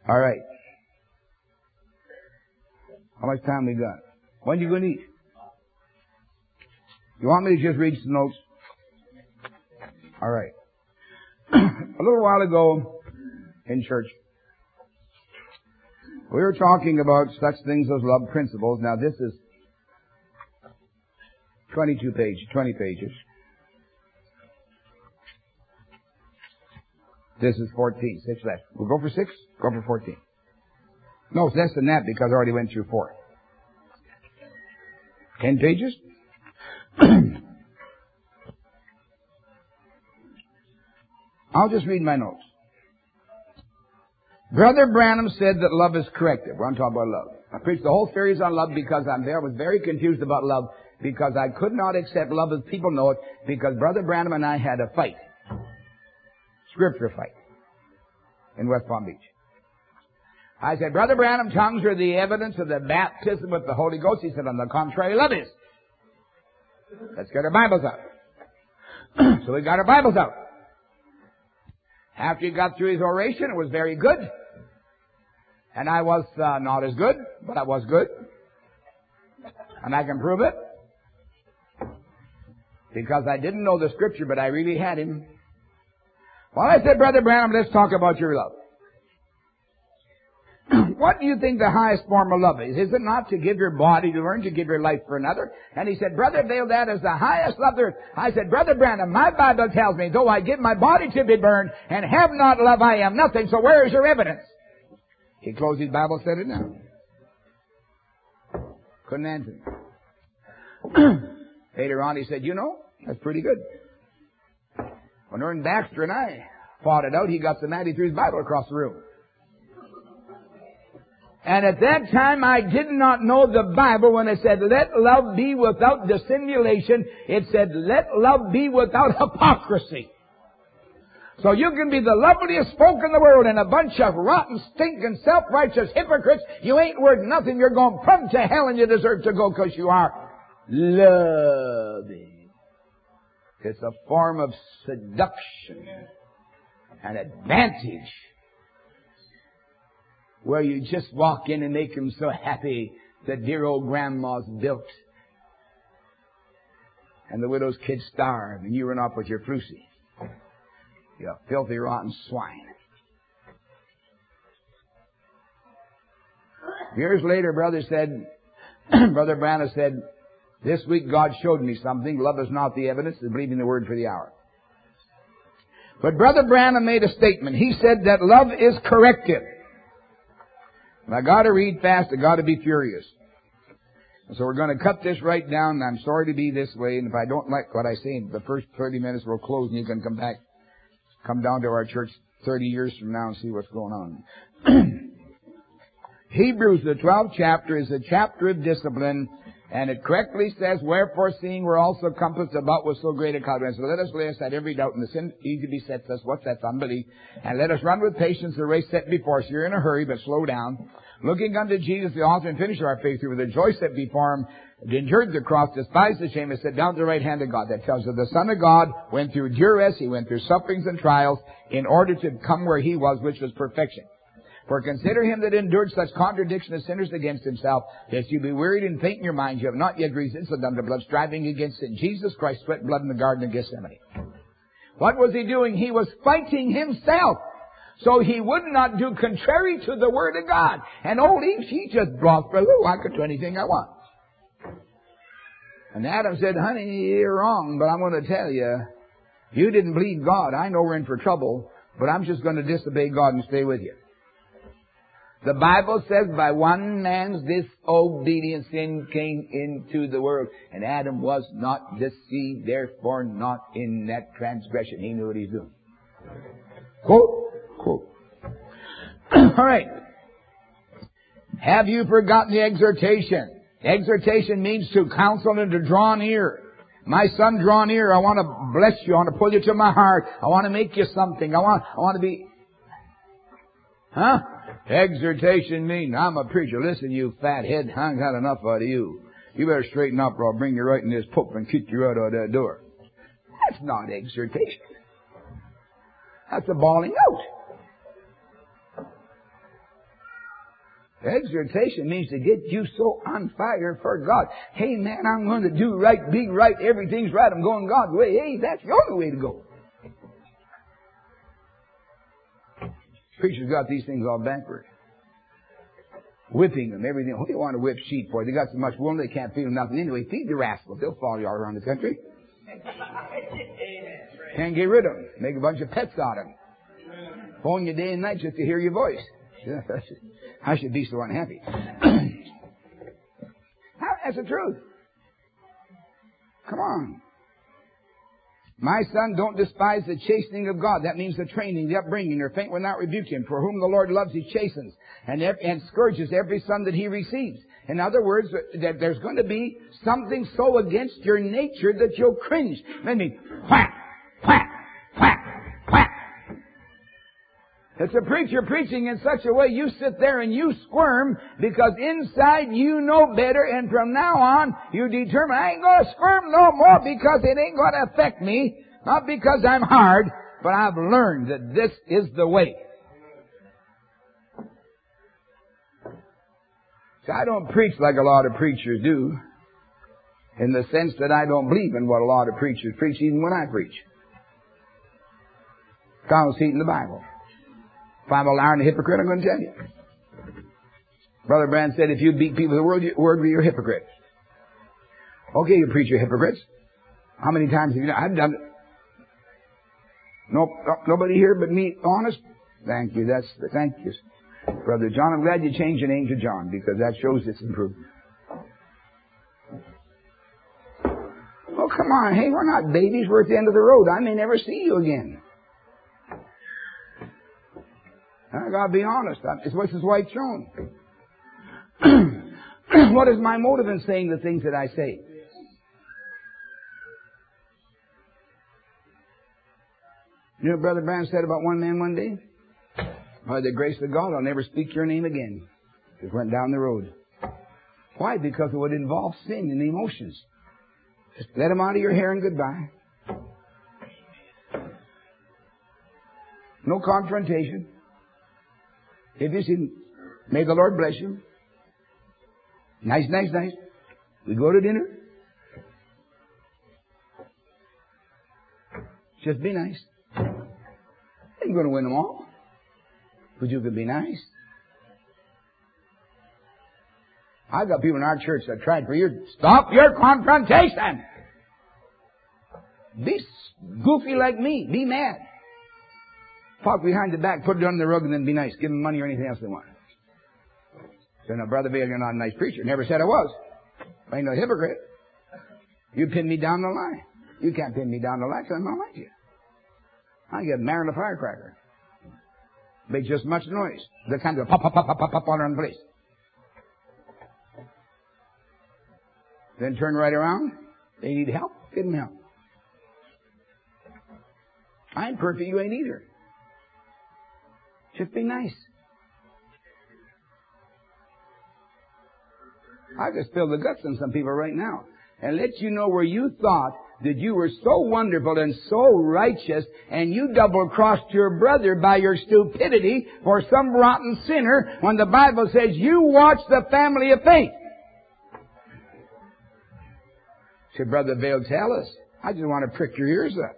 All right. How much time we got? When you going to eat? You want me to just read some notes? All right. A little while ago in church, we were talking about such things as love principles. Now this is 20 pages. This is 14. 6 left. We'll go for 6? Go for 14. No, it's less than that because I already went through 4. 10 pages? I'll just read my notes. Brother Branham said that love is corrective. We're going to talk about love. I preached the whole series on love because I was very confused about love because I could not accept love as people know it because Brother Branham and I had a fight. Scripture fight. In West Palm Beach. I said, Brother Branham, tongues are the evidence of the baptism with the Holy Ghost. He said, on the contrary, love is. Let's get our Bibles out. So we got our Bibles out. After he got through his oration, it was very good. And I was not as good, but I was good. And I can prove it. Because I didn't know the Scripture, but I really had him. Well, I said, Brother Branham, let's talk about your love. What do you think the highest form of love is? Is it not to give your body to learn, to give your life for another? And he said, Brother Vail, that is the highest love there is. I said, Brother Branham, my Bible tells me, though I give my body to be burned and have not love, I am nothing. So where is your evidence? He closed his Bible, set it down. Couldn't answer me. Later on, he said, you know, that's pretty good. When Ern Baxter and I fought it out, he got so mad he threw his Bible across the room. And at that time, I did not know the Bible when it said, let love be without dissimulation. It said, let love be without hypocrisy. So you can be the loveliest folk in the world and a bunch of rotten, stinking, self-righteous hypocrites. You ain't worth nothing. You're going plumb to hell and you deserve to go because you are loving. It's a form of seduction and advantage where you just walk in and make them so happy that dear old grandma's built and the widow's kids starve and you run off with your fruity. You filthy, rotten swine. Years later, Brother Branham said, this week God showed me something. Love is not the evidence, it's believing the word for the hour. But Brother Branham made a statement. He said that love is corrective. And I got to read fast. I got to be furious. And so we're going to cut this right down. I'm sorry to be this way. And if I don't like what I say in the first 30 minutes, we'll close and you can come down to our church 30 years from now and see what's going on. Hebrews, the 12th chapter, is a chapter of discipline. And it correctly says, wherefore seeing we're also compassed about with so great a cloud. So let us lay aside every doubt and the sin easily besets us. What's that? Unbelief. And let us run with patience the race set before us. You're in a hurry, but slow down. Looking unto Jesus, the author and finisher of our faith, who with the joy set before him, endured the cross, despised the shame, and sat down at the right hand of God. That tells you the Son of God went through duress. He went through sufferings and trials in order to come where he was, which was perfection. For consider him that endured such contradiction as sinners against himself, lest you be wearied and faint in your minds. You have not yet resisted unto blood, striving against sin. Jesus Christ sweat blood in the Garden of Gethsemane. What was he doing? He was fighting himself. So he would not do contrary to the Word of God. And old Eve, she just brought through, I could do anything I want. And Adam said, honey, you're wrong, but I'm going to tell you, you didn't believe God. I know we're in for trouble, but I'm just going to disobey God and stay with you. The Bible says, by one man's disobedience sin came into the world. And Adam was not deceived, therefore not in that transgression. He knew what he's doing. Quote, quote. All right. Have you forgotten the exhortation? Exhortation means to counsel and to draw near. My son, draw near. I want to bless you. I want to pull you to my heart. I want to make you something. I want to be... Huh? Exhortation means, I'm a preacher. Listen, you fat head, I got enough out of you. You better straighten up or I'll bring you right in this poop and kick you out of that door. That's not exhortation. That's a bawling out. Exhortation means to get you so on fire for God. Hey man, I'm going to do right, be right, everything's right, I'm going God's way. Hey, that's the only way to go. Preachers got these things all backward. Whipping them, everything. What do you want to whip sheep for? They got so much wool they can't feed them nothing anyway. Feed the rascals. They'll follow you all around the country. Can't get rid of them. Make a bunch of pets out of them. Phone you day and night just to hear your voice. I should be so unhappy. That's the truth. Come on. My son, don't despise the chastening of God. That means the training, the upbringing, or faint will not rebuke him. For whom the Lord loves, he chastens and scourges every son that he receives. In other words, that there's going to be something so against your nature that you'll cringe. Let me whack, whack, whack, whack. It's a preacher preaching in such a way you sit there and you squirm because inside you know better, and from now on you determine I ain't going to squirm no more because it ain't going to affect me. Not because I'm hard, but I've learned that this is the way. So I don't preach like a lot of preachers do, in the sense that I don't believe in what a lot of preachers preach even when I preach. God will see it in the Bible. If I'm a liar and a hypocrite, I'm going to tell you. Brother Brand said, if you beat people with the word, you're a hypocrite. Okay, you preach, you're hypocrites. How many times have you done it? I've done it. Nobody here but me, honest? Thank you. Thank you, Brother John. I'm glad you changed your name to John, because that shows it's improvement. Oh, come on. Hey, we're not babies. We're at the end of the road. I may never see you again. I gotta be honest. What's his wife shown? What is my motive in saying the things that I say? You know what Brother Branham said about one man one day? By the grace of God, I'll never speak your name again. Just went down the road. Why? Because it would involve sin and emotions. Just let him out of your hair and goodbye. No confrontation. If you see, may the Lord bless you. Nice. We go to dinner. Just be nice. You're going to win them all. But you could be nice. I've got people in our church that tried for years. Stop your confrontation. Be goofy like me. Be mad. Talk behind the back, put it under the rug, and then be nice. Give them money or anything else they want. So, now, Brother Vail, you're not a nice preacher. Never said I was. I ain't no hypocrite. You pin me down the line. You can't pin me down the line because I'm not like you. I get married a firecracker. Make just much noise. The kind of pop all around the place. Then turn right around. They need help. Give them help. I ain't perfect. You ain't either. Just be nice. I could spill the guts on some people right now and let you know where you thought that you were so wonderful and so righteous, and you double-crossed your brother by your stupidity for some rotten sinner, when the Bible says you watch the family of faith. Say, Brother Vail, tell us. I just want to prick your ears up.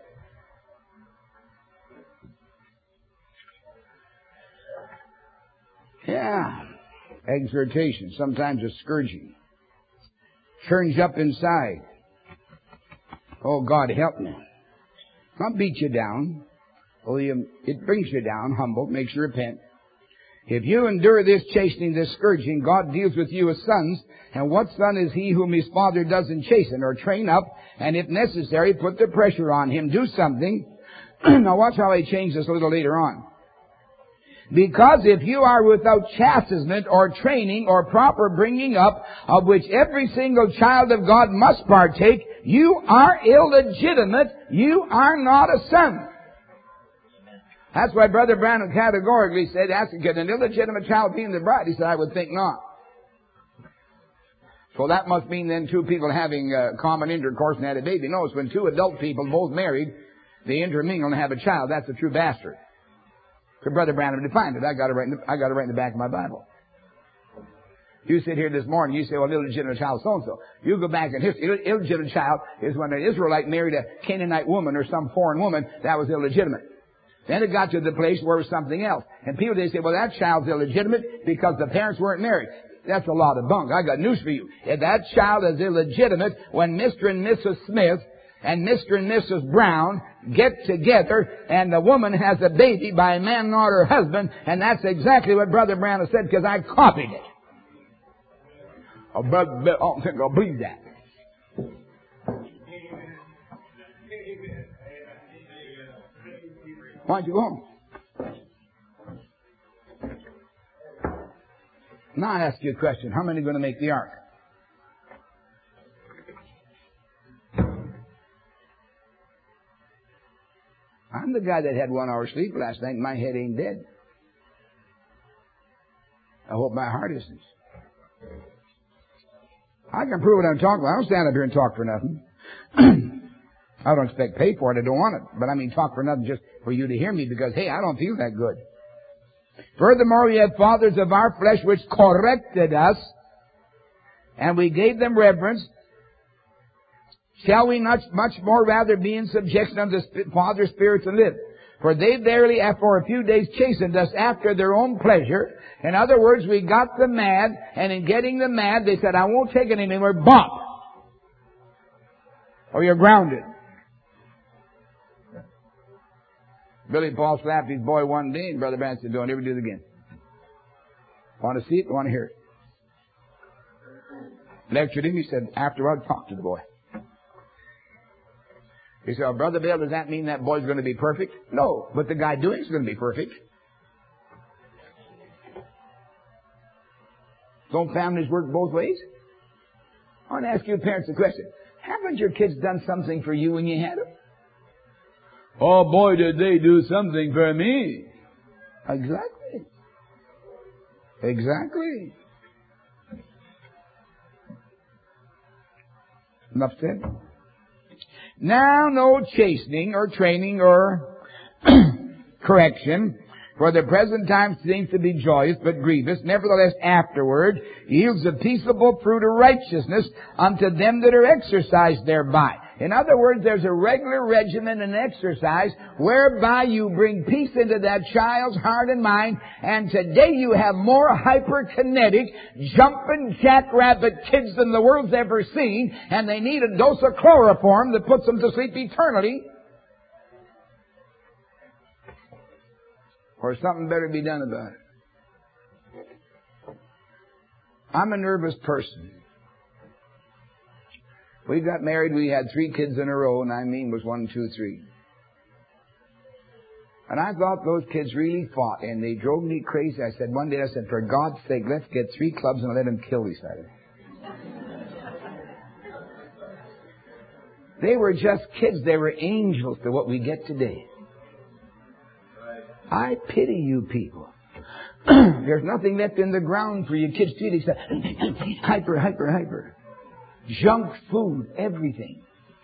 Yeah. Exhortation, sometimes a scourging. Churns up inside. Oh, God, help me. Not beat you down. Only it brings you down, humble, makes you repent. If you endure this chastening, this scourging, God deals with you as sons. And what son is he whom his father doesn't chasten or train up, and if necessary, put the pressure on him, do something. Now watch how I change this a little later on. Because if you are without chastisement or training or proper bringing up, of which every single child of God must partake, you are illegitimate. You are not a son. That's why Brother Branham categorically said, could an illegitimate child be in the bride? He said, I would think not. So that must mean then two people having common intercourse and had a baby. No, it's when two adult people, both married, they intermingle and have a child. That's a true bastard. So Brother Branham defined it. I got it right in the back of my Bible. You sit here this morning, you say, well, illegitimate child so-and-so. You go back in history. Illegitimate child is when an Israelite married a Canaanite woman or some foreign woman. That was illegitimate. Then it got to the place where it was something else. And people, they say, well, that child's illegitimate because the parents weren't married. That's a lot of bunk. I got news for you. If that child is illegitimate, when Mr. and Mrs. Smith and Mr. and Mrs. Brown get together and the woman has a baby by a man not her husband, and that's exactly what Brother Branham said because I copied it. Oh, Brother, I don't think I'll believe that. Why don't you go home? Now I ask you a question. How many are going to make the ark? I'm the guy that had 1 hour sleep last night and my head ain't dead. I hope my heart isn't. I can prove what I'm talking about. I don't stand up here and talk for nothing. I don't expect pay for it. I don't want it. But I mean talk for nothing just for you to hear me because, hey, I don't feel that good. Furthermore, we have fathers of our flesh which corrected us, and we gave them reverence. Shall we not much more rather be in subjection unto the Father's Spirit and live? For they verily for a few days chastened us after their own pleasure. In other words, we got them mad, and in getting them mad, they said, I won't take it anymore. Bump! Or you're grounded. Billy Paul slapped his boy one day, and Brother Branham said, don't ever do it again. Want to see it? Want to hear it? Lectured him. He said, afterward, talk to the boy. He said, well, Brother Bill, does that mean that boy's going to be perfect? No, but the guy doing it is going to be perfect. Don't families work both ways? I want to ask you parents a question. Haven't your kids done something for you when you had them? Oh boy, did they do something for me. Exactly. Exactly. Enough said. Now no chastening or training or correction, for the present time seems to be joyous but grievous. Nevertheless afterward yields a peaceable fruit of righteousness unto them that are exercised thereby. In other words, there's a regular regimen and exercise whereby you bring peace into that child's heart and mind, and today you have more hyperkinetic, jumping jackrabbit kids than the world's ever seen, and they need a dose of chloroform that puts them to sleep eternally. Or something better be done about it. I'm a nervous person. We got married, we had 3 kids in a row, and I mean was 1, 2, 3. And I thought those kids really fought, and they drove me crazy. I said, one day, I said, for God's sake, let's get 3 clubs and let them kill each other. They were just kids. They were angels to what we get today. I pity you people. There's nothing left in the ground for you kids to eat except hyper. Junk food, everything.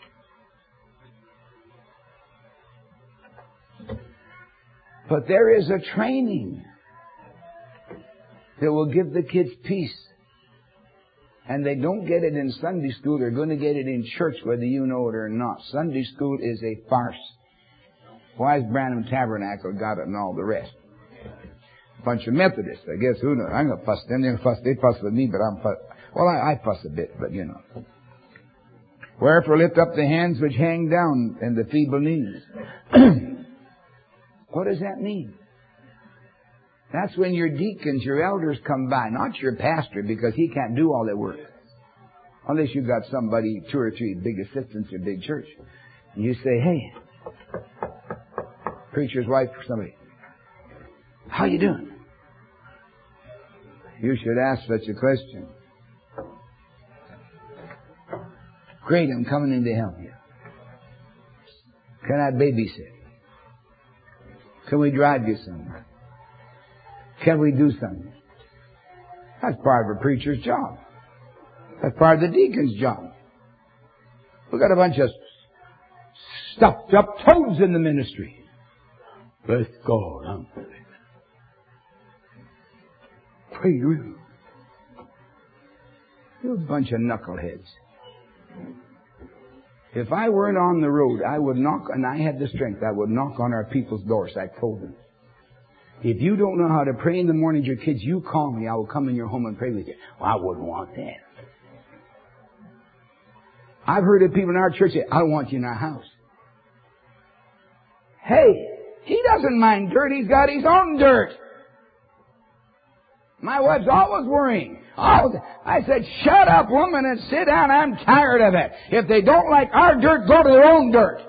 But there is a training that will give the kids peace. And they don't get it in Sunday school. They're going to get it in church, whether you know it or not. Sunday school is a farce. Why is Branham Tabernacle got it and all the rest? A bunch of Methodists, I guess. Who knows? I'm going to fuss them. They fuss with me, but I'm fuss. Well, I fuss a bit, but you know. Wherefore lift up the hands which hang down and the feeble knees. What does that mean? That's when your deacons, your elders come by, not your pastor, because he can't do all that work. Unless you've got somebody, 2 or 3 big assistants in a big church. And you say, hey, preacher's wife or somebody, how you doing? You should ask such a question. Great, I'm coming in to help you. Can I babysit? Can we drive you somewhere? Can we do something? That's part of a preacher's job. That's part of the deacon's job. We've got a bunch of stuffed up toads in the ministry. Let's go. Pray you. You're a bunch of knuckleheads. If I weren't on the road, I would knock, and I had the strength, I would knock on our people's doors. I told them, if you don't know how to pray in the morning to your kids, you call me. I will come in your home and pray with you. Well, I wouldn't want that. I've heard of people in our church say, I don't want you in our house. Hey, he doesn't mind dirt. He's got his own dirt. My wife's always worrying. Oh, I said, shut up, woman, and sit down. I'm tired of it. If they don't like our dirt, go to their own dirt.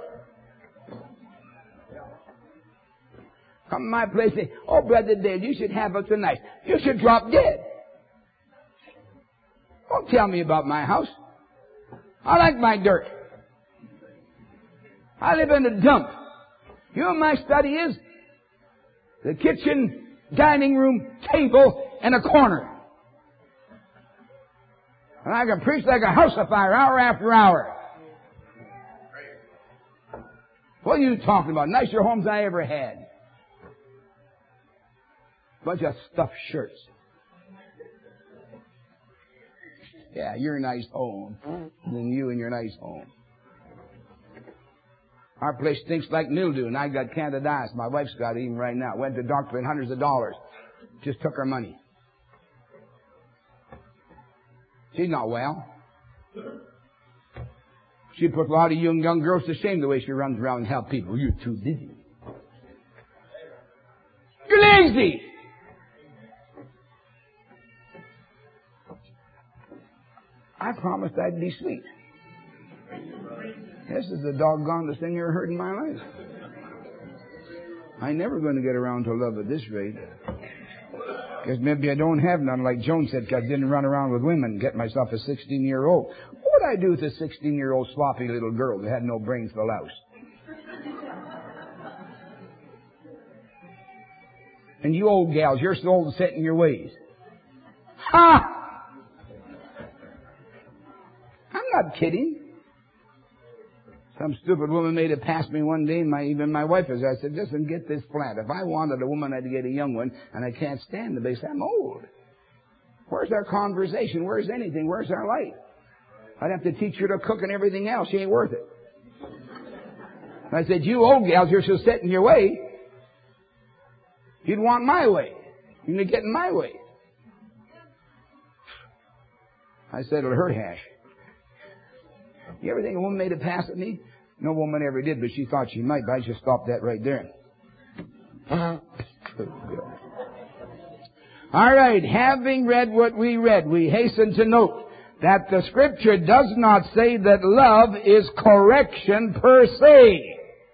Come to my place and say, oh, Brother Dave, you should have us tonight. You should drop dead. Don't tell me about my house. I like my dirt. I live in a dump. You know what my study is? The kitchen, dining room, table, and a corner. And I can preach like a house afire hour after hour. What are you talking about? Nicer homes I ever had. Bunch of stuffed shirts. Yeah, your nice home. Than you and your nice home. Our place stinks like mildew, and I got candidiasis. My wife's got it even right now. Went to the doctor and hundreds of dollars. Just took her money. She's not well. She put a lot of young girls to shame the way she runs around and helps people. You're too busy. You're lazy. I promised I'd be sweet. This is the doggonest thing I ever heard in my life. I'm never going to get around to love at this rate. Because maybe I don't have none, like Joan said, because I didn't run around with women and get myself a 16-year-old. What would I do with a 16-year-old sloppy little girl that had no brains for louse? And you old gals, you're so old and set in your ways. Ha! I'm not kidding. Some stupid woman made it past me one day, and even my wife is. I said, listen, get this flat. If I wanted a woman, I'd get a young one, and I can't stand it. They say, I'm old. Where's our conversation? Where's anything? Where's our life? I'd have to teach her to cook and everything else. She ain't worth it. And I said, you old gals, you're so set in your way. You'd want my way. You'd get in my way. I settled her hash. You ever think a woman made a pass at me? No woman ever did, but she thought she might. But I just stopped that right there. All right. Having read what we read, we hasten to note that the Scripture does not say that love is correction per se.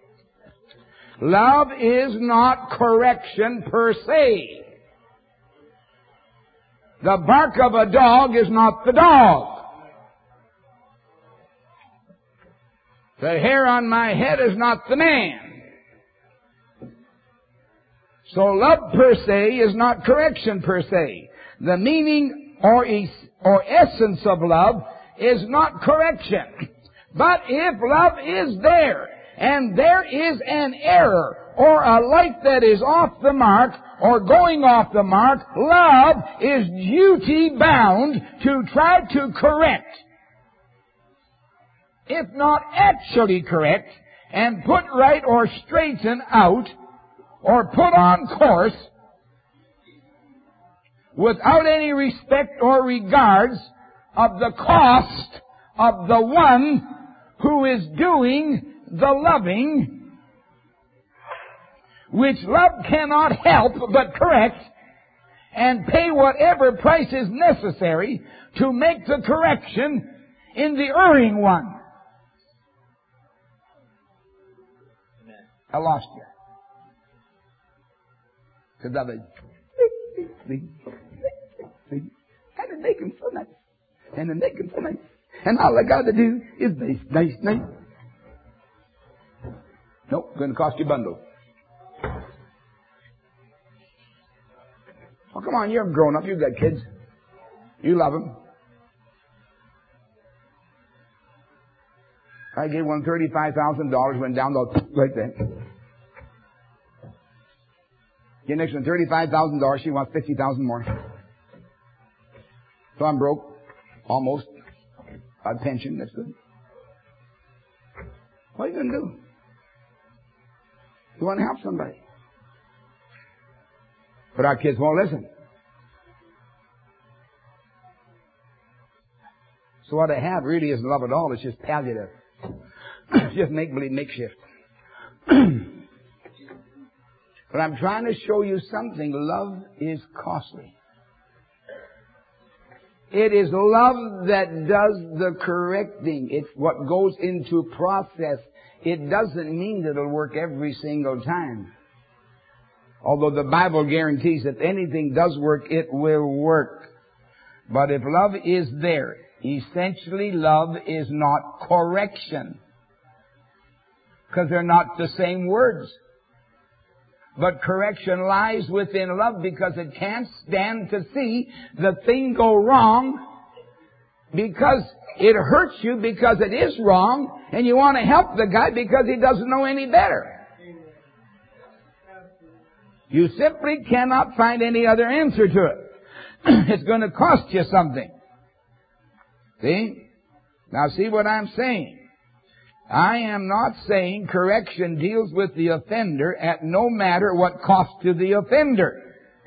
Love is not correction per se. The bark of a dog is not the dog. The hair on my head is not the man. So love per se is not correction per se. The meaning or essence of love is not correction. But if love is there, and there is an error, or a light that is off the mark, or going off the mark, love is duty bound to try to correct, if not actually correct, and put right or straighten out, or put on course, without any respect or regards of the cost of the one who is doing the loving, which love cannot help but correct, and pay whatever price is necessary to make the correction in the erring one. I lost you. Because I've been and they make him so nice. And they make him so nice. And all I got to do is nice. Nope, going to cost you a bundle. Oh, come on, you're grown up. You've got kids. You love them. I gave one $35,000, went down like that. Get next one $35,000. She wants $50,000 more. So I'm broke. Almost a pension, that's good. What are you going to do? You want to help somebody. But our kids won't listen. So what they have really isn't love at all. It's just palliative. It's just make-believe, makeshift. But I'm trying to show you something. Love is costly. It is love that does the correcting. It's what goes into process. It doesn't mean that it'll work every single time. Although the Bible guarantees that anything does work, it will work. But if love is there, essentially love is not correction. Because they're not the same words. But correction lies within love because it can't stand to see the thing go wrong because it hurts you because it is wrong and you want to help the guy because he doesn't know any better. You simply cannot find any other answer to it. It's going to cost you something. See? Now see what I'm saying. I am not saying correction deals with the offender at no matter what cost to the offender.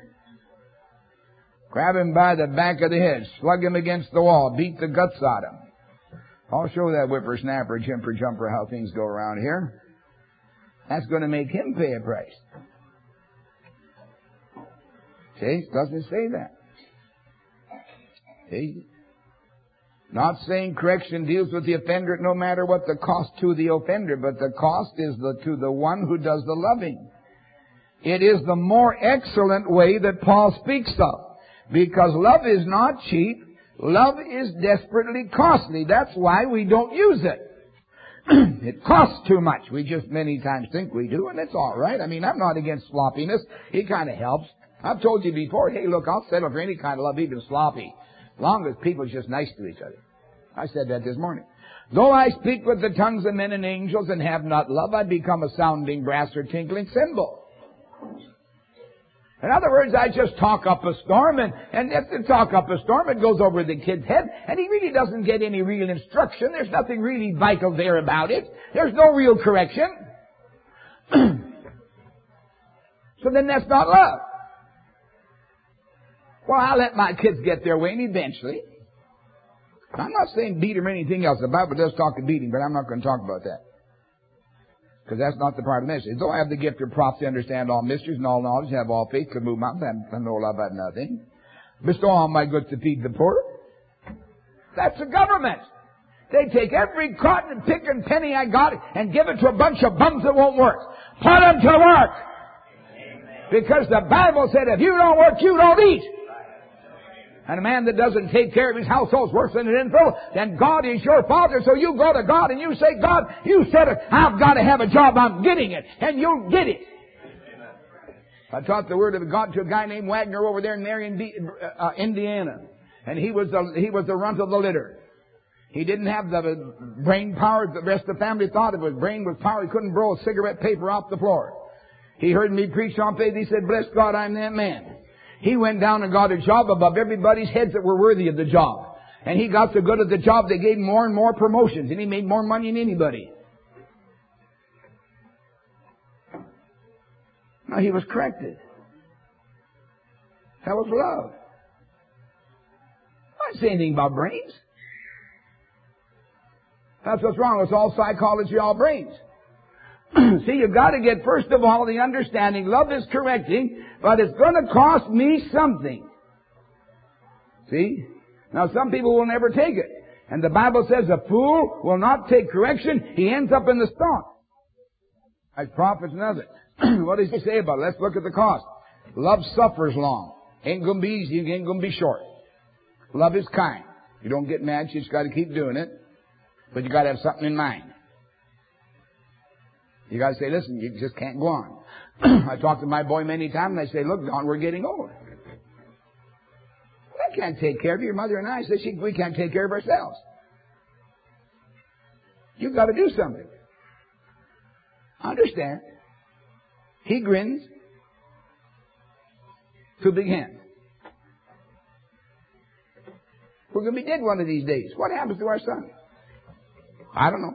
Grab him by the back of the head, slug him against the wall, beat the guts out of him. I'll show that whippersnapper, jumper, jumper, how things go around here. That's going to make him pay a price. See? It doesn't say that. See? Not saying correction deals with the offender no matter what the cost to the offender, but the cost is to the one who does the loving. It is the more excellent way that Paul speaks of. Because love is not cheap. Love is desperately costly. That's why we don't use it. It costs too much. We just many times think we do, and it's all right. I mean, I'm not against sloppiness. It kind of helps. I've told you before, hey, look, I'll settle for any kind of love, even sloppy. As long as people are just nice to each other. I said that this morning. Though I speak with the tongues of men and angels and have not love, I become a sounding brass or tinkling cymbal. In other words, I just talk up a storm, and if to talk up a storm, it goes over the kid's head, and he really doesn't get any real instruction. There's nothing really vital there about it. There's no real correction. So then that's not love. Well, I'll let my kids get their way, and eventually. I'm not saying beat them or anything else. The Bible does talk of beating, but I'm not going to talk about that. Because that's not the part of the message. Though I have the gift of prophecy, understand all mysteries and all knowledge, have all faith, could move mountains, I know love about nothing. Bestow all my goods to feed the poor. That's the government. They take every cotton and pick and penny I got and give it to a bunch of bums that won't work. Put them to work. Because the Bible said if you don't work, you don't eat. And a man that doesn't take care of his household is worse than an infidel. Then God is your Father, so you go to God and you say, God, you said it. I've got to have a job. I'm getting it. And you'll get it. I taught the Word of God to a guy named Wagner over there in Marion, Indiana. And he was the runt of the litter. He didn't have the brain power. The rest of the family thought it was brain was power. He couldn't blow a cigarette paper off the floor. He heard me preach on faith. He said, bless God, I'm that man. He went down and got a job above everybody's heads that were worthy of the job. And he got so good at the job, they gave him more and more promotions. And he made more money than anybody. Now, he was corrected. That was love. I didn't say anything about brains. That's what's wrong. It's all psychology, all brains. See, you've got to get, first of all, the understanding. Love is correcting, but it's going to cost me something. See? Now, some people will never take it. And the Bible says a fool will not take correction. He ends up in the stone. As prophets and others. What does he say about it? Let's look at the cost. Love suffers long. Ain't going to be easy. Ain't going to be short. Love is kind. You don't get mad. You just got to keep doing it. But you got to have something in mind. You got to say, listen, you just can't go on. I talked to my boy many times, and I say, look, Don, we're getting old. I can't take care of you. Your mother and I say, we can't take care of ourselves. You've got to do something. Understand? He grins. Two big hands. We're going to be dead one of these days. What happens to our son? I don't know.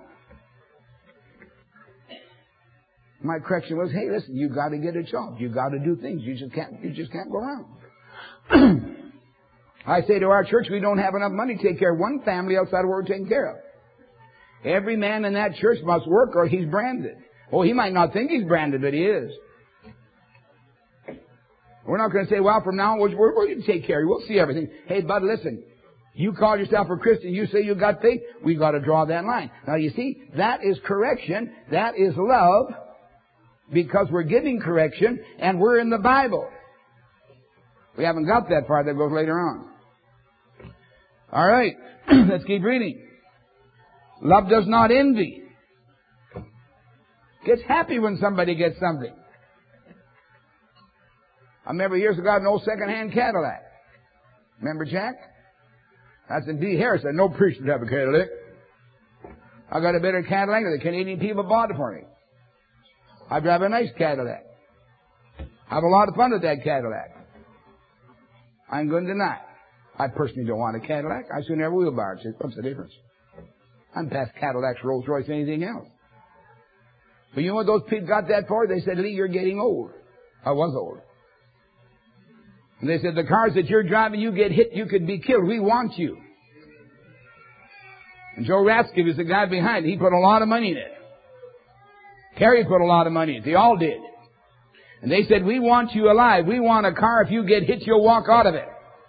My correction was, hey, listen, you got to get a job. You got to do things. You just can't go around. I say to our church, we don't have enough money to take care of one family outside of what we're taking care of. Every man in that church must work or he's branded. Oh, he might not think he's branded, but he is. We're not going to say, well, from now on, we're going to take care of you. We'll see everything. Hey, bud, listen. You call yourself a Christian. You say you got faith. We got to draw that line. Now, you see, that is correction. That is love. Because we're giving correction and we're in the Bible. We haven't got that far. That goes later on. All right. Let's keep reading. Love does not envy. Gets happy when somebody gets something. I remember years ago, I had an old second-hand Cadillac. Remember Jack? That's in D. Harris. No priest would have a Cadillac. I got a better Cadillac than the Canadian people bought it for me. I drive a nice Cadillac. I have a lot of fun with that Cadillac. I'm going to deny. I personally don't want a Cadillac. I soon have a wheelbarrow. What's the difference? I'm past Cadillacs, Rolls Royce, anything else. But you know what those people got that for? They said, Lee, you're getting old. I was old. And they said, the cars that you're driving, you get hit, you could be killed. We want you. And Joe Ratsky was the guy behind it. He put a lot of money in it. Kerry put a lot of money in it. They all did. And they said, we want you alive. We want a car. If you get hit, you'll walk out of it.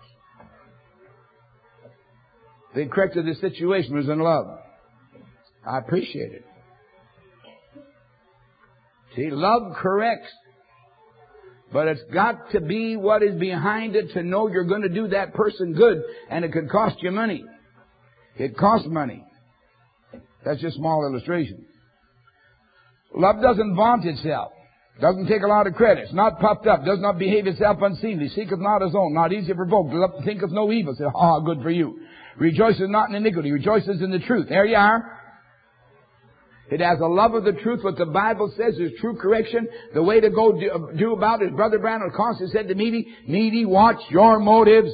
They corrected the situation. It was in love. I appreciate it. See, love corrects. But it's got to be what is behind it to know you're going to do that person good. And it could cost you money. It costs money. That's just a small illustration. Love doesn't vaunt itself. Doesn't take a lot of credit. It's not puffed up. Does not behave itself unseemly. Seeketh not his own. Not easily provoked. Thinketh no evil. Say, good for you. Rejoices not in iniquity. Rejoices in the truth. There you are. It has a love of the truth. What the Bible says is true correction. The way to go do about it. Brother Branham constantly said to Meady, watch your motives.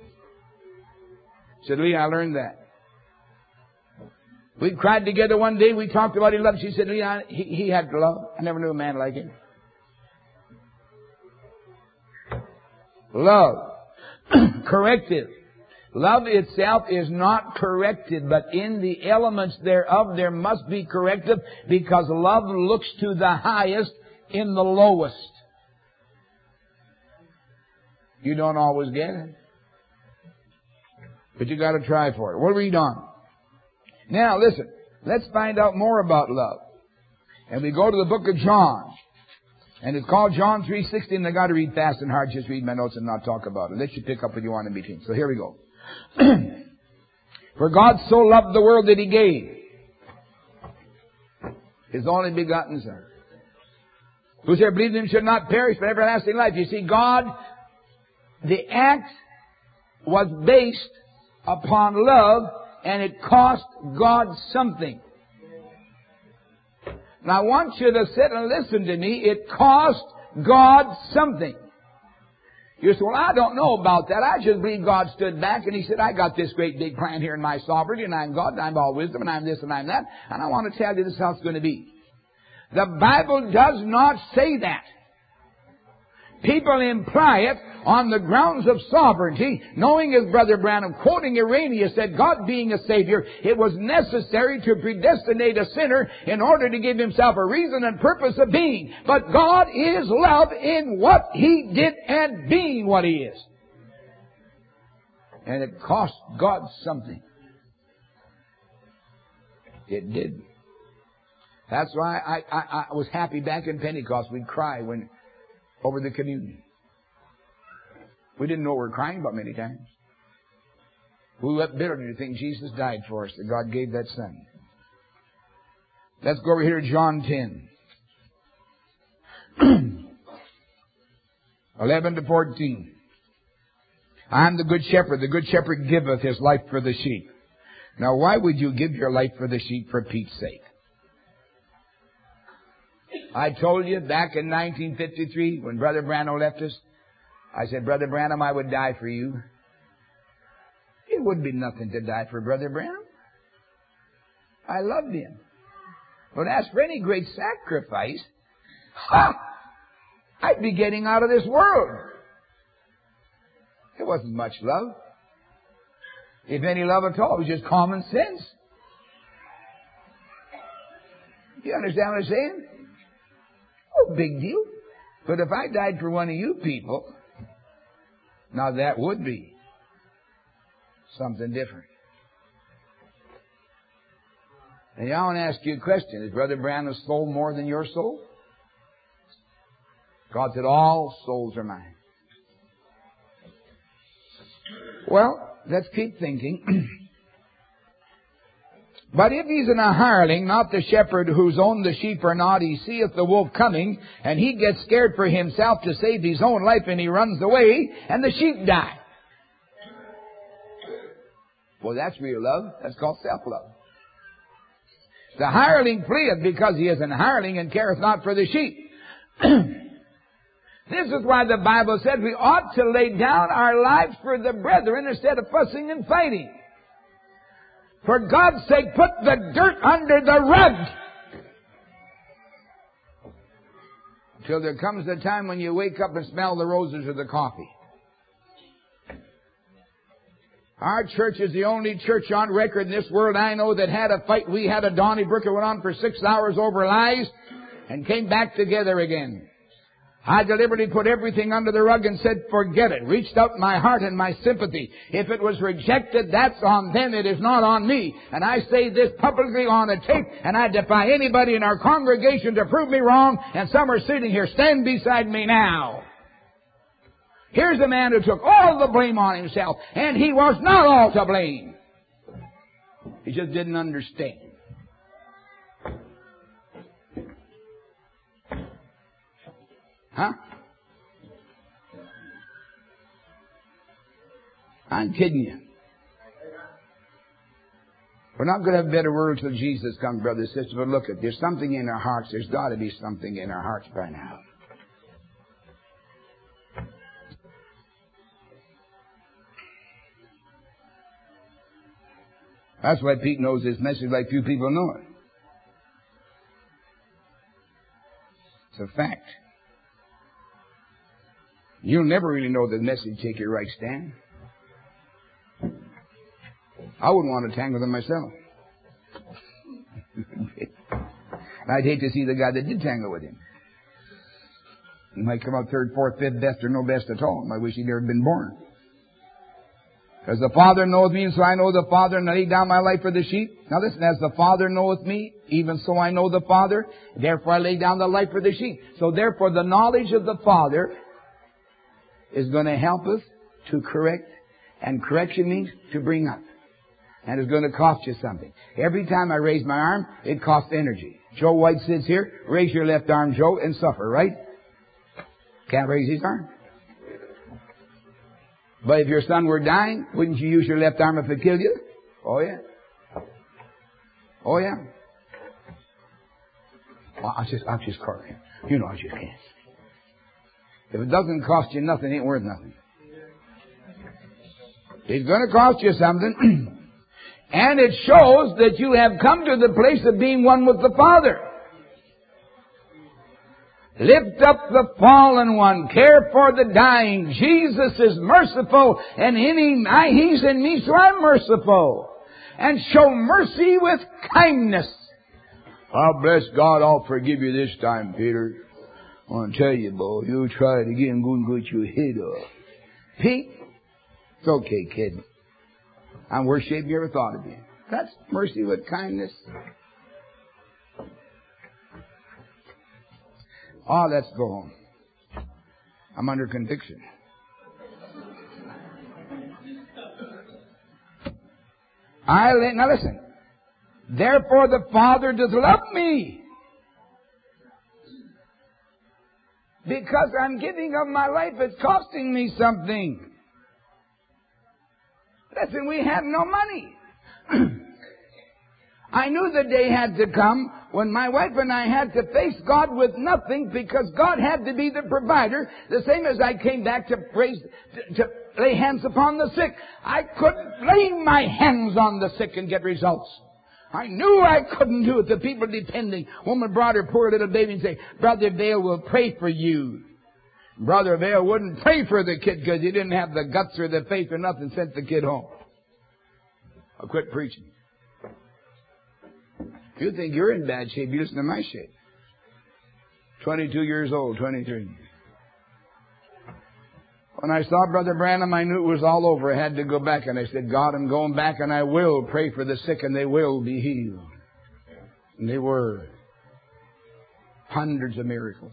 Said, Lee, I learned that. We cried together one day. We talked about his love. She said, Lee, he had love. I never knew a man like him. Love. Corrective. Love itself is not corrected, but in the elements thereof there must be corrective, because love looks to the highest in the lowest. You don't always get it, but you got to try for it. We'll read on. Now listen, let's find out more about love. And we go to the book of John. And it's called John 3:16. And I got to read fast and hard. Just read my notes and not talk about it. Let you pick up what you want in between. So here we go. For God so loved the world that He gave His only begotten Son. Whosoever believes in Him should not perish but everlasting life. You see, God, the act was based upon love, and it cost God something. Now I want you to sit and listen to me. It cost God something. You say, well, I don't know about that. I just believe God stood back and He said, I got this great big plan here in my sovereignty, and I'm God, and I'm all wisdom, and I'm this and I'm that, and I want to tell you this is how it's going to be. The Bible does not say that. People imply it on the grounds of sovereignty, knowing, as Brother Branham, quoting Irenaeus, said, God being a Savior, it was necessary to predestinate a sinner in order to give Himself a reason and purpose of being. But God is love in what He did and being what He is. And it cost God something. It did. That's why I was happy back in Pentecost. We'd cry over the communion. We didn't know what we were crying about many times. We wept bitterly to think Jesus died for us, that God gave that Son. Let's go over here to John 10. 11 to 14. I am the good shepherd. The good shepherd giveth his life for the sheep. Now, why would you give your life for the sheep for Pete's sake? I told you back in 1953 when Brother Branham left us, I said, Brother Branham, I would die for you. It would be nothing to die for Brother Branham. I loved him. But as for any great sacrifice, I'd be getting out of this world. It wasn't much love. If any love at all, it was just common sense. You understand what I'm saying? Oh, big deal. But if I died for one of you people, now that would be something different. And I want to ask you a question. Is Brother Branham's soul more than your soul? God said, all souls are mine. Well, let's keep thinking. But if he's in a hireling, not the shepherd whose own the sheep are not, he seeth the wolf coming, and he gets scared for himself to save his own life, and he runs away, and the sheep die. Well, that's real love. That's called self-love. The hireling fleeth because he is an hireling and careth not for the sheep. This is why the Bible said we ought to lay down our lives for the brethren instead of fussing and fighting. For God's sake, put the dirt under the rug. Until there comes the time when you wake up and smell the roses or the coffee. Our church is the only church on record in this world I know that had a fight. We had a Donnybrook that went on for 6 hours over lies and came back together again. I deliberately put everything under the rug and said, forget it. Reached out my heart and my sympathy. If it was rejected, that's on them. It is not on me. And I say this publicly on a tape, and I defy anybody in our congregation to prove me wrong, and some are sitting here. Stand beside me now. Here's a man who took all the blame on himself, and he was not all to blame. He just didn't understand. Huh? I'm kidding you. We're not going to have better words till Jesus comes, brothers and sisters, but look, there's something in our hearts. There's got to be something in our hearts by now. That's why Pete knows this message like few people know it. It's a fact. You'll never really know the message take your right stand. I wouldn't want to tangle them myself. I'd hate to see the guy that did tangle with him. He might come out third, fourth, fifth, best, or no best at all. I wish he'd never been born. As the Father knoweth me, and so I know the Father, and I lay down my life for the sheep. Now listen, as the Father knoweth me, even so I know the Father, therefore I lay down the life for the sheep. So therefore the knowledge of the Father is going to help us to correct, and correction means to bring up. And it's going to cost you something. Every time I raise my arm, it costs energy. Joe White sits here, raise your left arm, Joe, and suffer, right? Can't raise his arm. But if your son were dying, wouldn't you use your left arm if it killed you? Oh, yeah. Oh, yeah. Well, I'll just call him. You know I just can't. If it doesn't cost you nothing, it ain't worth nothing. It's going to cost you something. And it shows that you have come to the place of being one with the Father. Lift up the fallen one. Care for the dying. Jesus is merciful, and He's in me, so I'm merciful. And show mercy with kindness. Oh, bless God, I'll forgive you this time, Peter. I want to tell you, boy, you try it again, go and get your head off. Pete, it's okay, kid. I'm worse shape you ever thought of you. That's mercy with kindness. Oh, let's go home. I'm under conviction. Now listen. Therefore the Father does love me. Because I'm giving of my life, it's costing me something. Listen, we have no money. I knew the day had to come when my wife and I had to face God with nothing, because God had to be the provider. The same as I came back to lay hands upon the sick. I couldn't lay my hands on the sick and get results. I knew I couldn't do it. The people depending. Woman brought her poor little baby and said, Brother Vail will pray for you. Brother Vail wouldn't pray for the kid because he didn't have the guts or the faith or nothing, sent the kid home. I quit preaching. If you think you're in bad shape, you listen to my shape. 22 years old, 23. When I saw Brother Branham, I knew it was all over. I had to go back, and I said, God, I'm going back, and I will pray for the sick, and they will be healed. And they were. Hundreds of miracles.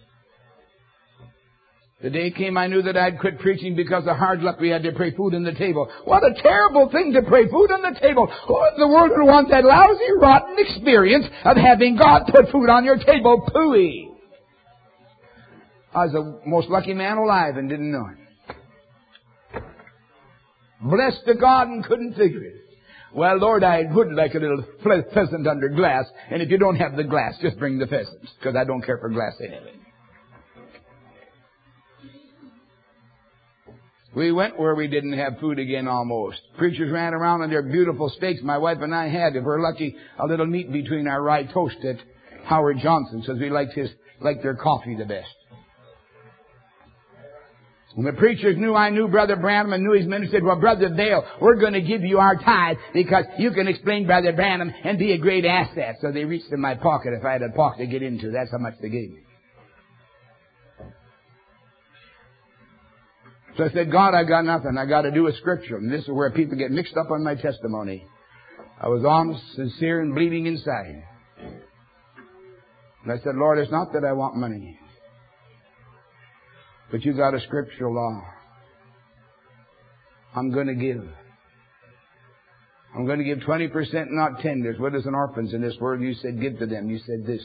The day came I knew that I'd quit preaching because of hard luck. We had to pray food on the table. What a terrible thing to pray food on the table. Who in the world would want that lousy, rotten experience of having God put food on your table? Pooey. I was the most lucky man alive and didn't know it. Blessed to God and couldn't figure it. Well, Lord, I would like a little pheasant under glass. And if you don't have the glass, just bring the pheasants. Because I don't care for glass anyway. We went where we didn't have food again almost. Preachers ran around on their beautiful steaks my wife and I had. If we're lucky, a little meat between our rye toast at Howard Johnson's, because we liked their coffee the best. When the preachers knew I knew Brother Branham and knew his ministry, said, well, Brother Vail, we're going to give you our tithe because you can explain Brother Branham and be a great asset. So they reached in my pocket if I had a pocket to get into. That's how much they gave me. So I said, God, I got nothing. I got to do a scripture. And this is where people get mixed up on my testimony. I was honest, sincere, and bleeding inside. And I said, Lord, it's not that I want money. But you got a scriptural law. I'm going to give. I'm going to give 20%, not 10. There's widows and orphans in this world. You said give to them. You said this.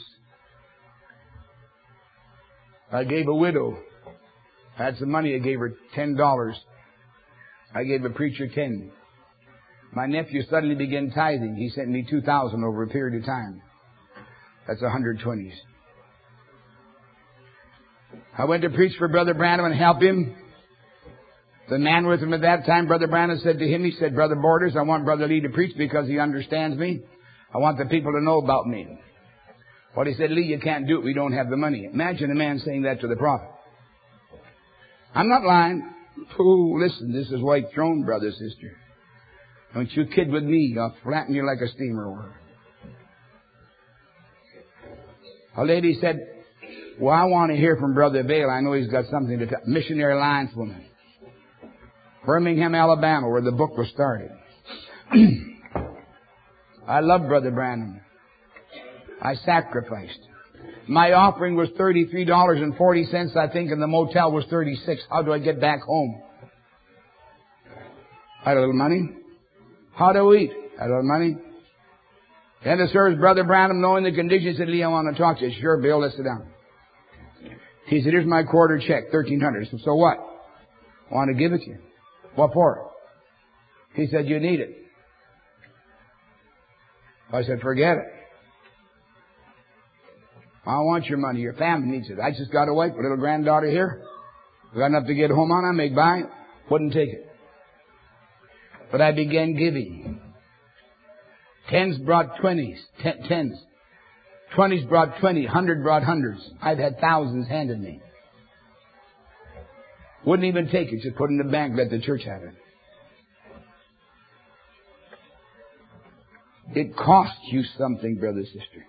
I gave a widow. I had some money. I gave her $10. I gave a preacher 10. My nephew suddenly began tithing. He sent me $2,000 over a period of time. That's 120s. I went to preach for Brother Branham and help him. The man with him at that time, Brother Branham, said to him, he said, Brother Borders, I want Brother Lee to preach because he understands me. I want the people to know about me. Well, he said, Lee, you can't do it. We don't have the money. Imagine a man saying that to the prophet. I'm not lying. Oh, listen, this is white throne, brother, sister. Don't you kid with me. I'll flatten you like a steamer roller. A lady said, well, I want to hear from Brother Vail. I know he's got something to tell. Missionary Alliance woman. Birmingham, Alabama, where the book was started. I love Brother Branham. I sacrificed. My offering was $33.40, I think, and the motel was $36. How do I get back home? I had a little money. How do we eat? I had a little money. Then the service, Brother Branham, knowing the conditions, said, Lee, I want to talk to you. Sure, Bill, let's sit down. He said, here's my quarter check, $1,300. I said, so what? I want to give it to you. What for? He said, you need it. I said, forget it. I want your money. Your family needs it. I just got a wife, a little granddaughter here. We got enough to get home on. I make by. Wouldn't take it. But I began giving. Tens brought 20s. Tens. 20s brought 20. 100 brought hundreds. I've had thousands handed me. Wouldn't even take it. Just put it in the bank. Let the church have it. It costs you something, brother, sister.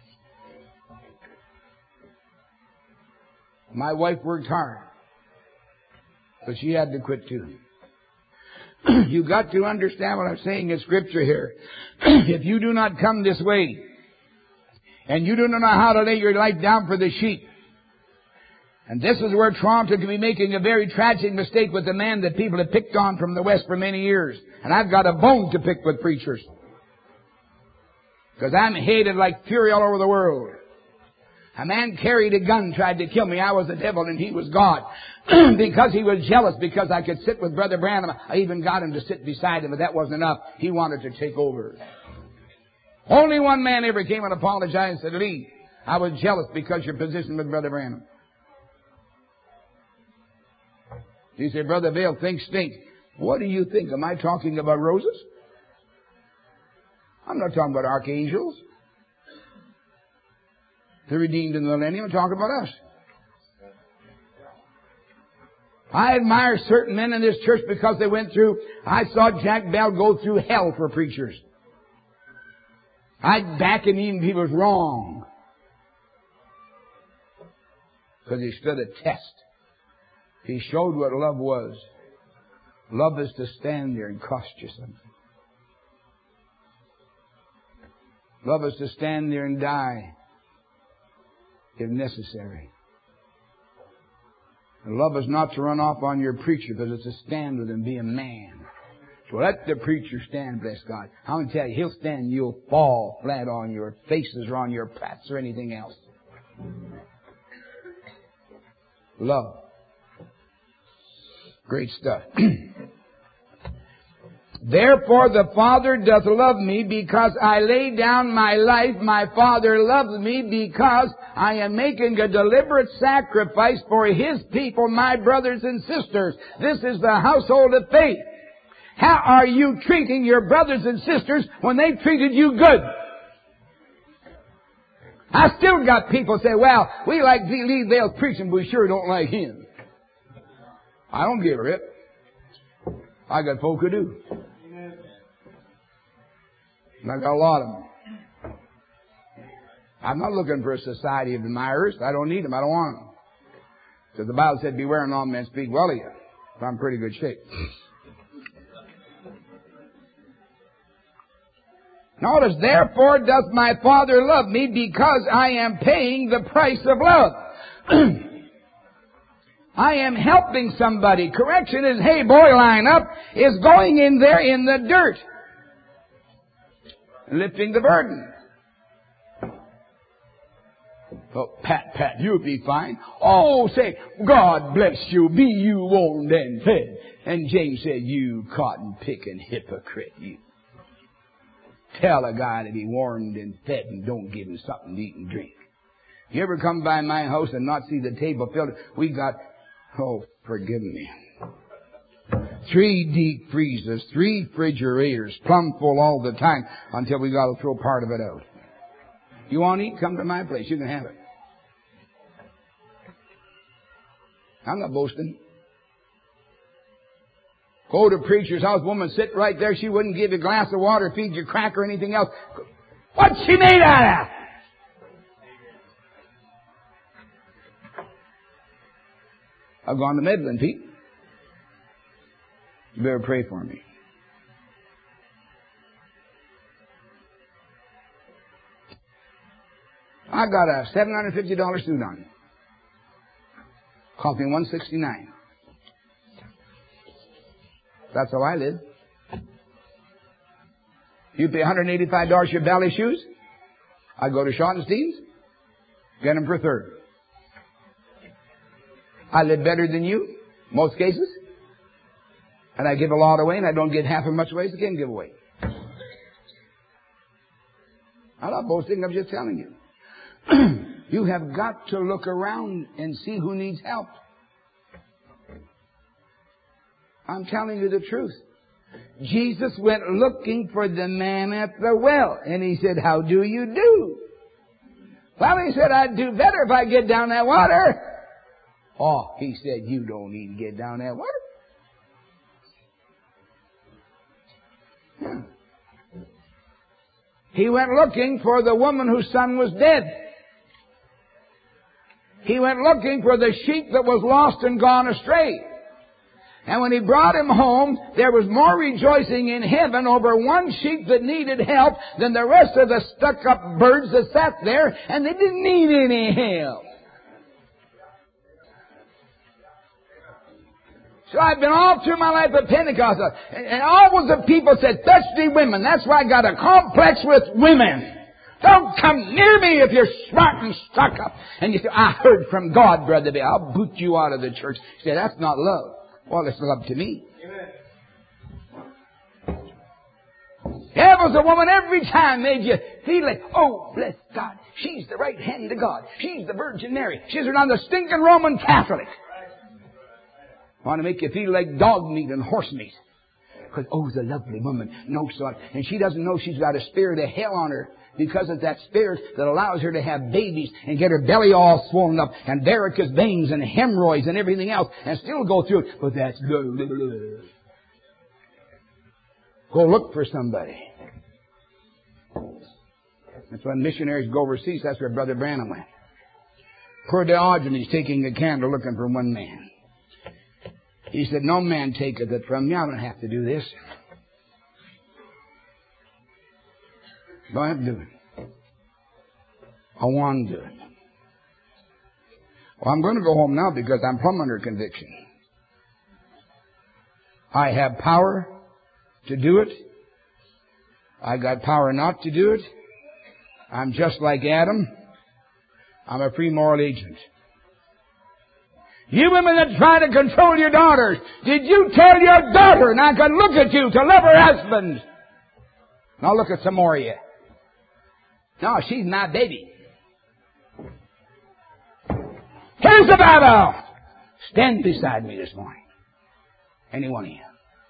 My wife worked hard, but she had to quit too. You got to understand what I'm saying in Scripture here. If you do not come this way, and you do not know how to lay your life down for the sheep, and this is where Toronto could be making a very tragic mistake with the man that people have picked on from the West for many years. And I've got a bone to pick with preachers. Because I'm hated like fury all over the world. A man carried a gun, tried to kill me. I was the devil and he was God. Because he was jealous, because I could sit with Brother Branham. I even got him to sit beside him, but that wasn't enough. He wanted to take over. Only one man ever came and apologized and said, Lee, I was jealous because your position with Brother Branham. You say, Brother Vail, think stinks. What do you think? Am I talking about roses? I'm not talking about archangels. The redeemed in the millennium. I'm talking about us. I admire certain men in this church because they went through, I saw Jack Bell go through hell for preachers. I'd back him even if he was wrong. Because he stood a test. He showed what love was. Love is to stand there and cost you something. Love is to stand there and die if necessary. And love is not to run off on your preacher, but it's to stand with him, be a man. So let the preacher stand, bless God. I'm going to tell you, he'll stand, you'll fall flat on your faces or on your plats or anything else. Love. Great stuff. Therefore the Father doth love me because I lay down my life. My Father loves me because I am making a deliberate sacrifice for His people, my brothers and sisters. This is the household of faith. How are you treating your brothers and sisters when they treated you good? I still got people say, well, we like Lee Vail's preaching, but we sure don't like him. I don't give a rip. I got folk who do. And I got a lot of them. I'm not looking for a society of admirers. I don't need them. I don't want them. Because the Bible said, beware and all men speak well of you. So I'm in pretty good shape. Notice, therefore doth my Father love me because I am paying the price of love. I am helping somebody. Correction is, hey boy, line up, is going in there in the dirt. Lifting the burden. Oh, Pat, you'll be fine. Oh, say, God bless you, be you warmed and fed. And James said, you cotton-picking hypocrite, you. Tell a guy to be warmed and fed and don't give him something to eat and drink. You ever come by my house and not see the table filled? We got, oh, forgive me, 3 deep freezers, 3 refrigerators, plumb full all the time until we got to throw part of it out. You want to eat? Come to my place. You can have it. I'm not boasting. Go to a preacher's house, woman sit right there. She wouldn't give you a glass of water, feed you crack or anything else. What's she made out of? I've gone to Midland, Pete. You better pray for me. I got a $750 suit on. Cost me $169. That's how I live. You pay $185 for your ballet shoes. I go to Schottenstein's, get them for a third. I live better than you, most cases. And I give a lot away, and I don't give half as much away as I can give away. I'm not boasting, I'm just telling you. You have got to look around and see who needs help. I'm telling you the truth. Jesus went looking for the man at the well, and He said, how do you do? Well, He said, I'd do better if I get down that water. Oh, He said, you don't need to get down that water. Yeah. He went looking for the woman whose son was dead. He went looking for the sheep that was lost and gone astray. And when He brought him home, there was more rejoicing in heaven over one sheep that needed help than the rest of the stuck-up birds that sat there, and they didn't need any help. So I've been all through my life at Pentecost, and always the people said, thirsty women. That's why I got a complex with women. Don't come near me if you're smart and stuck up. And you say, I heard from God, Brother Bill. I'll boot you out of the church. You say, that's not love. Well, it's love to me. Amen. There was a woman every time made you feel like, oh, bless God. She's the right hand of God. She's the Virgin Mary. She's not the stinking Roman Catholic. Want to make you feel like dog meat and horse meat. Because, oh, the lovely woman. No, son. And she doesn't know she's got a spirit of hell on her because of that spirit that allows her to have babies and get her belly all swollen up and varicose veins and hemorrhoids and everything else and still go through it. But that's good. Go look for somebody. That's when missionaries go overseas. That's where Brother Branham went. Poor Diogenes taking a candle looking for one man. He said, no man taketh it from me. I don't have to do this. Don't have to do it. I want to do it. Well, I'm going to go home now because I'm plumb under conviction. I have power to do it. I got power not to do it. I'm just like Adam. I'm a free moral agent. You women that try to control your daughters, did you tell your daughter not to look at you, to love her husband? Now look at some more of you. No, she's my baby. Here's the Bible. Stand beside me this morning. Any one of you.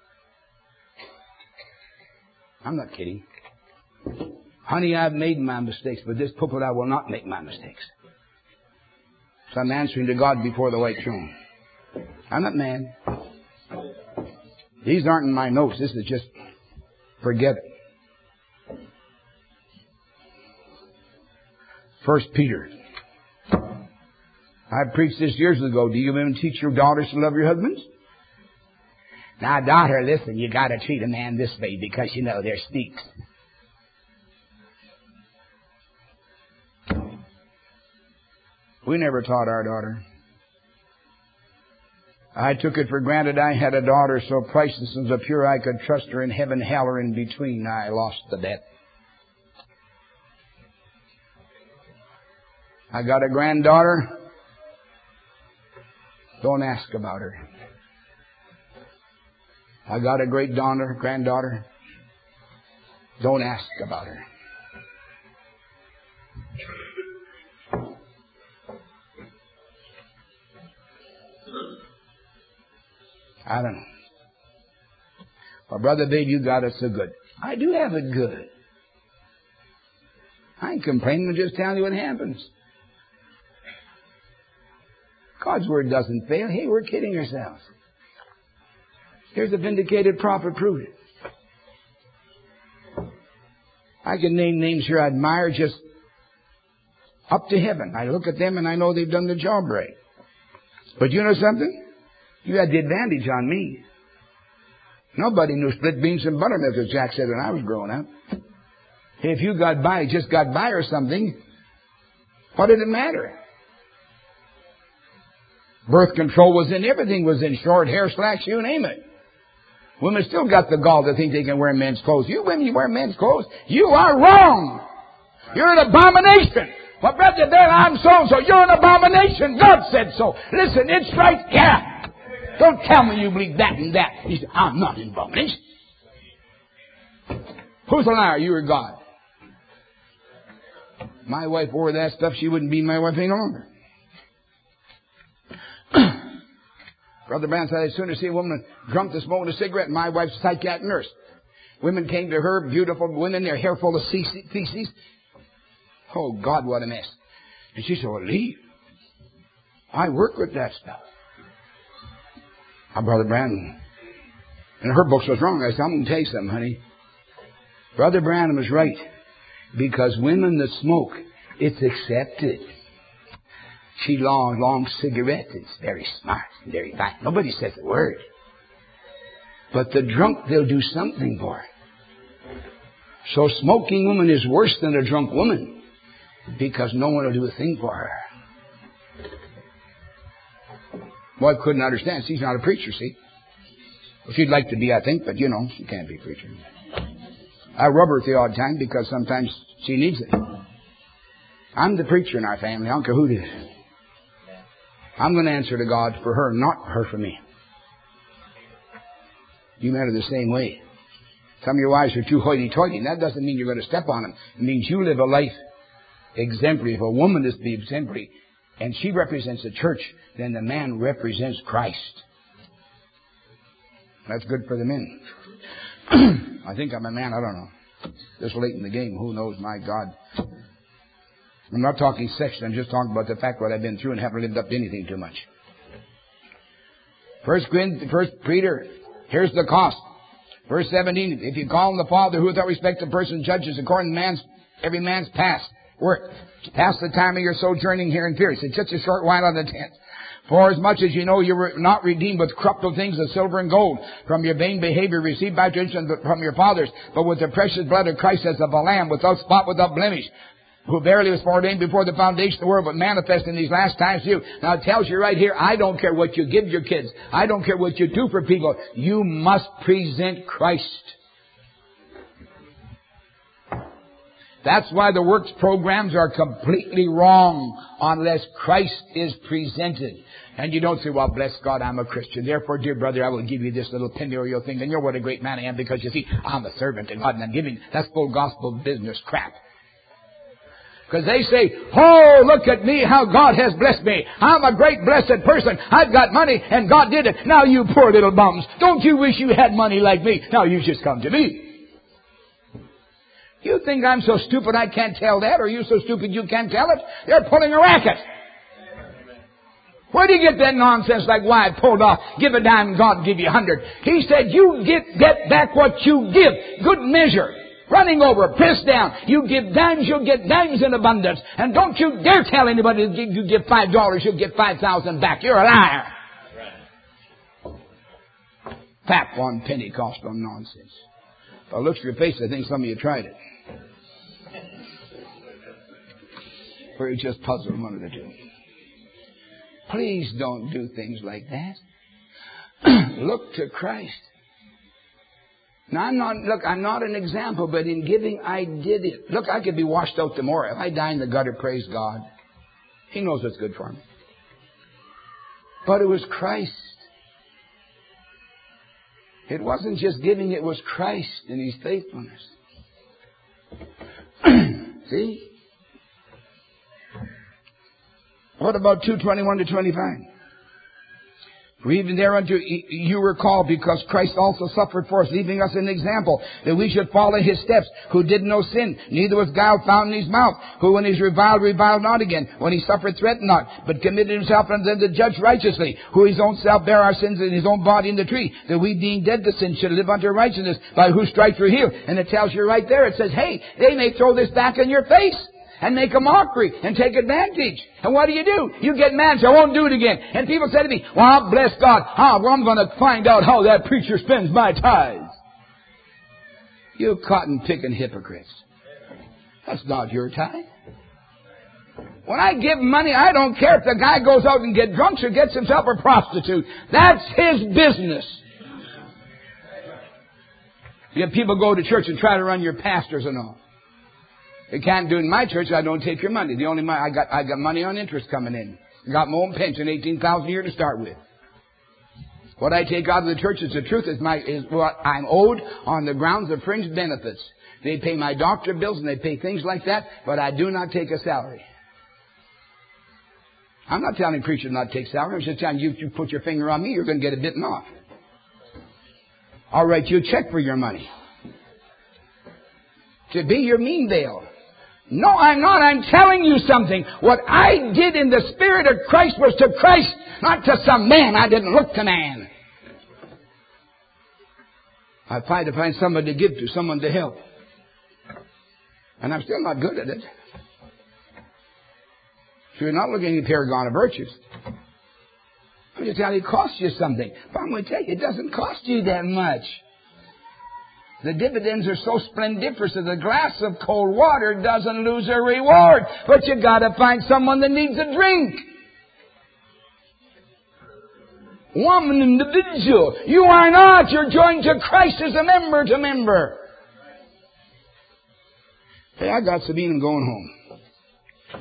I'm not kidding. Honey, I've made my mistakes, but this pulpit I will not make my mistakes. So I'm answering to God before the white throne. I'm not mad. These aren't in my notes. This is just, forget it. 1 Peter. I preached this years ago. Do you women teach your daughters to love your husbands? Now, daughter, listen, you got to treat a man this way because, you know, they're sneaks. We never taught our daughter. I took it for granted I had a daughter so priceless and so pure I could trust her in heaven, hell, or in between. I lost the bet. I got a granddaughter. Don't ask about her. I got a great granddaughter. Don't ask about her. I don't know. Well, Brother Babe, you got it so good. I do have it good. I ain't complaining. I'm just telling you what happens. God's word doesn't fail. Hey, we're kidding ourselves. Here's a vindicated prophet proved it. I can name names here I admire just up to heaven. I look at them and I know they've done the job right. But you know something? You had the advantage on me. Nobody knew split beans and buttermilk, as Jack said when I was growing up. If you got by, just got by or something, what did it matter? Birth control was in, everything was in, short hair, slacks, you name it. Women still got the gall to think they can wear men's clothes. You women, you wear men's clothes. You are wrong. You're an abomination. Well, Brother Bill, I'm so-and-so. You're an abomination. God said so. Listen, it's right. Yeah. Don't tell me you believe that and that. He said, I'm not an abomination. Who's a liar, you or God? My wife wore that stuff. She wouldn't be my wife any longer. Brother Branham said, I'd sooner see a woman drunk to smoking a cigarette. My wife's a psychiatric nurse. Women came to her, beautiful women, their hair full of feces. Oh, God, what a mess. And she said, well, leave. I work with that stuff. Our Brother Branham, and her books was wrong. I said, I'm going to tell you something, honey. Brother Branham was right. Because women that smoke, it's accepted. She long cigarette. It's very smart, very fine. Nobody says a word. But the drunk, they'll do something for her. So smoking woman is worse than a drunk woman. Because no one will do a thing for her. Wife couldn't understand. She's not a preacher, see. Well, she'd like to be, I think, but you know, she can't be a preacher. I rub her the odd time because sometimes she needs it. I'm the preacher in our family. I don't care who it is. I'm going to answer to God for her, not her for me. You men are the same way. Some of your wives are too hoity-toity, and that doesn't mean you're going to step on them. It means you live a life exemplary. If a woman is to be exemplary, and she represents the church, then the man represents Christ. That's good for the men. I think I'm a man. I don't know. This late in the game, who knows? My God. I'm not talking sex. I'm just talking about the fact what I've been through and haven't lived up to anything too much. First Peter, here's the cost. Verse 17, if you call him the Father who without respect of person judges according to every man's past work, past the time of your sojourning here in fear. It's just a short while on the 10th. For as much as you know you were not redeemed with corruptible things of silver and gold from your vain behavior received by tradition from your fathers, but with the precious blood of Christ as of a lamb without spot, without blemish, who verily was foreordained before the foundation of the world, but manifest in these last times to you. Now it tells you right here, I don't care what you give your kids. I don't care what you do for people. You must present Christ. That's why the works programs are completely wrong unless Christ is presented. And you don't say, well, bless God, I'm a Christian. Therefore, dear brother, I will give you this little penurial thing. And you're what a great man I am because, you see, I'm a servant to God and I'm giving. That's full gospel business crap. Because they say, oh, look at me, how God has blessed me. I'm a great blessed person. I've got money and God did it. Now you poor little bums. Don't you wish you had money like me? Now you just come to me. You think I'm so stupid I can't tell that, or you so stupid you can't tell it? They're pulling a racket. Where do you get that nonsense like Wyatt pulled off? Give a dime and God will give you 100. He said, you get back what you give. Good measure. Running over, pressed down. You give dimes, you'll get dimes in abundance. And don't you dare tell anybody that you give $5, you'll get 5,000 back. You're a liar. Tap on Pentecostal nonsense. If I look at your face, I think some of you tried it. Or you just puzzled one of the two. Please don't do things like that. Look to Christ. Now, I'm not an example, but in giving, I did it. Look, I could be washed out tomorrow. If I die in the gutter, praise God. He knows what's good for me. But it was Christ. It wasn't just giving, it was Christ and His faithfulness. See? What about 2:21 to 25? For even thereunto you were called, because Christ also suffered for us, leaving us an example, that we should follow His steps, who did no sin, neither was guile found in His mouth, who when He is reviled not again, when He suffered threatened not, but committed Himself unto them that judge righteously, who His own self bare our sins in His own body in the tree, that we being dead to sin should live unto righteousness, by whose stripes we're healed. And it tells you right there, it says, hey, they may throw this back in your face and make a mockery and take advantage. And what do? You get mad and say, I won't do it again. And people say to me, well, bless God. Well, I'm going to find out how that preacher spends my tithes. You cotton-picking hypocrites. That's not your tithe. When I give money, I don't care if the guy goes out and gets drunk or gets himself a prostitute. That's his business. You have people go to church and try to run your pastors and all. You can't do it in my church. I don't take your money. The only money I got money on interest coming in. I got my own pension, $18,000 a year to start with. What I take out of the church is the truth. Is what I'm owed on the grounds of fringe benefits. They pay my doctor bills and they pay things like that, but I do not take a salary. I'm not telling preachers not to take salary. I'm just telling you, if you put your finger on me, you're going to get it bitten off. I'll write you a check for your money. To be your mean bail. No, I'm not. I'm telling you something. What I did in the Spirit of Christ was to Christ, not to some man. I didn't look to man. I tried to find somebody to give to, someone to help. And I'm still not good at it. So you're not looking at the paragon of virtues. I'm just telling you, it costs you something. But I'm going to tell you, it doesn't cost you that much. The dividends are so splendiferous that a glass of cold water doesn't lose a reward. But you got to find someone that needs a drink. Woman, individual. You are not. You're joined to Christ as a member to member. Hey, I got Sabine. I'm going home.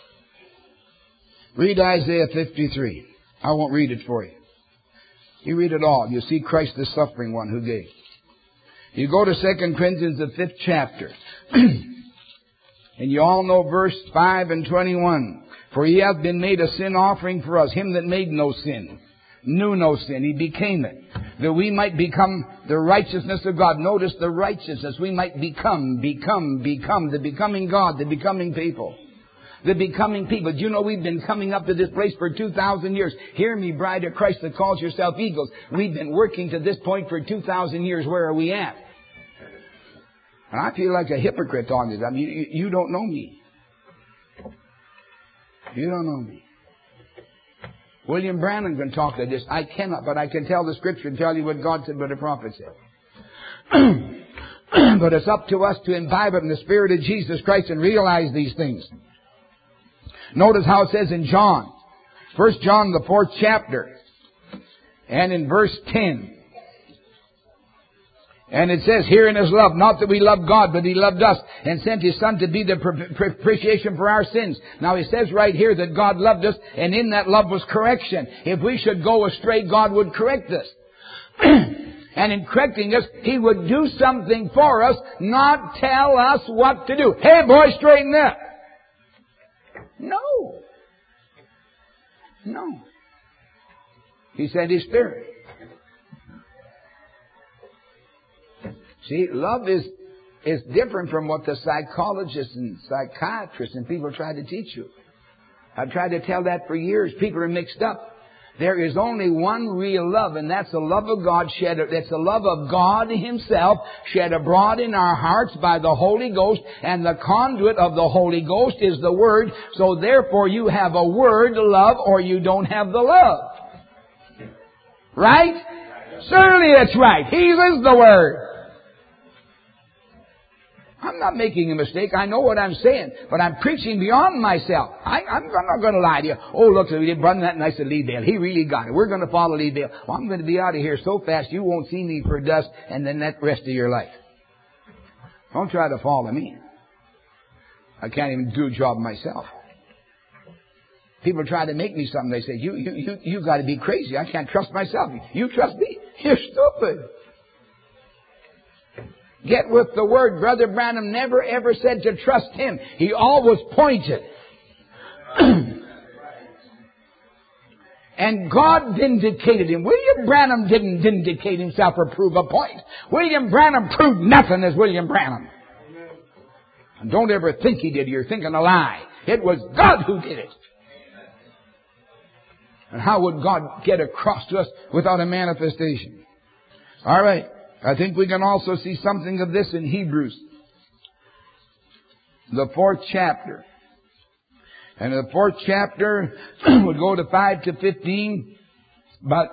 Read Isaiah 53. I won't read it for you. You read it all. You see Christ the suffering one who gave. You go to 2 Corinthians, the 5th chapter. And you all know verse 5 and 21. For he hath been made a sin offering for us, him that made no sin, knew no sin. He became it. That we might become the righteousness of God. Notice the righteousness. We might become the becoming God, the becoming people. The becoming people. Do you know we've been coming up to this place for 2,000 years? Hear me, bride of Christ that calls yourself eagles. We've been working to this point for 2,000 years. Where are we at? And I feel like a hypocrite on this. I mean, you don't know me. You don't know me. William Branham can talk to this. I cannot, but I can tell the Scripture and tell you what God said, what the prophet said. But it's up to us to imbibe it in the Spirit of Jesus Christ and realize these things. Notice how it says in John, 1 John, the 4th chapter, and in verse 10. And it says, herein is love, not that we loved God, but He loved us and sent His Son to be the propitiation for our sins. Now He says right here that God loved us, and in that love was correction. If we should go astray, God would correct us. And in correcting us, He would do something for us, not tell us what to do. Hey boy, straighten up. No. No. He sent His Spirit. See, love is different from what the psychologists and psychiatrists and people try to teach you. I've tried to tell that for years. People are mixed up. There is only one real love, and that's the love of God that's the love of God Himself shed abroad in our hearts by the Holy Ghost, and the conduit of the Holy Ghost is the Word. So therefore you have a Word, love, or you don't have the love. Right? Certainly it's right. He is the Word. I'm not making a mistake. I know what I'm saying. But I'm preaching beyond myself. I'm not going to lie to you. Oh, look, we did run that nice at Leadvale. He really got it. We're going to follow Leadvale. Well, I'm going to be out of here so fast you won't see me for dust and then that rest of your life. Don't try to follow me. I can't even do a job myself. People try to make me something. They say, you got to be crazy. I can't trust myself. You trust me? You're stupid. Get with the Word. Brother Branham never ever said to trust him. He always pointed. And God vindicated him. William Branham didn't vindicate himself or prove a point. William Branham proved nothing as William Branham. And don't ever think he did. You're thinking a lie. It was God who did it. And how would God get across to us without a manifestation? All right. I think we can also see something of this in Hebrews, the 4th chapter. And in the 4th chapter, we'll go to 5 to 15. But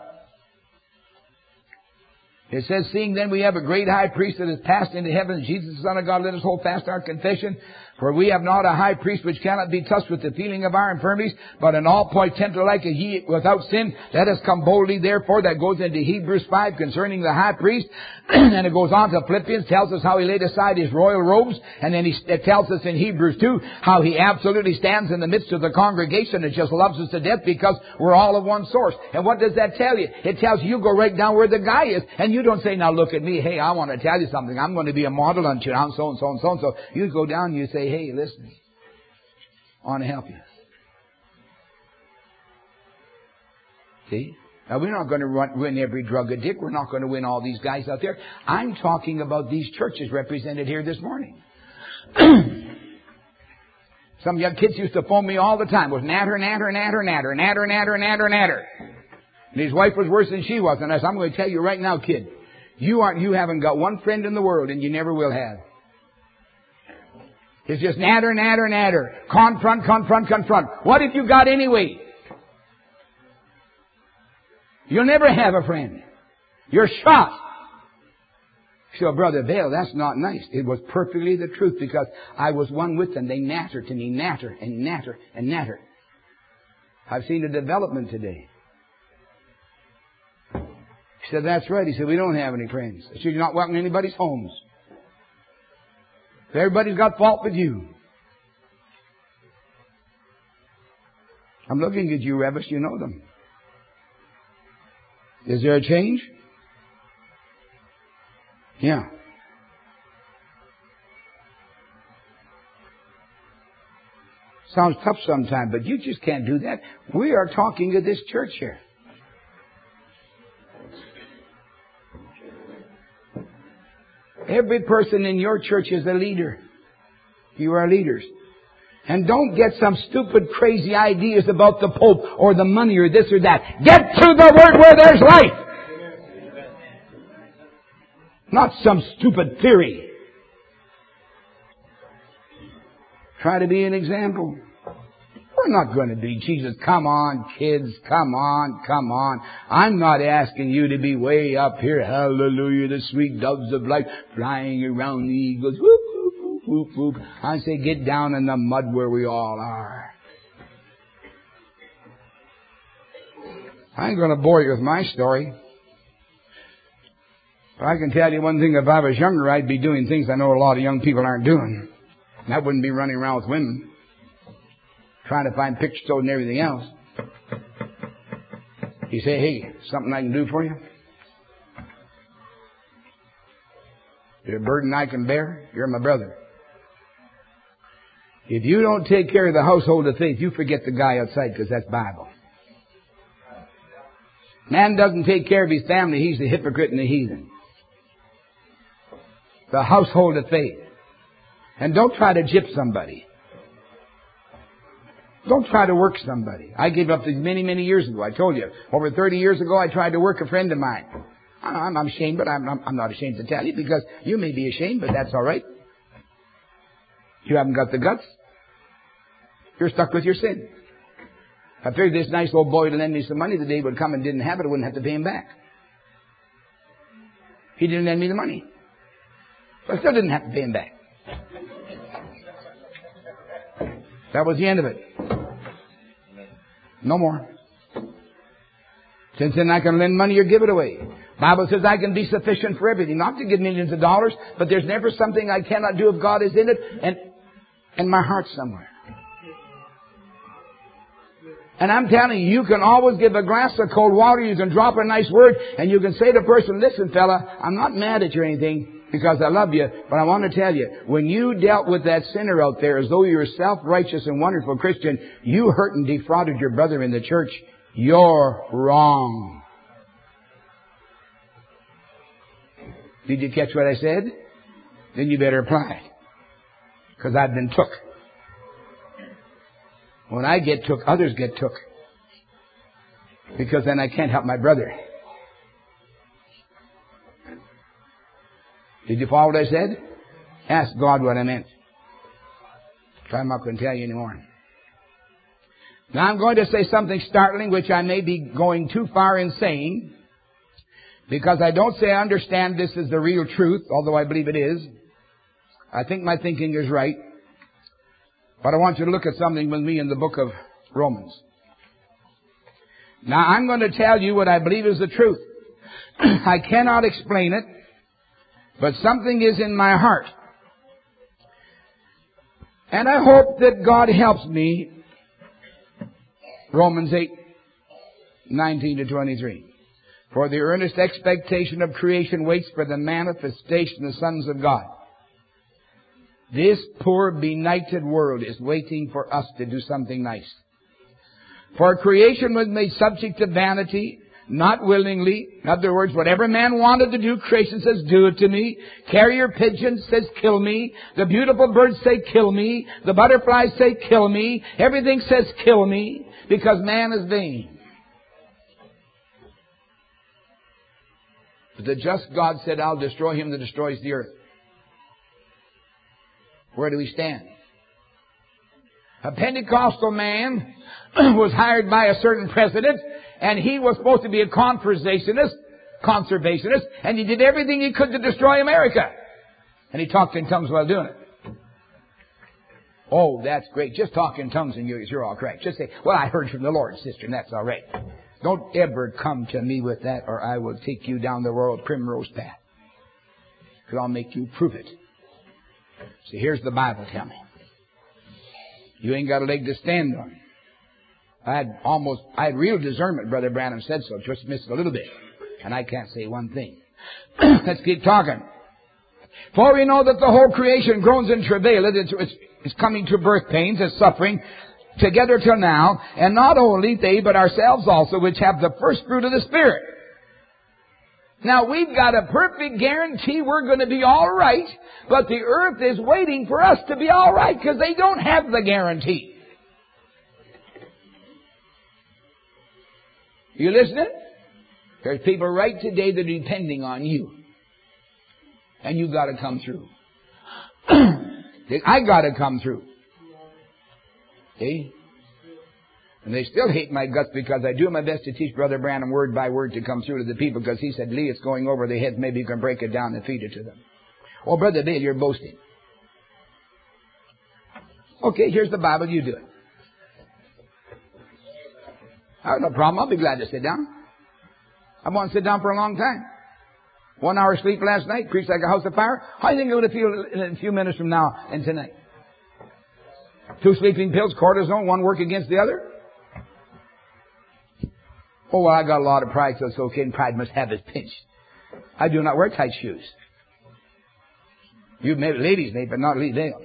it says, seeing then we have a great high priest that has passed into heaven, Jesus the Son of God, let us hold fast our confession. For we have not a high priest which cannot be touched with the feeling of our infirmities, but in all points tempted like a he without sin. Let us come boldly therefore. That goes into Hebrews 5 concerning the high priest. And it goes on to Philippians, tells us how he laid aside his royal robes. And then it tells us in Hebrews 2 how he absolutely stands in the midst of the congregation and just loves us to death because we're all of one source. And what does that tell you? It tells you go right down where the guy is. And you don't say, now look at me. Hey, I want to tell you something. I'm going to be a model unto you. I'm so and so and so and so. You go down and you say, hey, listen, I want to help you. See? Now, we're not going to win every drug addict. We're not going to win all these guys out there. I'm talking about these churches represented here this morning. Some young kids used to phone me all the time. It was natter. And his wife was worse than she was. And I said, I'm going to tell you right now, kid, you haven't got one friend in the world, and you never will have. It's just natter. Confront. What have you got anyway? You'll never have a friend. You're shot. So, Brother Vail, that's not nice. It was perfectly the truth because I was one with them. They natter to me, natter. I've seen a development today. He said, that's right. He said, we don't have any friends. I said, you're not welcome to anybody's homes. Everybody's got fault with you. I'm looking at you, Revis. You know them. Is there a change? Yeah. Sounds tough sometimes, but you just can't do that. We are talking to this church here. Every person in your church is a leader. You are leaders. And don't get some stupid, crazy ideas about the Pope or the money or this or that. Get to the Word where there's life. Not some stupid theory. Try to be an example. We're not going to be Jesus. Come on, kids. Come on, come on. I'm not asking you to be way up here. Hallelujah. The sweet doves of life flying around the eagles. Whoop, whoop, whoop, whoop, whoop. I say get down in the mud where we all are. I ain't going to bore you with my story. But I can tell you one thing. If I was younger, I'd be doing things I know a lot of young people aren't doing. And I wouldn't be running around with women, trying to find picture shows and everything else. You say, hey, something I can do for you? There's a burden I can bear. You're my brother. If you don't take care of the household of faith, you forget the guy outside, because that's Bible. Man doesn't take care of his family. He's the hypocrite and the heathen. The household of faith. And don't try to gyp somebody. Don't try to work somebody. I gave up this many, many years ago. I told you. Over 30 years ago, I tried to work a friend of mine. I'm ashamed, but I'm not ashamed to tell you, because you may be ashamed, but that's all right. You haven't got the guts. You're stuck with your sin. I figured this nice old boy to lend me some money. The day he would come and didn't have it, I wouldn't have to pay him back. He didn't lend me the money. So I still didn't have to pay him back. That was the end of it. No more. Since then I can lend money or give it away. Bible says I can be sufficient for everything. Not to give millions of dollars, but there's never something I cannot do if God is in it and my heart somewhere. And I'm telling you, you can always give a glass of cold water, you can drop a nice word, and you can say to a person, listen fella, I'm not mad at you or anything, because I love you, but I want to tell you, when you dealt with that sinner out there as though you're a self-righteous and wonderful Christian, you hurt and defrauded your brother in the church. You're wrong. Did you catch what I said? Then you better apply it. Because I've been took. When I get took, others get took. Because then I can't help my brother. Did you follow what I said? Ask God what I meant. I'm not going to tell you anymore. Now I'm going to say something startling, which I may be going too far in saying, because I don't say I understand this is the real truth, although I believe it is. I think my thinking is right. But I want you to look at something with me in the book of Romans. Now I'm going to tell you what I believe is the truth. I cannot explain it, but something is in my heart. And I hope that God helps me. Romans 8:19-23. For the earnest expectation of creation waits for the manifestation of the sons of God. This poor benighted world is waiting for us to do something nice. For creation was made subject to vanity, not willingly. In other words, whatever man wanted to do, creation says, do it to me. Carrier pigeon says, kill me. The beautiful birds say, kill me. The butterflies say, kill me. Everything says, kill me, because man is vain. But the just God said, I'll destroy him that destroys the earth. Where do we stand? A Pentecostal man was hired by a certain president, and he was supposed to be a conservationist, and he did everything he could to destroy America. And he talked in tongues while doing it. Oh, that's great. Just talk in tongues and you're all correct. Just say, well, I heard from the Lord, sister, and that's all right. Don't ever come to me with that, or I will take you down the royal primrose path. Because I'll make you prove it. See, here's the Bible, tell me. You ain't got a leg to stand on. I had real discernment, Brother Branham said so. Just missed a little bit. And I can't say one thing. Let's keep talking. For we know that the whole creation groans in travail. It's coming to birth pains, it's suffering, together till now. And not only they, but ourselves also, which have the first fruit of the Spirit. Now, we've got a perfect guarantee we're going to be all right, but the earth is waiting for us to be all right because they don't have the guarantee. You listening? There's people right today that are depending on you. And you've got to come through. I got to come through. See? And they still hate my guts because I do my best to teach Brother Branham word by word to come through to the people because he said, Lee, it's going over their heads. Maybe you can break it down and feed it to them. Oh, Brother Bill, you're boasting. Okay, here's the Bible. You do it. I have no problem. I'll be glad to sit down. I want to sit down for a long time. 1 hour sleep last night, preached like a house of fire. How do you think I'm going to feel in a few minutes from now and tonight? 2 sleeping pills, cortisone, one work against the other? Oh, well, I got a lot of pride, so it's okay, and pride must have its pinch. I do not wear tight shoes. You may, ladies may, but not Lee Dale.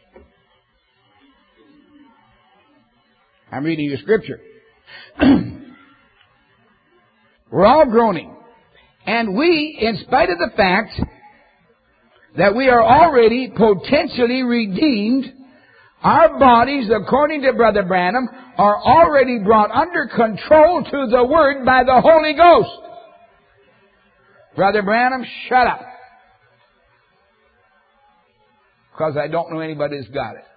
I'm reading your scripture. We're all groaning. And we, in spite of the fact that we are already potentially redeemed, our bodies, according to Brother Branham, are already brought under control to the Word by the Holy Ghost. Brother Branham, shut up. Because I don't know anybody that's got it.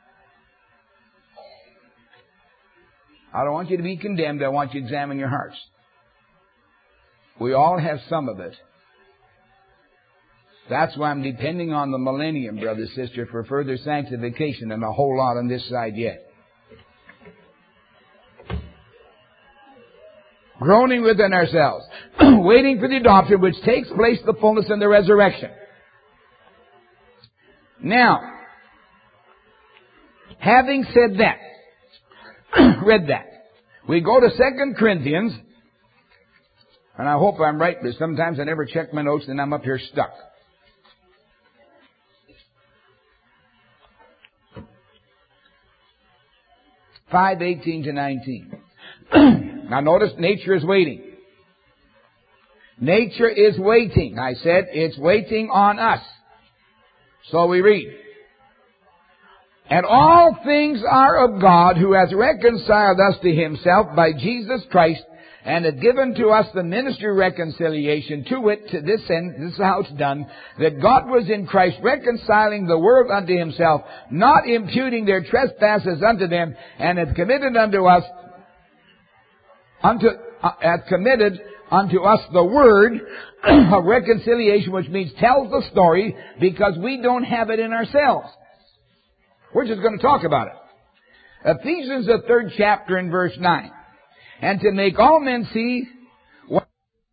I don't want you to be condemned. I want you to examine your hearts. We all have some of it. That's why I'm depending on the millennium, brother, sister, for further sanctification and a whole lot on this side yet. Groaning within ourselves, waiting for the adoption which takes place, the fullness and the resurrection. Now, having said that, read that, we go to 2 Corinthians, and I hope I'm right, but sometimes I never check my notes and I'm up here stuck. Five 18 to 19. Now notice, nature is waiting. Nature is waiting. I said it's waiting on us. So we read. And all things are of God, who has reconciled us to Himself by Jesus Christ, and hath given to us the ministry of reconciliation, to wit, to this end, this is how it's done, that God was in Christ reconciling the world unto Himself, not imputing their trespasses unto them, and hath committed unto us the word of reconciliation, which means tells the story, because we don't have it in ourselves. We're just going to talk about it. Ephesians, the 3rd chapter, and verse 9. And to make all men see what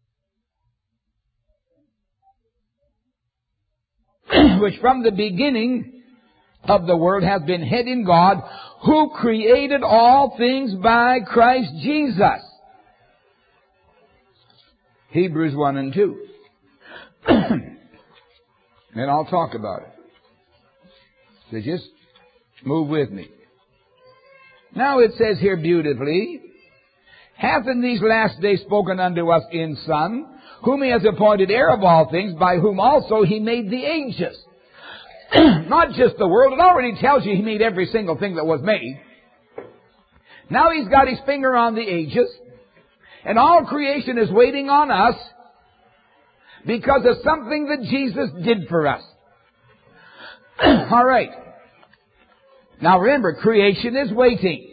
which from the beginning of the world has been hid in God, who created all things by Christ Jesus. Hebrews 1 and 2. And I'll talk about it. So just move with me. Now it says here beautifully, hath in these last days spoken unto us in Son, whom He has appointed heir of all things, by whom also He made the ages. Not just the world. It already tells you He made every single thing that was made. Now He's got His finger on the ages. And all creation is waiting on us because of something that Jesus did for us. All right. Now remember, creation is waiting.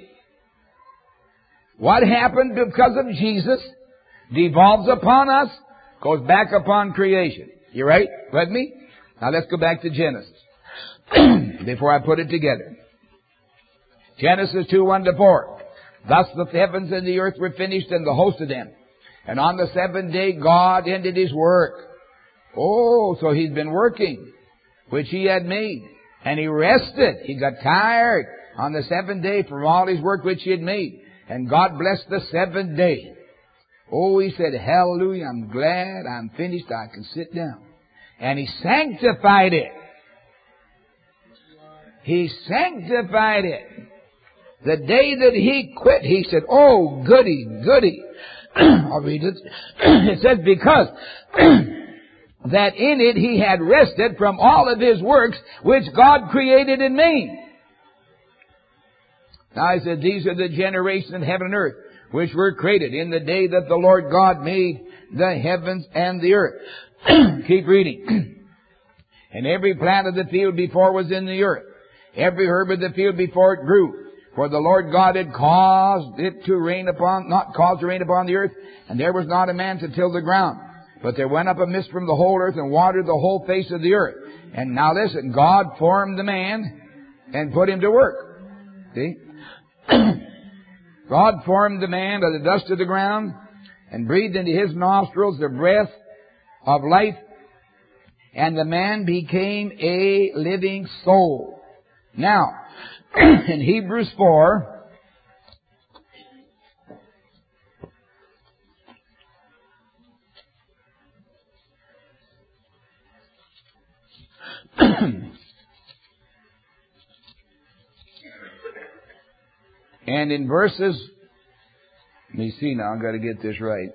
What happened because of Jesus devolves upon us, goes back upon creation. You right? With me? Now let's go back to Genesis before I put it together. Genesis 2, 1 to 4. Thus the heavens and the earth were finished, and the host of them. And on the 7th day God ended His work. Oh, so He's been working, which He had made. And He rested. He got tired on the 7th day from all His work which He had made. And God blessed the 7th day. Oh, He said, hallelujah, I'm glad I'm finished. I can sit down. And He sanctified it. He sanctified it. The day that He quit, He said, oh, goody, goody. I'll read it. It says, because that in it he had rested from all of his works which God created and made. Now he said, these are the generations of heaven and earth, which were created in the day that the Lord God made the heavens and the earth. Keep reading. And every plant of the field before was in the earth, every herb of the field before it grew. For the Lord God had caused it to rain upon, not caused to rain upon the earth, and there was not a man to till the ground. But there went up a mist from the whole earth and watered the whole face of the earth. And now listen, God formed the man and put him to work. See? God formed the man of the dust of the ground and breathed into his nostrils the breath of life, and the man became a living soul. Now, in Hebrews 4, and in verses, let me see now, I've got to get this right.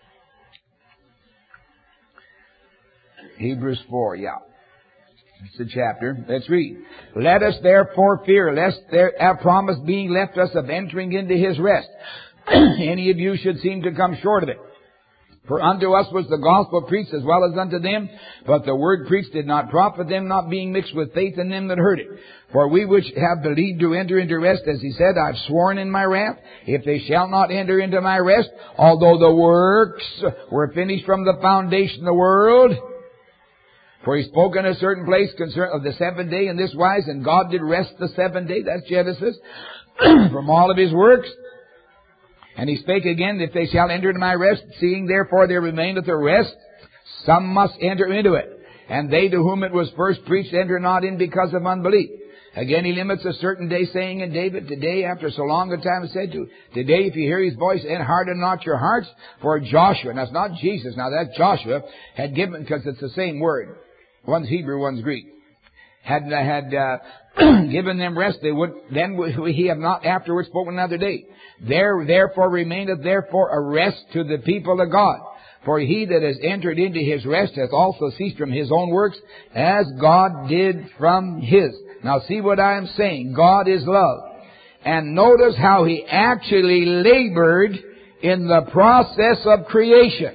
Hebrews 4, yeah. It's the chapter. Let's read. Let us therefore fear, lest our promise being left us of entering into his rest, any of you should seem to come short of it. For unto us was the gospel preached as well as unto them, but the word preached did not profit them, not being mixed with faith in them that heard it. For we which have believed do enter into rest, as he said, I've sworn in my wrath, if they shall not enter into my rest, although the works were finished from the foundation of the world. For he spoke in a certain place concern of the seventh day in this wise, and God did rest the seventh day, that's Genesis, from all of his works. And he spake again, if they shall enter into my rest, seeing therefore there remaineth a rest, some must enter into it. And they to whom it was first preached enter not in because of unbelief. Again he limits a certain day, saying in David, today after so long a time said to, today if you hear his voice, and harden not your hearts, for Joshua, now it's not Jesus, now that's Joshua, had given, because it's the same word. One's Hebrew, one's Greek. Had given them rest, they would, then he have not afterwards spoken another day. Therefore remaineth therefore a rest to the people of God. For he that has entered into his rest hath also ceased from his own works, as God did from his. Now see what I am saying. God is love. And notice how he actually labored in the process of creation.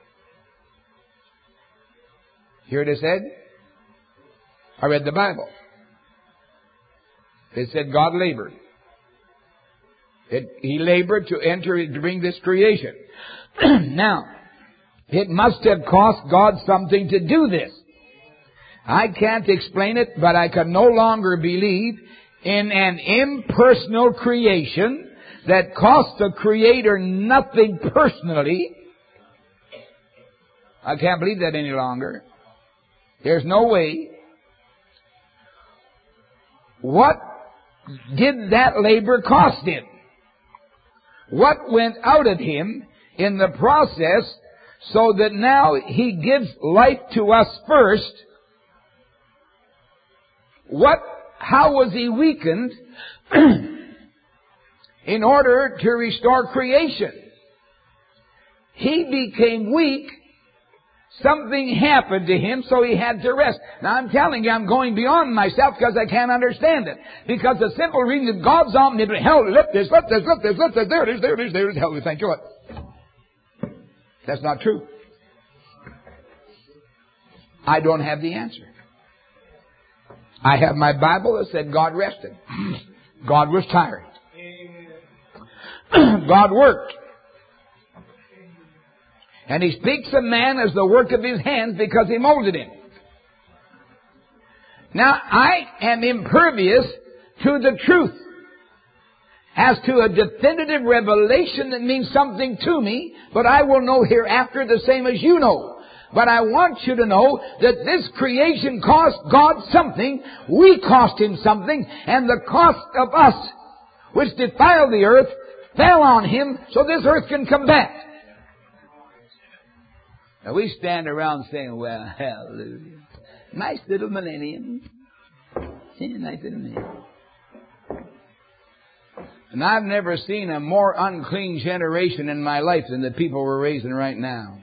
Hear it said? I read the Bible. It said God labored. He labored to bring this creation. Now, it must have cost God something to do this. I can't explain it, but I can no longer believe in an impersonal creation that cost the Creator nothing personally. I can't believe that any longer. There's no way. What did that labor cost him? What went out of him in the process so that now he gives life to us first? How was he weakened in order to restore creation? He became weak. Something happened to him, so he had to rest. Now I'm telling you, I'm going beyond myself because I can't understand it. Because the simple reason that God's omnipotent, hell, let this, there it is, hell, thank you, Lord. That's not true. I don't have the answer. I have my Bible that said God rested. God was tired. God worked. And he speaks of man as the work of his hands because he molded him. Now, I am impervious to the truth as to a definitive revelation that means something to me, but I will know hereafter the same as you know. But I want you to know that this creation cost God something, we cost him something, and the cost of us, which defiled the earth, fell on him so this earth can come back. Now we stand around saying, well, hallelujah. Nice little millennium. Nice little millennium. And I've never seen a more unclean generation in my life than the people we're raising right now.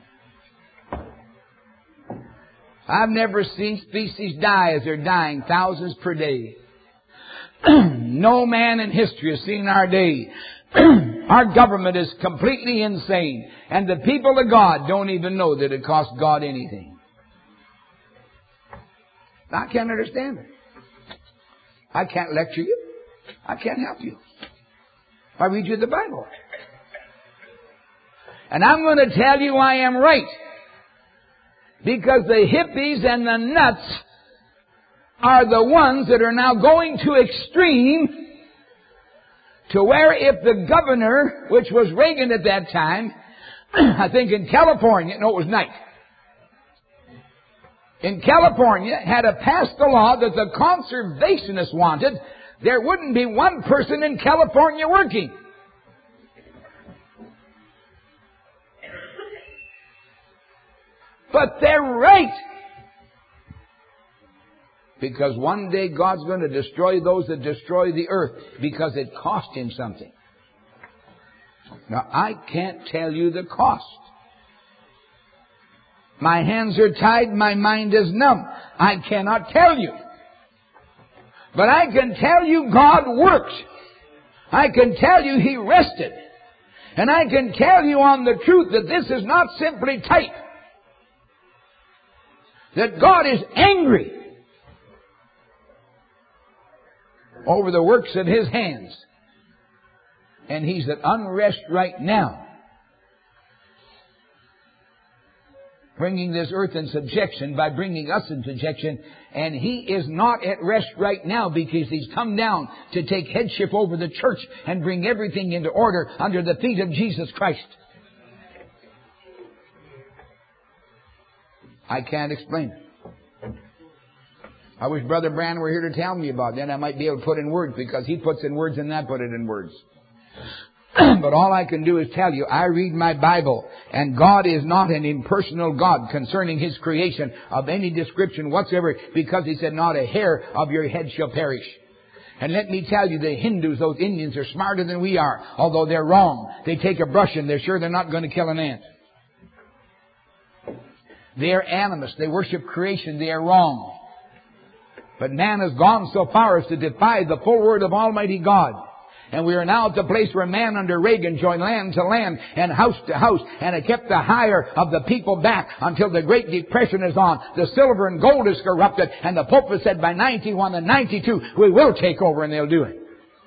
I've never seen species die as they're dying, thousands per day. No man in history has seen our day. Our government is completely insane. And the people of God don't even know that it costs God anything. I can't understand it. I can't lecture you. I can't help you. I read you the Bible. And I'm going to tell you I am right. Because the hippies and the nuts are the ones that are now going to extreme to where if the governor, which was Reagan at that time, I think in California, no, it was night. In California, had passed a law that the conservationists wanted, there wouldn't be one person in California working. But they're right. Because one day God's going to destroy those that destroy the earth because it cost Him something. Now, I can't tell you the cost. My hands are tied, my mind is numb. I cannot tell you. But I can tell you God works. I can tell you He rested. And I can tell you on the truth that this is not simply type. That God is angry over the works of His hands. And He's at unrest right now, bringing this earth in subjection by bringing us in subjection. And He is not at rest right now because He's come down to take headship over the church and bring everything into order under the feet of Jesus Christ. I can't explain it. I wish Brother Branham were here to tell me about it. Then I might be able to put in words, because he puts in words and I put it in words. But all I can do is tell you, I read my Bible, and God is not an impersonal God concerning His creation of any description whatsoever, because He said, not a hair of your head shall perish. And let me tell you, the Hindus, those Indians, are smarter than we are, although they're wrong. They take a brush and they're sure they're not going to kill an ant. They are animists. They worship creation. They are wrong. But man has gone so far as to defy the full word of Almighty God. And we are now at the place where man under Reagan joined land to land and house to house, and it kept the hire of the people back until the Great Depression is on. The silver and gold is corrupted, and the Pope has said by 91 and 92, we will take over, and they'll do it.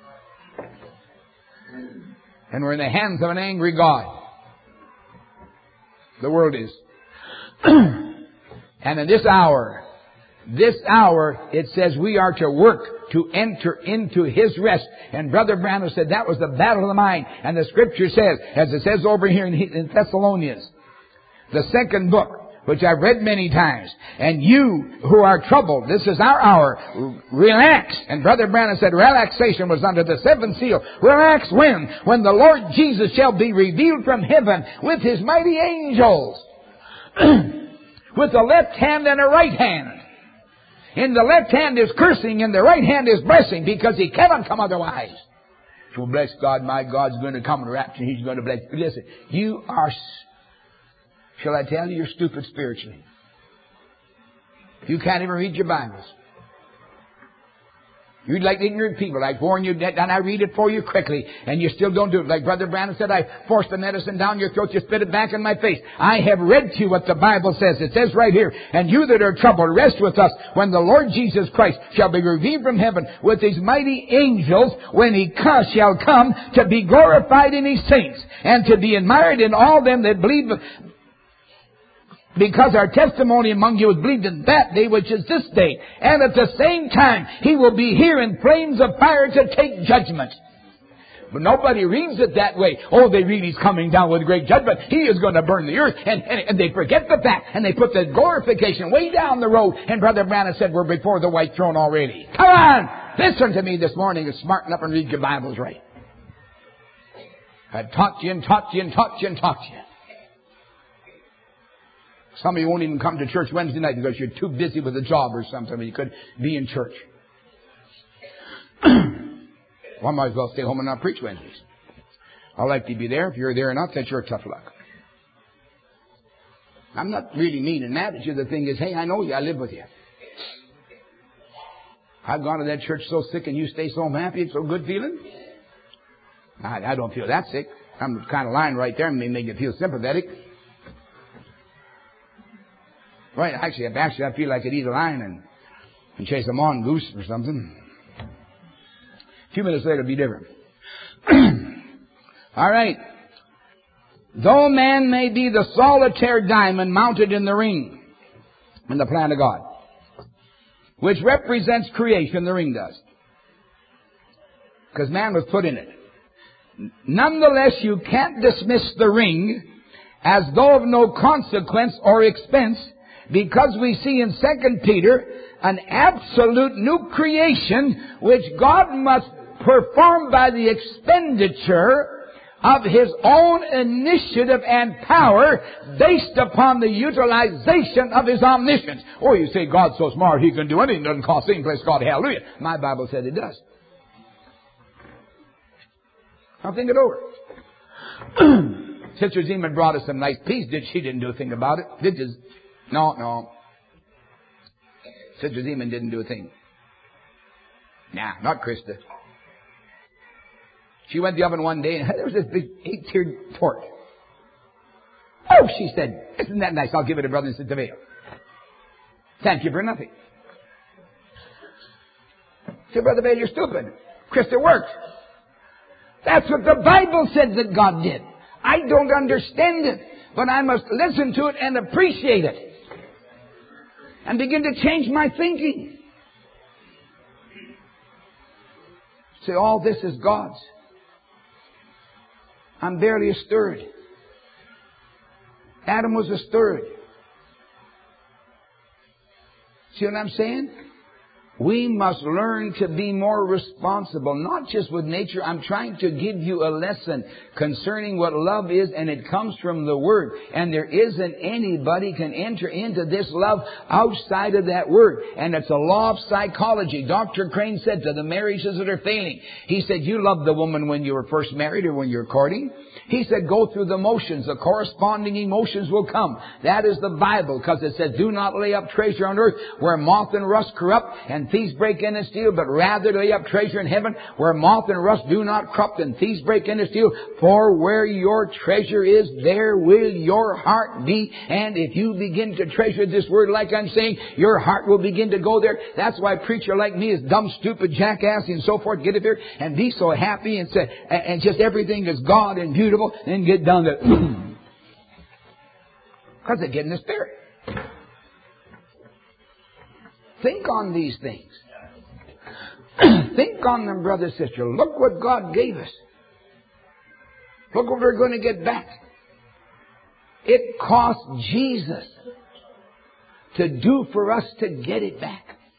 And we're in the hands of an angry God. The world is. And in this hour, it says we are to work to enter into His rest. And Brother Branham said that was the battle of the mind. And the Scripture says, as it says over here in Thessalonians, the second book, which I've read many times, and you who are troubled, this is our hour, relax. And Brother Branham said relaxation was under the seventh seal. Relax when? When the Lord Jesus shall be revealed from heaven with His mighty angels. With a left hand and a right hand. In the left hand is cursing, and the right hand is blessing, because He cannot come otherwise. So bless God, my God's going to come and rapture. He's going to bless you. Listen, you are, shall I tell you, you're stupid spiritually. You can't even read your Bibles. You'd like ignorant people. I warn you, and I read it for you quickly, and you still don't do it. Like Brother Branham said, I forced the medicine down your throat, you spit it back in my face. I have read to you what the Bible says. It says right here, and you that are troubled, rest with us when the Lord Jesus Christ shall be revealed from heaven with His mighty angels, when He shall come to be glorified in His saints, and to be admired in all them that believe. Because our testimony among you is believed in that day, which is this day. And at the same time, He will be here in flames of fire to take judgment. But nobody reads it that way. Oh, they read He's coming down with great judgment. He is going to burn the earth. And they forget the fact. And they put the glorification way down the road. And Brother Branham said, we're before the white throne already. Come on! Listen to me this morning and smarten up and read your Bibles right. I've taught you and taught you and taught you and taught you. Some of you won't even come to church Wednesday night because you're too busy with a job or something. You could be in church. Well, I might as well stay home and not preach Wednesdays. I'll like to be there. If you're there or not, that's your tough luck. I'm not really mean and mad at you. The thing is, hey, I know you. I live with you. I've gone to that church so sick and you stay so happy. It's so good feeling. I don't feel that sick. I'm kind of lying right there and may make you feel sympathetic. Right, actually, I feel like I'd eat a lion and chase a mongoose or something. A few minutes later, it'll be different. All right. Though man may be the solitaire diamond mounted in the ring, in the plan of God, which represents creation, the ring does. Because man was put in it. Nonetheless, you can't dismiss the ring as though of no consequence or expense, because we see in 2 Peter an absolute new creation which God must perform by the expenditure of His own initiative and power based upon the utilization of His omniscience. Oh, you say God's so smart He can do anything. It doesn't cost anything. Bless God. Hallelujah. My Bible said it does. Now think it over. Sister Zeman brought us some nice peas. She didn't do a thing about it. Did you? No. Sister Zeman didn't do a thing. Nah, not Krista. She went to the oven one day and there was this big 8-tiered torte. Oh, she said, isn't that nice? I'll give it to Brother and Sister Vale. Thank you for nothing. Say, Brother Vale, you're stupid. Krista worked. That's what the Bible said that God did. I don't understand it, but I must listen to it and appreciate it. And begin to change my thinking. Say, all this is God's. I'm barely a stirred. Adam was a stirred. See what I'm saying? We must learn to be more responsible, not just with nature. I'm trying to give you a lesson concerning what love is, and it comes from the Word. And there isn't anybody can enter into this love outside of that Word. And it's a law of psychology. Dr. Crane said to the marriages that are failing, he said, you loved the woman when you were first married or when you were courting. He said, go through the motions. The corresponding emotions will come. That is the Bible, because it says, do not lay up treasure on earth where moth and rust corrupt and thieves break in and steal, but rather lay up treasure in heaven where moth and rust do not corrupt and thieves break in and steal. For where your treasure is, there will your heart be. And if you begin to treasure this word like I'm saying, your heart will begin to go there. That's why a preacher like me is dumb, stupid, jackass, and so forth. Get it there and be so happy and say, and just everything is God and beautiful. And get down to because they get in the Spirit. Think on these things. Think on them, brother, sister. Look what God gave us. Look what we're going to get back. It cost Jesus to do for us to get it back.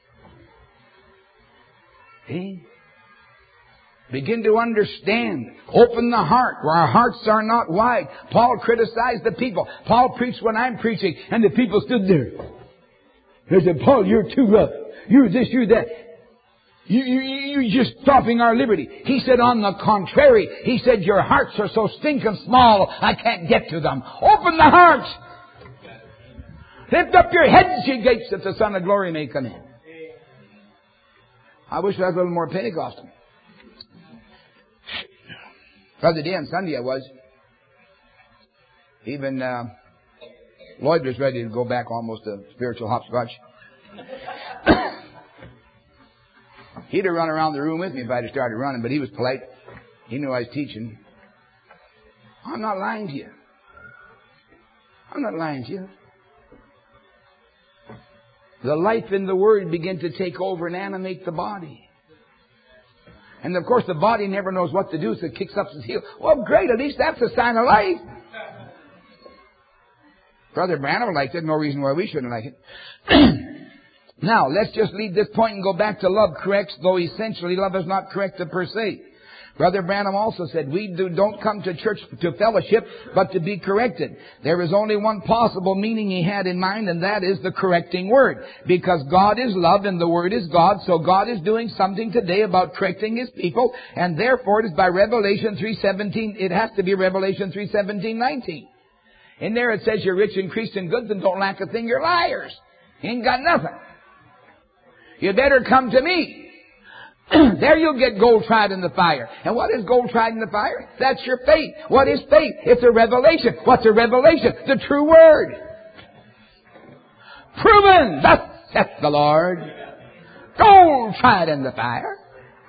See? Begin to understand. Open the heart where our hearts are not wide. Paul criticized the people. Paul preached when I'm preaching, and the people stood there. They said, Paul, you're too rough. You're this, you're that. You're just stopping our liberty. He said, on the contrary, he said, your hearts are so stinking small, I can't get to them. Open the hearts. Lift up your heads, ye gates, that the Son of Glory may come in. I wish I was a little more Pentecostal. The other day on Sunday I was. Even Lloyd was ready to go back almost to spiritual hopscotch. He'd have run around the room with me if I'd have started running, but he was polite. He knew I was teaching. I'm not lying to you. I'm not lying to you. The life in the Word began to take over and animate the body. And of course the body never knows what to do, so it kicks up its heel. Well, great, at least that's a sign of life. Brother Branham liked it, no reason why we shouldn't like it. Now, let's just leave this point and go back to love corrects, though essentially love is not corrected per se. Brother Branham also said, we don't come to church to fellowship, but to be corrected. There is only one possible meaning he had in mind, and that is the correcting word. Because God is love and the word is God, so God is doing something today about correcting His people, and therefore it is by Revelation 3:17, it has to be Revelation 3:17-19. In there it says you're rich, increased in goods, and don't lack a thing. You're liars. You ain't got nothing. You better come to me. There you'll get gold tried in the fire. And what is gold tried in the fire? That's your faith. What is faith? It's a revelation. What's a revelation? The true word. Proven, thus saith the Lord. Gold tried in the fire.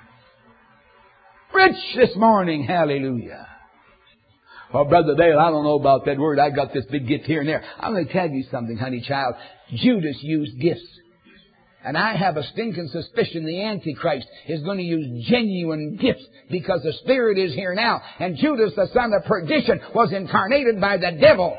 Rich this morning, hallelujah. Oh, Brother Dale, I don't know about that word. I got this big gift here and there. I'm going to tell you something, honey child. Judas used gifts. And I have a stinking suspicion the Antichrist is going to use genuine gifts because the Spirit is here now. And Judas, the son of perdition, was incarnated by the devil.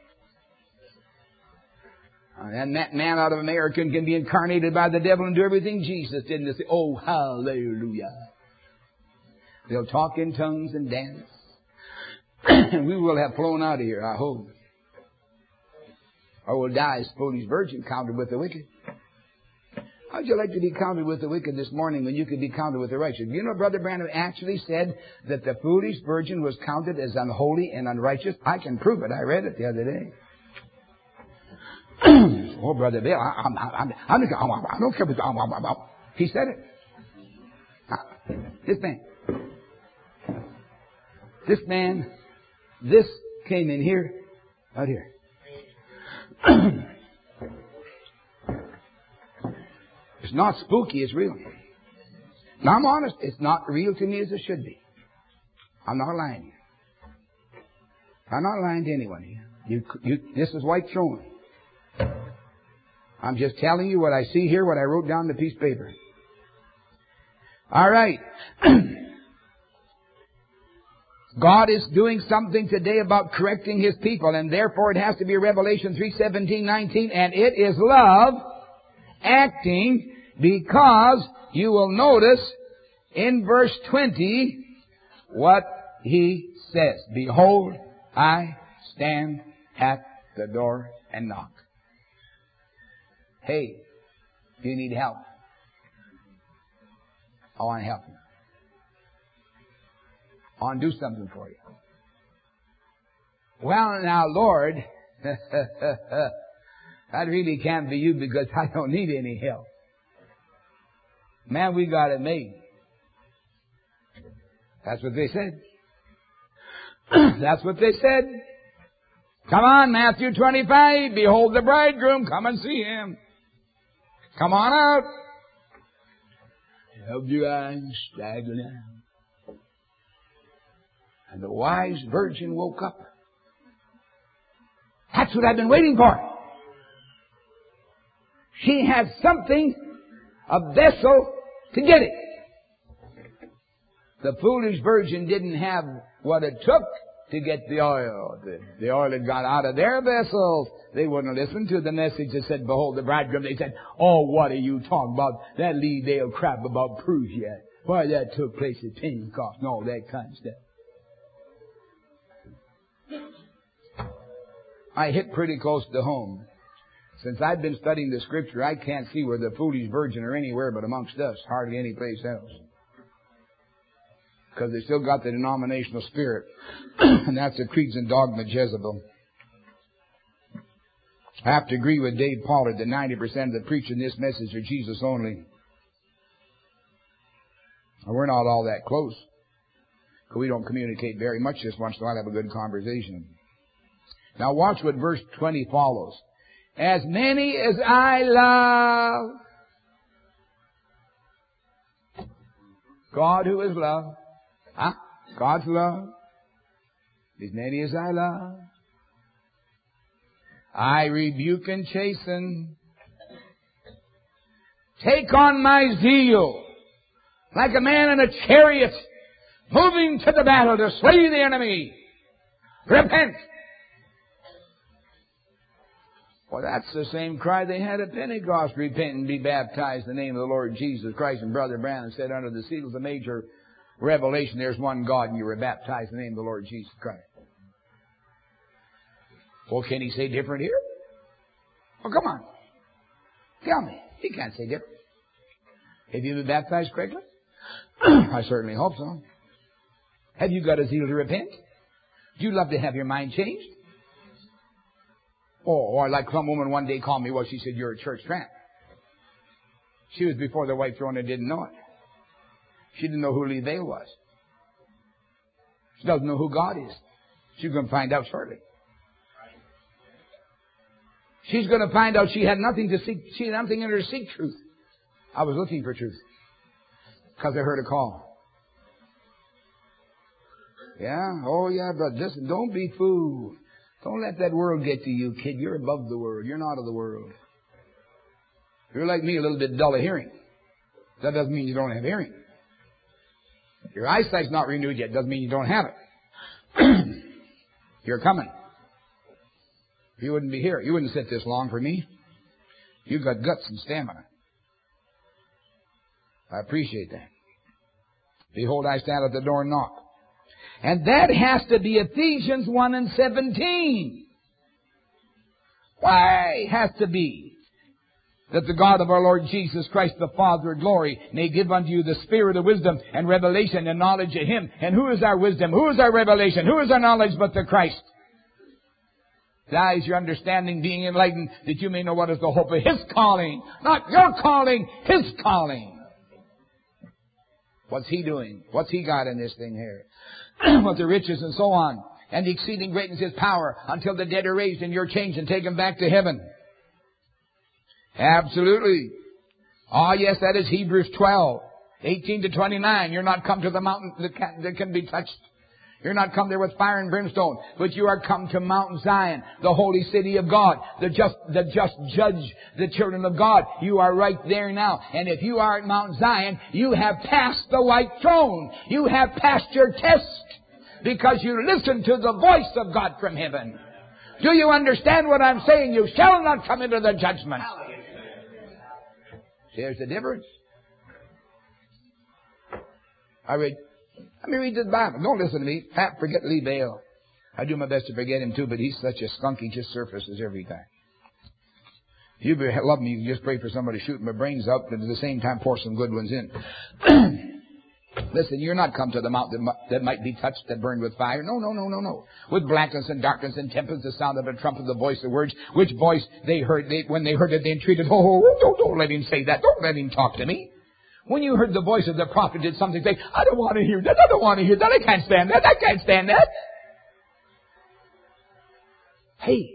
And that man out of America can be incarnated by the devil and do everything Jesus did. And they say, oh, hallelujah. They'll talk in tongues and dance. And we will have flown out of here, I hope. Or we'll die as foolish virgin counted with the wicked. How'd you like to be counted with the wicked this morning when you could be counted with the righteous? You know, Brother Branham actually said that the foolish virgin was counted as unholy and unrighteous. I can prove it. I read it the other day. Oh, Brother Bill, I don't care what... He said it. This came in here, out here. It's not spooky, it's real. Now, I'm honest, it's not real to me as it should be. I'm not lying to you. I'm not lying to anyone. This is white throne. I'm just telling you what I see here, what I wrote down on the piece of paper. All right. God is doing something today about correcting His people, and therefore it has to be Revelation 3:17-19, and it is love acting, because you will notice in verse 20 what He says. Behold, I stand at the door and knock. Hey, do you need help? I want to help you. I want to do something for you. Well, now, Lord, that really can't be you because I don't need any help. Man, we got it made. That's what they said. That's what they said. Come on, Matthew 25. Behold the bridegroom. Come and see Him. Come on out. Help your eyes straggle down. And the wise virgin woke up. That's what I've been waiting for. She had something, a vessel, to get it. The foolish virgin didn't have what it took to get the oil. The oil had gone out of their vessels. They wouldn't listen to the message that said, behold the bridegroom. They said, oh, what are you talking about? That Lee Dale crap about Prusia. Why, that took place at Pentecost and all that kind of stuff. I hit pretty close to home. Since I've been studying the Scripture, I can't see where the foolish virgin are anywhere but amongst us. Hardly any place else. Because they still got the denominational spirit. And that's the creeds and dogma Jezebel. I have to agree with Dave Pollard that 90% of the preaching in this message are Jesus only. And we're not all that close. Because we don't communicate very much. Just once in a while have a good conversation. Now watch what verse 20 follows. As many as I love. God who is love. Huh? God's love. As many as I love. I rebuke and chasten. Take on my zeal. Like a man in a chariot. Moving to the battle to slay the enemy. Repent. Well, that's the same cry they had at Pentecost. Repent and be baptized in the name of the Lord Jesus Christ. And Brother Branham said under the seals of Major Revelation, there's one God and you were baptized in the name of the Lord Jesus Christ. Well, can he say different here? Oh, come on. Tell me. He can't say different. Have you been baptized correctly? I certainly hope so. Have you got a zeal to repent? Do you love to have your mind changed? Or like some woman one day called me, well, she said, you're a church tramp. She was before the white throne and didn't know it. She didn't know who Lee Vale was. She doesn't know who God is. She's going to find out shortly. She's going to find out she had nothing to seek. She had nothing in her to seek truth. I was looking for truth because I heard a call. Yeah? Oh, yeah, but listen, don't be fooled. Don't let that world get to you, kid. You're above the world. You're not of the world. You're like me, a little bit dull of hearing. That doesn't mean you don't have hearing. Your eyesight's not renewed yet. Doesn't mean you don't have it. You're coming. You wouldn't be here. You wouldn't sit this long for me. You've got guts and stamina. I appreciate that. Behold, I stand at the door and knock. And that has to be Ephesians 1:17. Why has to be? That the God of our Lord Jesus Christ, the Father of glory, may give unto you the spirit of wisdom and revelation and knowledge of Him. And who is our wisdom? Who is our revelation? Who is our knowledge but the Christ? The eyes, your understanding being enlightened, that you may know what is the hope of His calling. Not your calling, His calling. What's He doing? What's He got in this thing here? What the riches and so on. And the exceeding greatness of His power until the dead are raised and you're changed and taken back to heaven. Absolutely. Ah, yes, that is Hebrews 12:18-29. You're not come to the mountain that can be touched. You're not come there with fire and brimstone, but you are come to Mount Zion, the holy city of God, the just judge, the children of God. You are right there now. And if you are at Mount Zion, you have passed the white throne. You have passed your test because you listened to the voice of God from heaven. Do you understand what I'm saying? You shall not come into the judgment. There's the difference. Let me read this Bible. Don't listen to me. Forget Lee Vale. I do my best to forget him too, but he's such a skunk, he just surfaces every time. If you love me, you can just pray for somebody to shoot my brains out, but at the same time pour some good ones in. Listen, you're not come to the mountain that might be touched, that burned with fire. No. With blackness and darkness and tempest, the sound of a trumpet, the voice of words, which voice they heard, when they heard it, they entreated, don't let him say that. Don't let him talk to me. When you heard the voice of the prophet did something, say, I don't want to hear that. I don't want to hear that. I can't stand that. I can't stand that. Hey,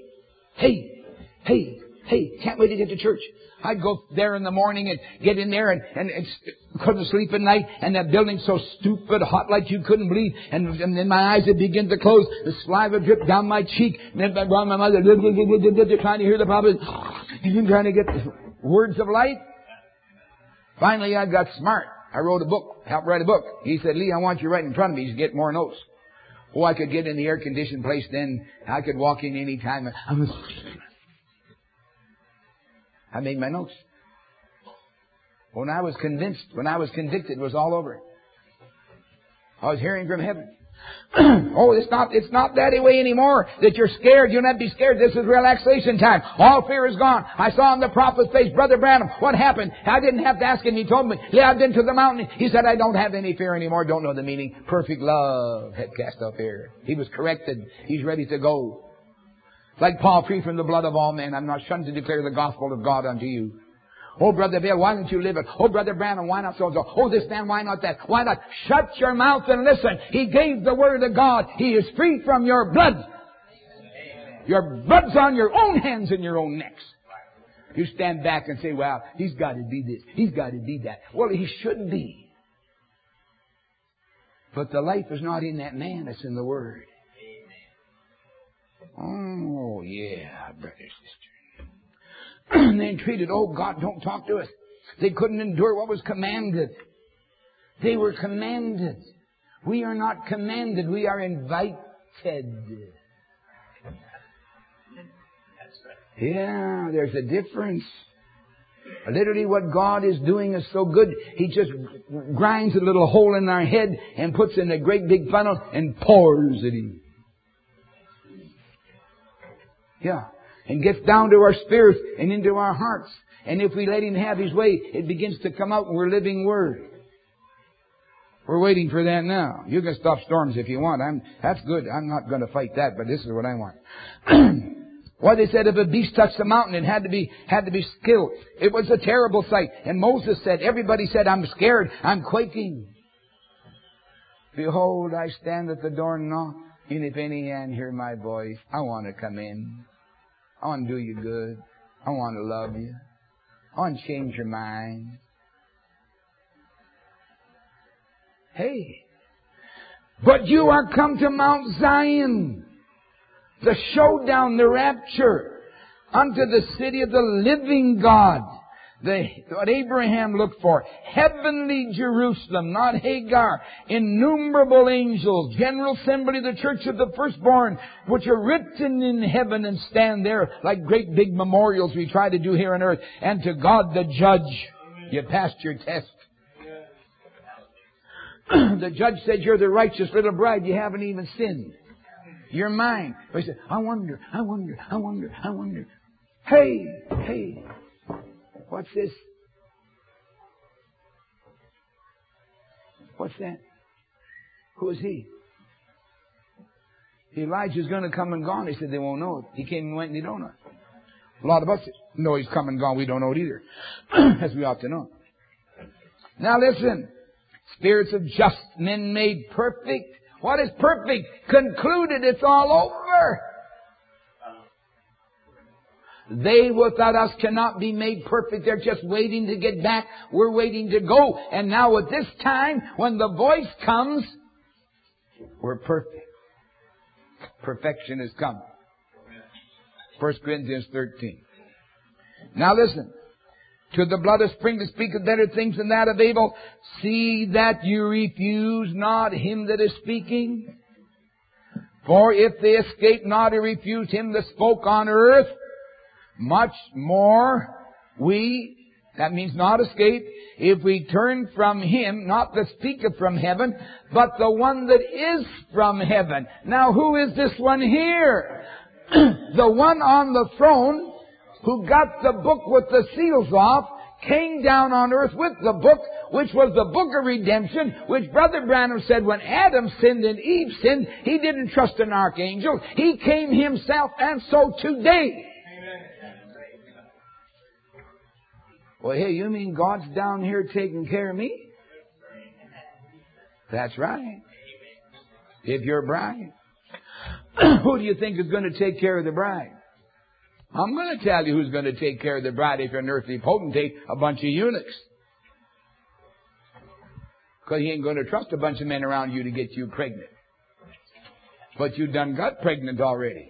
can't wait to get to church. I'd go there in the morning and get in there and couldn't sleep at night. And that building's so stupid hot like you couldn't believe. And then my eyes would begin to close. The saliva dripped down my cheek. And then my mother trying to hear the prophet. Trying to get words of light. Finally, I got smart. I wrote a book, helped write a book. He said, Lee, I want you right in front of me to get more notes. Oh, I could get in the air-conditioned place then. I could walk in any time. I made my notes. When I was convicted, it was all over. I was hearing from heaven. Oh, it's not that way anymore that you're scared. You'll not be scared. This is relaxation time. All fear is gone. I saw on the prophet's face, Brother Branham, what happened? I didn't have to ask him. He told me, yeah, I've been to the mountain. He said, I don't have any fear anymore. Don't know the meaning. Perfect love had cast out fear. He was corrected. He's ready to go. Like Paul, free from the blood of all men, I'm not shunned to declare the gospel of God unto you. Oh, Brother Bill, why don't you live it? Oh, Brother Branham, why not so-and-so? Oh, this man, why not that? Why not? Shut your mouth and listen. He gave the word of God. He is free from your blood. Your blood's on your own hands and your own necks. You stand back and say, well, he's got to be this. He's got to be that. Well, he should be. But the life is not in that man. It's in the Word. Oh, yeah, brother, sister. They entreated, oh, God, don't talk to us. They couldn't endure what was commanded. They were commanded. We are not commanded. We are invited. Yeah, there's a difference. Literally what God is doing is so good, He just grinds a little hole in our head and puts in a great big funnel and pours it in. Yeah. And gets down to our spirits and into our hearts. And if we let Him have His way, it begins to come out and we're living Word. We're waiting for that now. You can stop storms if you want. That's good. I'm not going to fight that, but this is what I want. Well, they said if a beast touched the mountain, it had to be killed. It was a terrible sight. And Moses said, everybody said, I'm scared. I'm quaking. Behold, I stand at the door and knock. And if any man hear my voice, I want to come in. I want to do you good. I want to love you. I want to change your mind. Hey, but you are come to Mount Zion, the showdown, the rapture, unto the city of the living God. What Abraham looked for. Heavenly Jerusalem, not Hagar. Innumerable angels, General Assembly, the Church of the Firstborn, which are written in heaven and stand there like great big memorials we try to do here on earth. And to God the judge, you passed your test. The judge said, you're the righteous little bride. You haven't even sinned. You're mine. But he said, I wonder. Hey. What's this? What's that? Who is he? Elijah's going to come and gone. They said they won't know it. He came and went and they don't know it. A lot of us know He's come and gone. We don't know it either. As we ought to know. Now listen. Spirits of just men made perfect. What is perfect? Concluded. It's all over. They without us cannot be made perfect. They're just waiting to get back. We're waiting to go. And now at this time, when the voice comes, we're perfect. Perfection is coming. 1 Corinthians 13. Now listen. To the blood of sprinkling speaketh better things than that of Abel. See that you refuse not him that is speaking. For if they escape not or refuse him that spoke on earth, much more we, that means not escape, if we turn from him, not that speaketh from heaven, but the one that is from heaven. Now who is this one here? The one on the throne, who got the book with the seals off, came down on earth with the book, which was the book of redemption, which Brother Branham said when Adam sinned and Eve sinned, he didn't trust an archangel. He came himself, and so today. Well, hey, you mean God's down here taking care of me? That's right. If you're a bride. Who do you think is going to take care of the bride? I'm going to tell you who's going to take care of the bride if you're an earthly potentate, a bunch of eunuchs. Because He ain't going to trust a bunch of men around you to get you pregnant. But you done got pregnant already.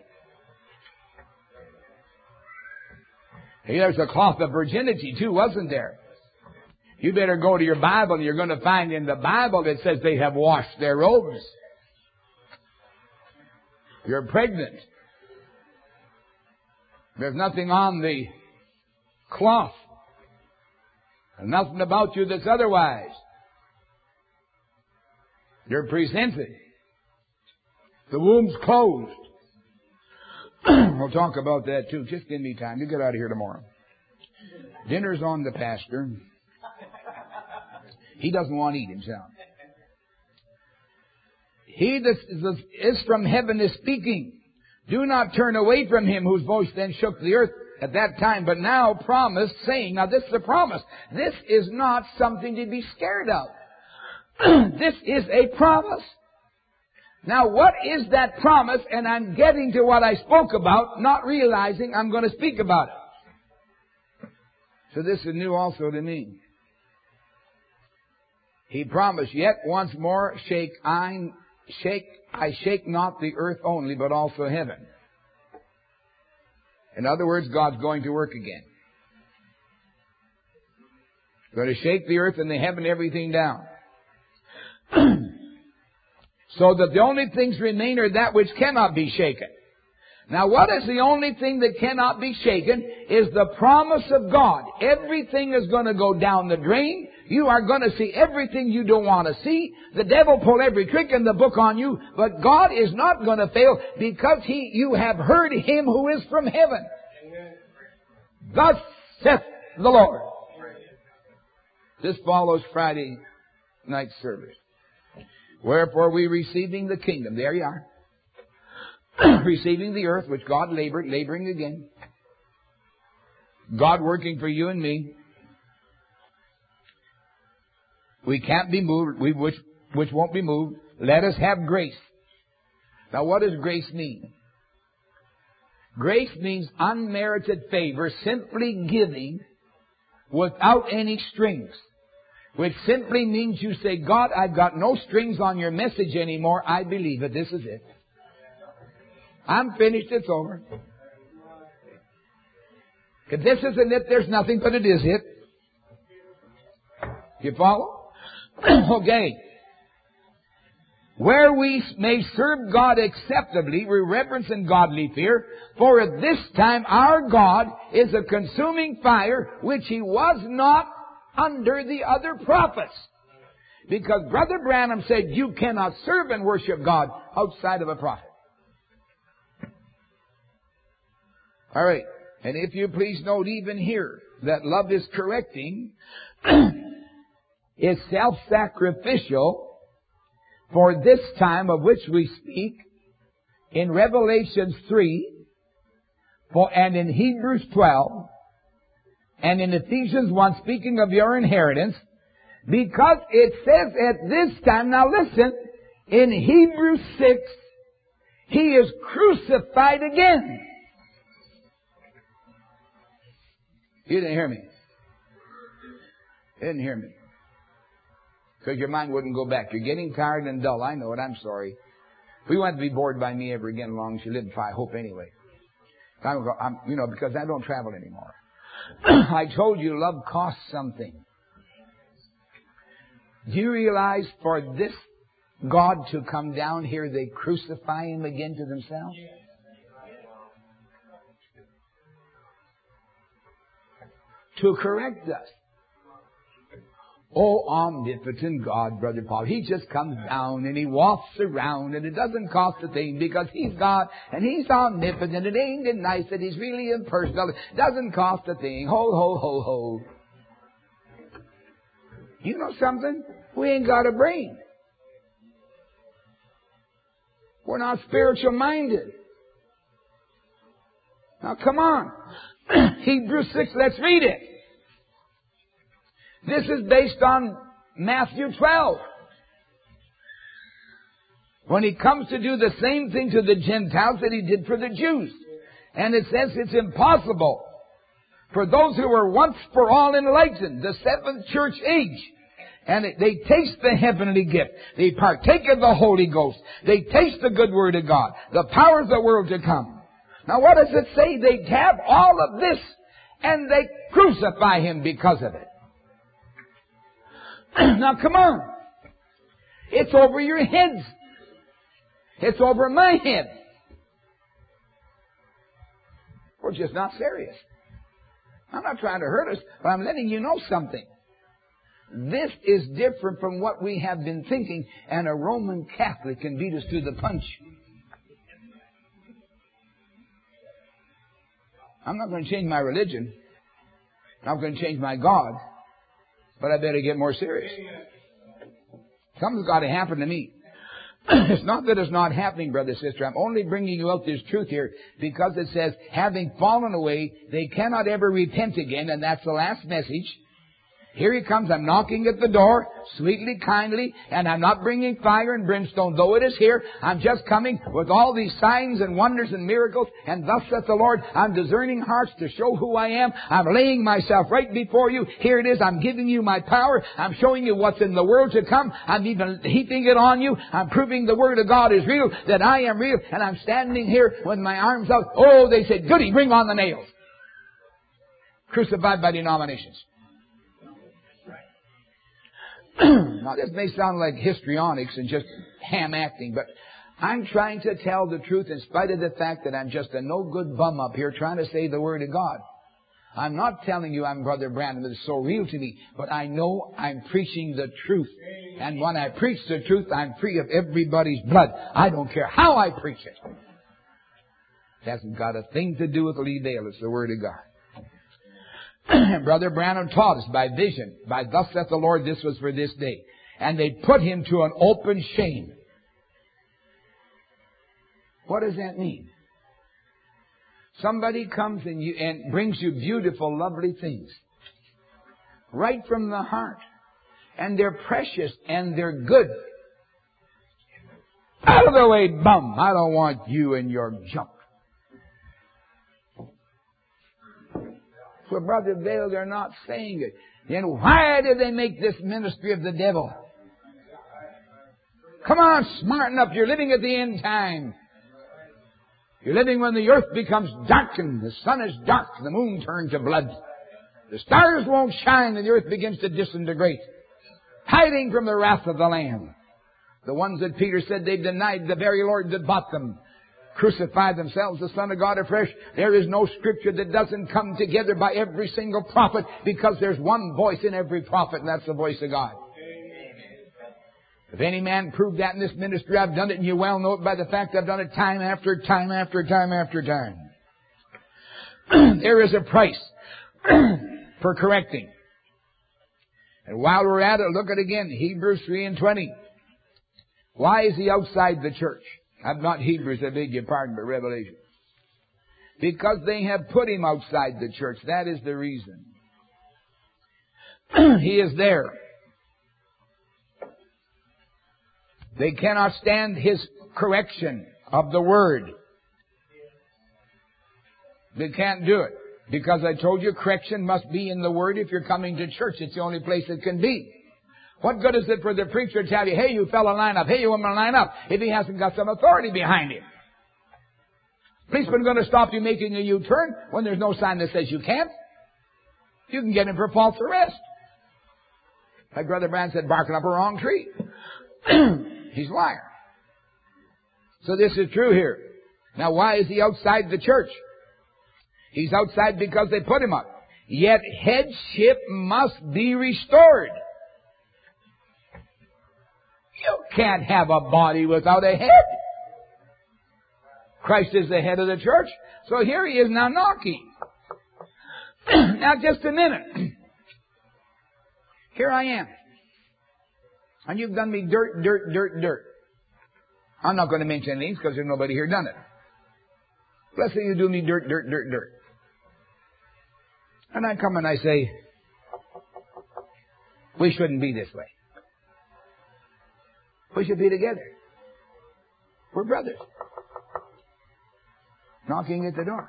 Hey, there's a cloth of virginity too, wasn't there? You better go to your Bible and you're going to find in the Bible that says they have washed their robes. You're pregnant. There's nothing on the cloth. There's nothing about you that's otherwise. You're presented. The womb's closed. We'll talk about that too. Just give me time. You get out of here tomorrow. Dinner's on the pastor. He doesn't want to eat himself. He that is from heaven is speaking. Do not turn away from him, whose voice then shook the earth at that time, but now promised, saying, now this is a promise. This is not something to be scared of. This is a promise. Now what is that promise? And I'm getting to what I spoke about, not realizing I'm going to speak about it. So this is new also to me. He promised, yet once more I shake not the earth only, but also heaven. In other words, God's going to work again. He's going to shake the earth and the heaven, everything down. So that the only things remain are that which cannot be shaken. Now what is the only thing that cannot be shaken is the promise of God. Everything is going to go down the drain. You are going to see everything you don't want to see. The devil pull every trick in the book on you, but God is not going to fail because you have heard Him who is from heaven. Thus saith the Lord. This follows Friday night service. Wherefore we receiving the kingdom. There you are. Receiving the earth, which God labored, laboring again. God working for you and me. We can't be moved, which won't be moved. Let us have grace. Now what does grace mean? Grace means unmerited favor, simply giving without any strings. Which simply means you say, God, I've got no strings on your message anymore. I believe it. This is it. I'm finished. It's over. If this isn't it, there's nothing, but it is it. You follow? Okay. Where we may serve God acceptably, with reverence and godly fear, for at this time our God is a consuming fire, which He was not under the other prophets. Because Brother Branham said you cannot serve and worship God outside of a prophet. All right. And if you please note even here that love is correcting, is self-sacrificial for this time of which we speak in Revelation 3 and in Hebrews 12 and in Ephesians 1 speaking of your inheritance, because it says at this time, now listen, in Hebrews 6, He is crucified again. You didn't hear me. You didn't hear me. Because your mind wouldn't go back. You're getting tired and dull. I know it. I'm sorry. We want to be bored by me ever again as long as you live. I hope anyway. Because I don't travel anymore. I told you love costs something. Do you realize for this God to come down here, they crucify Him again to themselves? To correct us. Oh, omnipotent God, Brother Paul. He just comes down and He walks around and it doesn't cost a thing because He's God and He's omnipotent. It ain't it nice that He's really impersonal. It doesn't cost a thing. Ho, ho, ho, ho. You know something? We ain't got a brain. We're not spiritual minded. Now come on. Hebrews 6, let's read it. This is based on Matthew 12. When He comes to do the same thing to the Gentiles that He did for the Jews. And it says it's impossible for those who were once for all enlightened, the seventh church age. And they taste the heavenly gift. They partake of the Holy Ghost. They taste the good word of God. The power of the world to come. Now what does it say? They have all of this and they crucify Him because of it. Now come on. It's over your heads. It's over my head. We're just not serious. I'm not trying to hurt us, but I'm letting you know something. This is different from what we have been thinking, and a Roman Catholic can beat us to the punch. I'm not going to change my religion. I'm going to change my God. But I better get more serious. Something's got to happen to me. It's not that it's not happening, brother, sister. I'm only bringing you out this truth here because it says, having fallen away, they cannot ever repent again. And that's the last message. Here He comes. I'm knocking at the door, sweetly, kindly, and I'm not bringing fire and brimstone, though it is here. I'm just coming with all these signs and wonders and miracles, and thus saith the Lord, I'm discerning hearts to show who I am. I'm laying myself right before you. Here it is. I'm giving you my power. I'm showing you what's in the world to come. I'm even heaping it on you. I'm proving the Word of God is real, that I am real, and I'm standing here with my arms out. Oh, they said, goody, bring on the nails. Crucified by denominations. Now, this may sound like histrionics and just ham acting, but I'm trying to tell the truth in spite of the fact that I'm just a no-good bum up here trying to say the Word of God. I'm not telling you I'm Brother Branham. It's so real to me. But I know I'm preaching the truth. And when I preach the truth, I'm free of everybody's blood. I don't care how I preach it. It hasn't got a thing to do with Lee Dale. It's the Word of God. Brother Branham taught us by vision, by thus saith the Lord, this was for this day. And they put him to an open shame. What does that mean? Somebody comes and brings you beautiful, lovely things. Right from the heart. And they're precious and they're good. Out of the way, bum. I don't want you and your junk. So, Brother Vail, they're not saying it. Then why do they make this ministry of the devil? Come on, smarten up. You're living at the end time. You're living when the earth becomes darkened, the sun is dark, the moon turns to blood. The stars won't shine and the earth begins to disintegrate. Hiding from the wrath of the Lamb. The ones that Peter said they've denied the very Lord that bought them. Crucified themselves, the Son of God afresh. There is no scripture that doesn't come together by every single prophet, because there's one voice in every prophet, and that's the voice of God. If any man prove that in this ministry, I've done it, and you well know it by the fact I've done it time after time after time after time. There is a price for correcting. And while we're at it, look at again, Hebrews 3:20. Why is he outside the church? Not Hebrews, I beg your pardon, but Revelation. Because they have put him outside the church. That is the reason. He is there. They cannot stand his correction of the Word. They can't do it. Because I told you correction must be in the Word if you're coming to church. It's the only place it can be. What good is it for the preacher to tell you, hey, you fella, line up, hey, you woman, line up, if he hasn't got some authority behind him? Policeman going to stop you making a U-turn when there's no sign that says you can't? You can get him for false arrest. Like Brother Brand said, barking up a wrong tree. He's a liar. So this is true here. Now, why is he outside the church? He's outside because they put him up. Yet headship must be restored. You can't have a body without a head. Christ is the head of the church. So here he is now knocking. Now just a minute. Here I am. And you've done me dirt. I'm not going to mention names because there's nobody here done it. Let's say you do me dirt. And I come and I say, we shouldn't be this way. We should be together. We're brothers. Knocking at the door.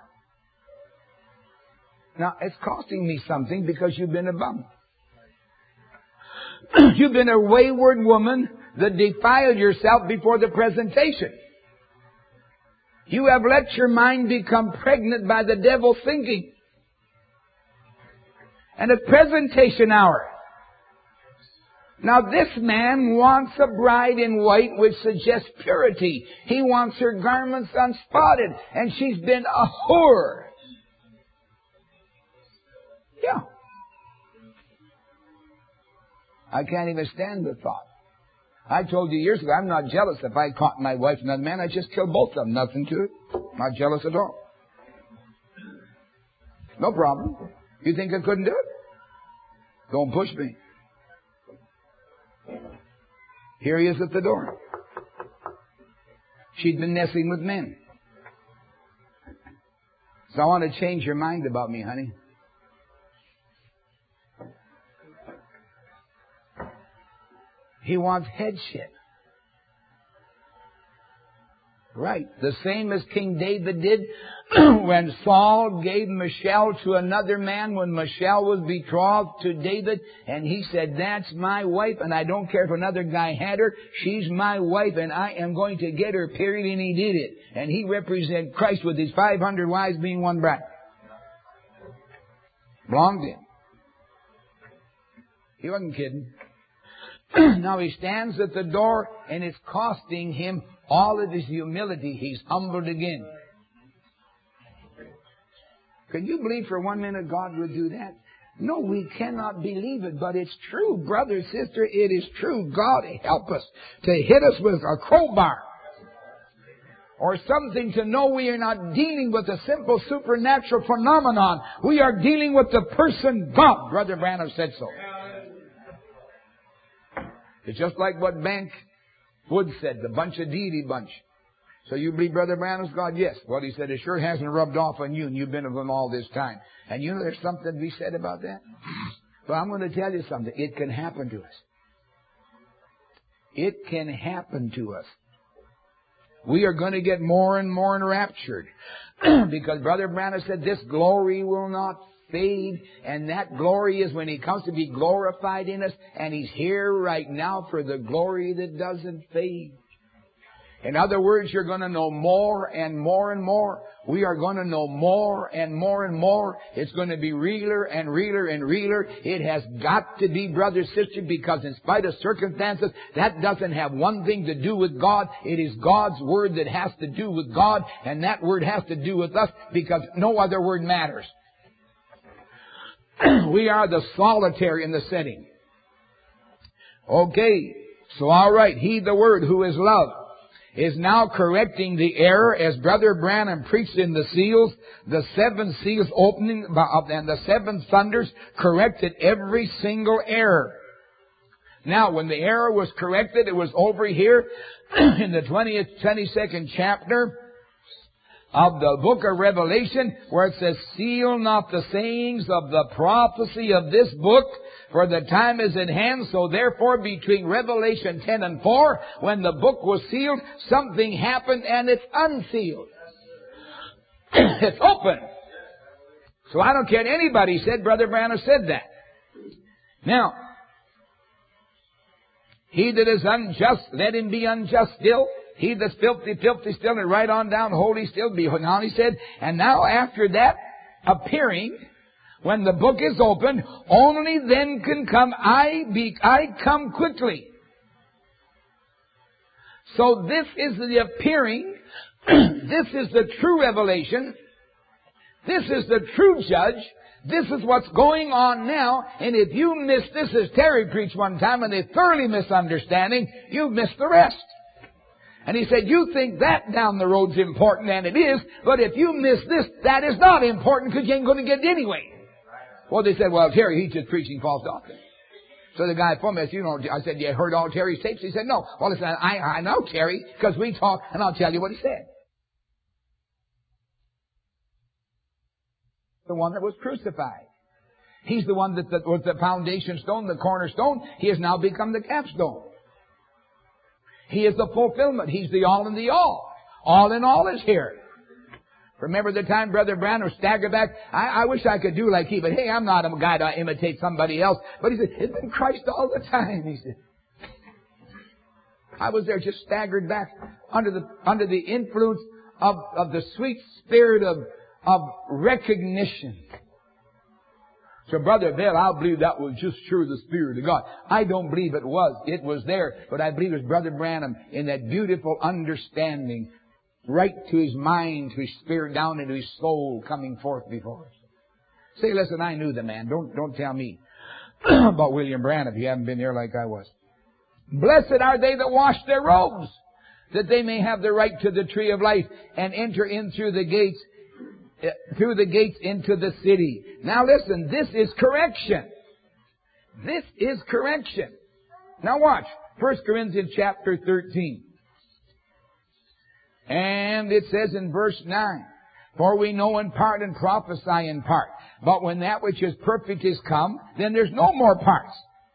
Now, it's costing me something because you've been a bum. You've been a wayward woman that defiled yourself before the presentation. You have let your mind become pregnant by the devil's thinking. And at presentation hour, now this man wants a bride in white which suggests purity. He wants her garments unspotted. And she's been a whore. Yeah. I can't even stand the thought. I told you years ago, I'm not jealous. If I caught my wife and another man, I'd just kill both of them. Nothing to it. Not jealous at all. No problem. You think I couldn't do it? Don't push me. Here he is at the door. She'd been messing with men. So I want to change your mind about me, honey. He wants headship. Right. The same as King David did when Saul gave Michal to another man when Michal was betrothed to David. And he said, that's my wife and I don't care if another guy had her. She's my wife and I am going to get her, period. And he did it. And he represented Christ with his 500 wives being one bride. Belonged to him. He wasn't kidding. Now he stands at the door and it's costing him all of his humility, he's humbled again. Can you believe for 1 minute God would do that? No, we cannot believe it, but it's true. Brother, sister, it is true. God help us to hit us with a crowbar or something to know we are not dealing with a simple supernatural phenomenon. We are dealing with the person God. Brother Branham said so. It's just like what Bank Wood said, the bunch of deity bunch. So you believe Brother Branham's God? Yes. Well, he said, it sure hasn't rubbed off on you, and you've been with him all this time. And you know there's something to be said about that? But I'm going to tell you something. It can happen to us. It can happen to us. We are going to get more and more enraptured. Because Brother Branham said, this glory will not fade. And that glory is when He comes to be glorified in us. And He's here right now for the glory that doesn't fade. In other words, you're going to know more and more and more. We are going to know more and more and more. It's going to be realer and realer and realer. It has got to be, brother, sister, because in spite of circumstances, that doesn't have one thing to do with God. It is God's Word that has to do with God, and that Word has to do with us because no other word matters. We are the solitary in the setting. Okay, so all right, He, the Word, who is love, is now correcting the error as Brother Branham preached in the seals. The 7 seals opening and the 7 thunders corrected every single error. Now, when the error was corrected, it was over here in the 22nd chapter of the book of Revelation, where it says, seal not the sayings of the prophecy of this book, for the time is at hand. So therefore, between Revelation 10 and 4, when the book was sealed, something happened and it's unsealed. It's open. So I don't care what anybody said. Brother Branham said that. Now, he that is unjust, let him be unjust still. He that's filthy, filthy still, and right on down, holy still. Now he said, and now after that appearing, when the book is opened, only then can come I come quickly. So this is the appearing. This is the true revelation. This is the true judge. This is what's going on now. And if you miss this, as Terry preached one time, and a thoroughly misunderstanding, you've missed the rest. And he said, you think that down the road's important, and it is, but if you miss this, that is not important because you ain't going to get it anyway. Well, they said, well, Terry, he's just preaching false doctrine. So the guy phoned me, I said, you heard all Terry's tapes? He said, no. Well, listen, I know Terry because we talk, and I'll tell you what he said. The one that was crucified. He's the one that was the foundation stone, the cornerstone. He has now become the capstone. He is the fulfillment. He's the all in the all. All in all is here. Remember the time Brother Branham staggered back? I wish I could do like he, but hey, I'm not a guy to imitate somebody else. But he said, it's been Christ all the time, he said. I was there just staggered back under the influence of the sweet spirit of recognition. So, Brother Bill, I believe that was just sure the Spirit of God. I don't believe it was. It was there. But I believe it was Brother Branham in that beautiful understanding, right to his mind, to his spirit, down into his soul, coming forth before us. Say, listen, I knew the man. Don't tell me about William Branham if you haven't been there like I was. Blessed are they that wash their robes, that they may have the right to the tree of life and enter in through the gates into the city. Now listen, this is correction. This is correction. Now watch. 1 Corinthians chapter 13. And it says in verse 9, for we know in part and prophesy in part. But when that which is perfect is come, then there's no more parts.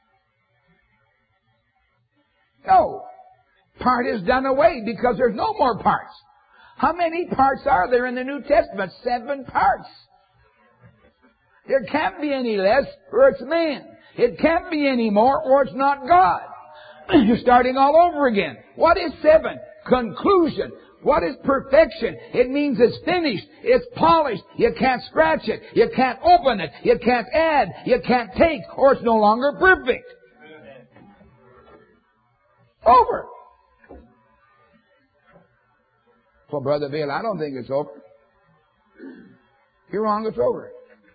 No. Part is done away because there's no more parts. How many parts are there in the New Testament? 7 parts. There can't be any less, or it's man. It can't be any more, or it's not God. You're starting all over again. What is 7? Conclusion. What is perfection? It means it's finished. It's polished. You can't scratch it. You can't open it. You can't add. You can't take, or it's no longer perfect. Over. Well, Brother Bill, I don't think it's over. You're wrong, it's over.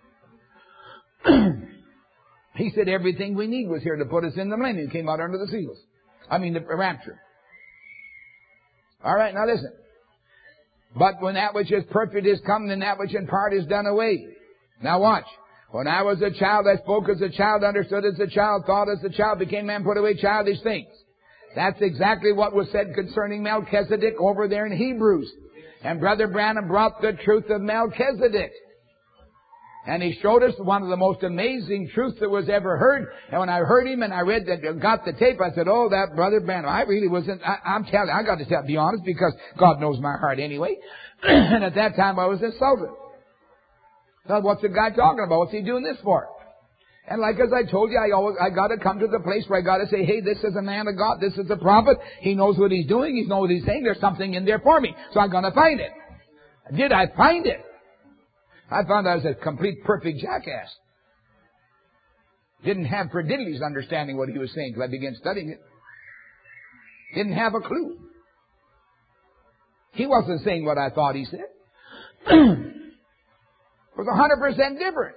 He said everything we need was here to put us in the millennium. Came out under the seals. The rapture. All right, now listen. But when that which is perfect is come, then that which in part is done away. Now watch. When I was a child, I spoke as a child, understood as a child, thought as a child, became man, put away childish things. That's exactly what was said concerning Melchizedek over there in Hebrews. And Brother Branham brought the truth of Melchizedek. And he showed us one of the most amazing truths that was ever heard. And when I heard him and I read that, got the tape, I said, oh, that Brother Branham, I really wasn't, I'm telling you, I got to be honest because God knows my heart anyway. And at that time I was insulted. So what's the guy talking about? What's he doing this for? And like as I told you, I got to come to the place where I got to say, hey, this is a man of God. This is a prophet. He knows what he's doing. He knows what he's saying. There's something in there for me. So I'm going to find it. Did I find it? I found I was a complete perfect jackass. Didn't have for diddly's understanding what he was saying because I began studying it. Didn't have a clue. He wasn't saying what I thought he said. It was 100% different.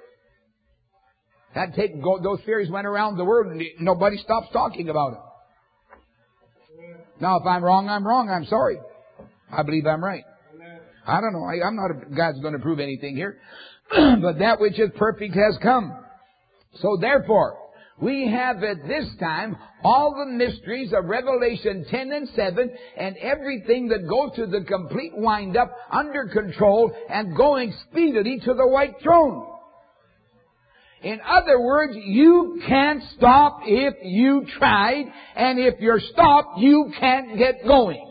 Those theories went around the world and nobody stops talking about it. Now, if I'm wrong, I'm wrong. I'm sorry. I believe I'm right. I don't know. I'm not a guy that's going to prove anything here. But that which is perfect has come. So therefore, we have at this time all the mysteries of Revelation 10 and 7 and everything that goes to the complete wind-up under control and going speedily to the white throne. In other words, you can't stop if you tried, and if you're stopped, you can't get going.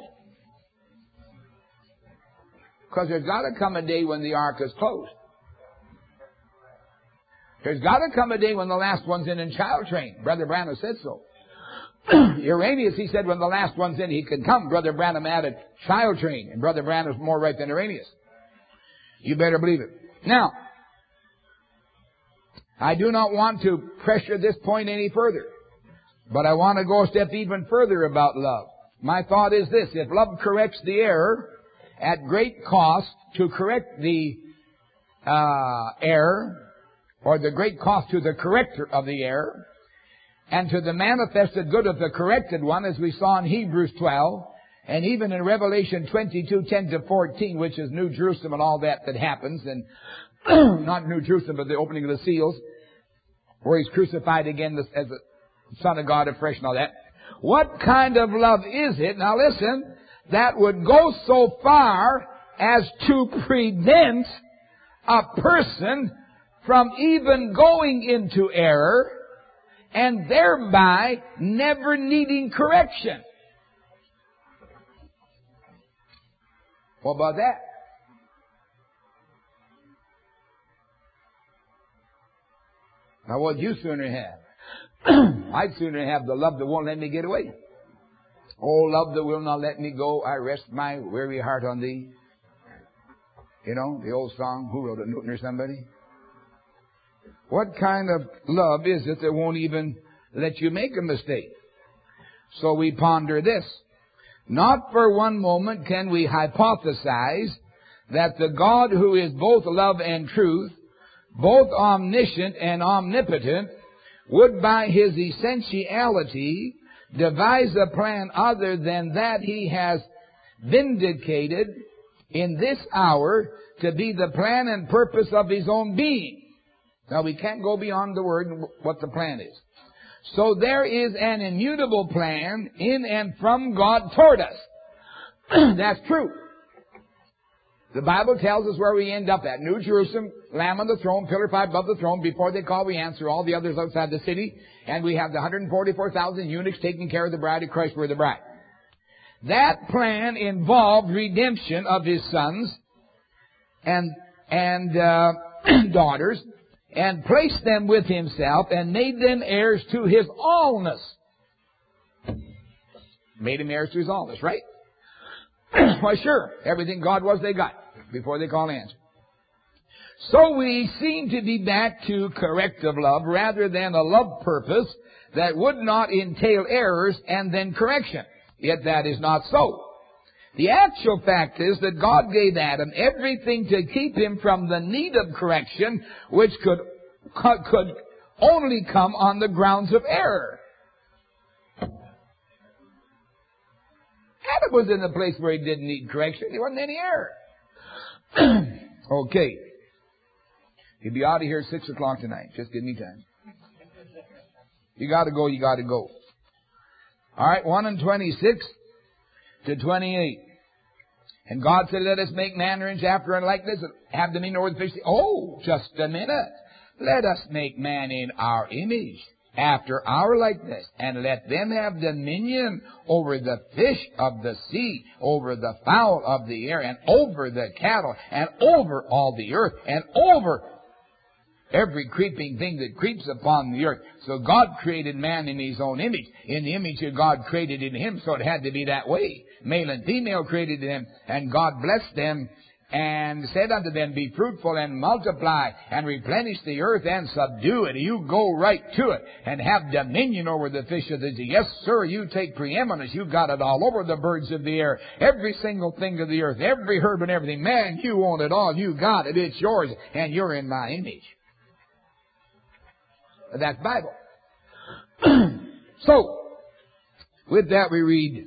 Because there's got to come a day when the ark is closed. There's got to come a day when the last one's in child train. Brother Branham said so. Irenaeus, he said when the last one's in, he can come. Brother Branham added child train. And Brother Branham's more right than Irenaeus. You better believe it. Now, I do not want to pressure this point any further. But I want to go a step even further about love. My thought is this. If love corrects the error at great cost to correct the error, or the great cost to the corrector of the error, and to the manifested good of the corrected one, as we saw in Hebrews 12, and even in Revelation 22, 10 to 14, which is New Jerusalem and all that happens, and not New Jerusalem, but the opening of the seals, where He's crucified again as the Son of God afresh and all that. What kind of love is it, now listen, that would go so far as to prevent a person from even going into error and thereby never needing correction? What about that? Now what would you sooner have? I'd sooner have the love that won't let me get away. Oh, love that will not let me go, I rest my weary heart on thee. You know, the old song, who wrote it, Newton or somebody? What kind of love is it that won't even let you make a mistake? So we ponder this. Not for one moment can we hypothesize that the God who is both love and truth, both omniscient and omnipotent, would by His essentiality devise a plan other than that He has vindicated in this hour to be the plan and purpose of His own being. Now we can't go beyond the word and what the plan is. So there is an immutable plan in and from God toward us. That's true. The Bible tells us where we end up at. New Jerusalem, Lamb on the throne, pillar fire above the throne. Before they call, we answer. All the others outside the city. And we have the 144,000 eunuchs taking care of the bride of Christ. We're the bride. That plan involved redemption of His sons and daughters, and placed them with Himself and made them heirs to His allness. Made them heirs to His allness, right? Why, sure. Everything God was, they got before they call and answer. So we seem to be back to corrective love rather than a love purpose that would not entail errors and then correction. Yet that is not so. The actual fact is that God gave Adam everything to keep him from the need of correction, which could only come on the grounds of error. Adam was in a place where he didn't need correction. There wasn't any error. Okay. He'll be out of here 6 o'clock tonight. Just give me time. You gotta go, you gotta go. Alright, 1:26 to 28. And God said, let us make man in our image after our likeness, and have dominion over the fish. Oh, just a minute. Let us make man in our image, after our likeness, and let them have dominion over the fish of the sea, over the fowl of the air, and over the cattle, and over all the earth, and over every creeping thing that creeps upon the earth. So God created man in His own image. In the image of God created in him, so it had to be that way. Male and female created them, and God blessed them, and said unto them, be fruitful and multiply, and replenish the earth and subdue it. You go right to it, and have dominion over the fish of the sea. Yes, sir, you take preeminence. You got it all over the birds of the air, every single thing of the earth, every herb and everything. Man, you own it all. You got it. It's yours, and you're in my image. That's Bible. So, with that we read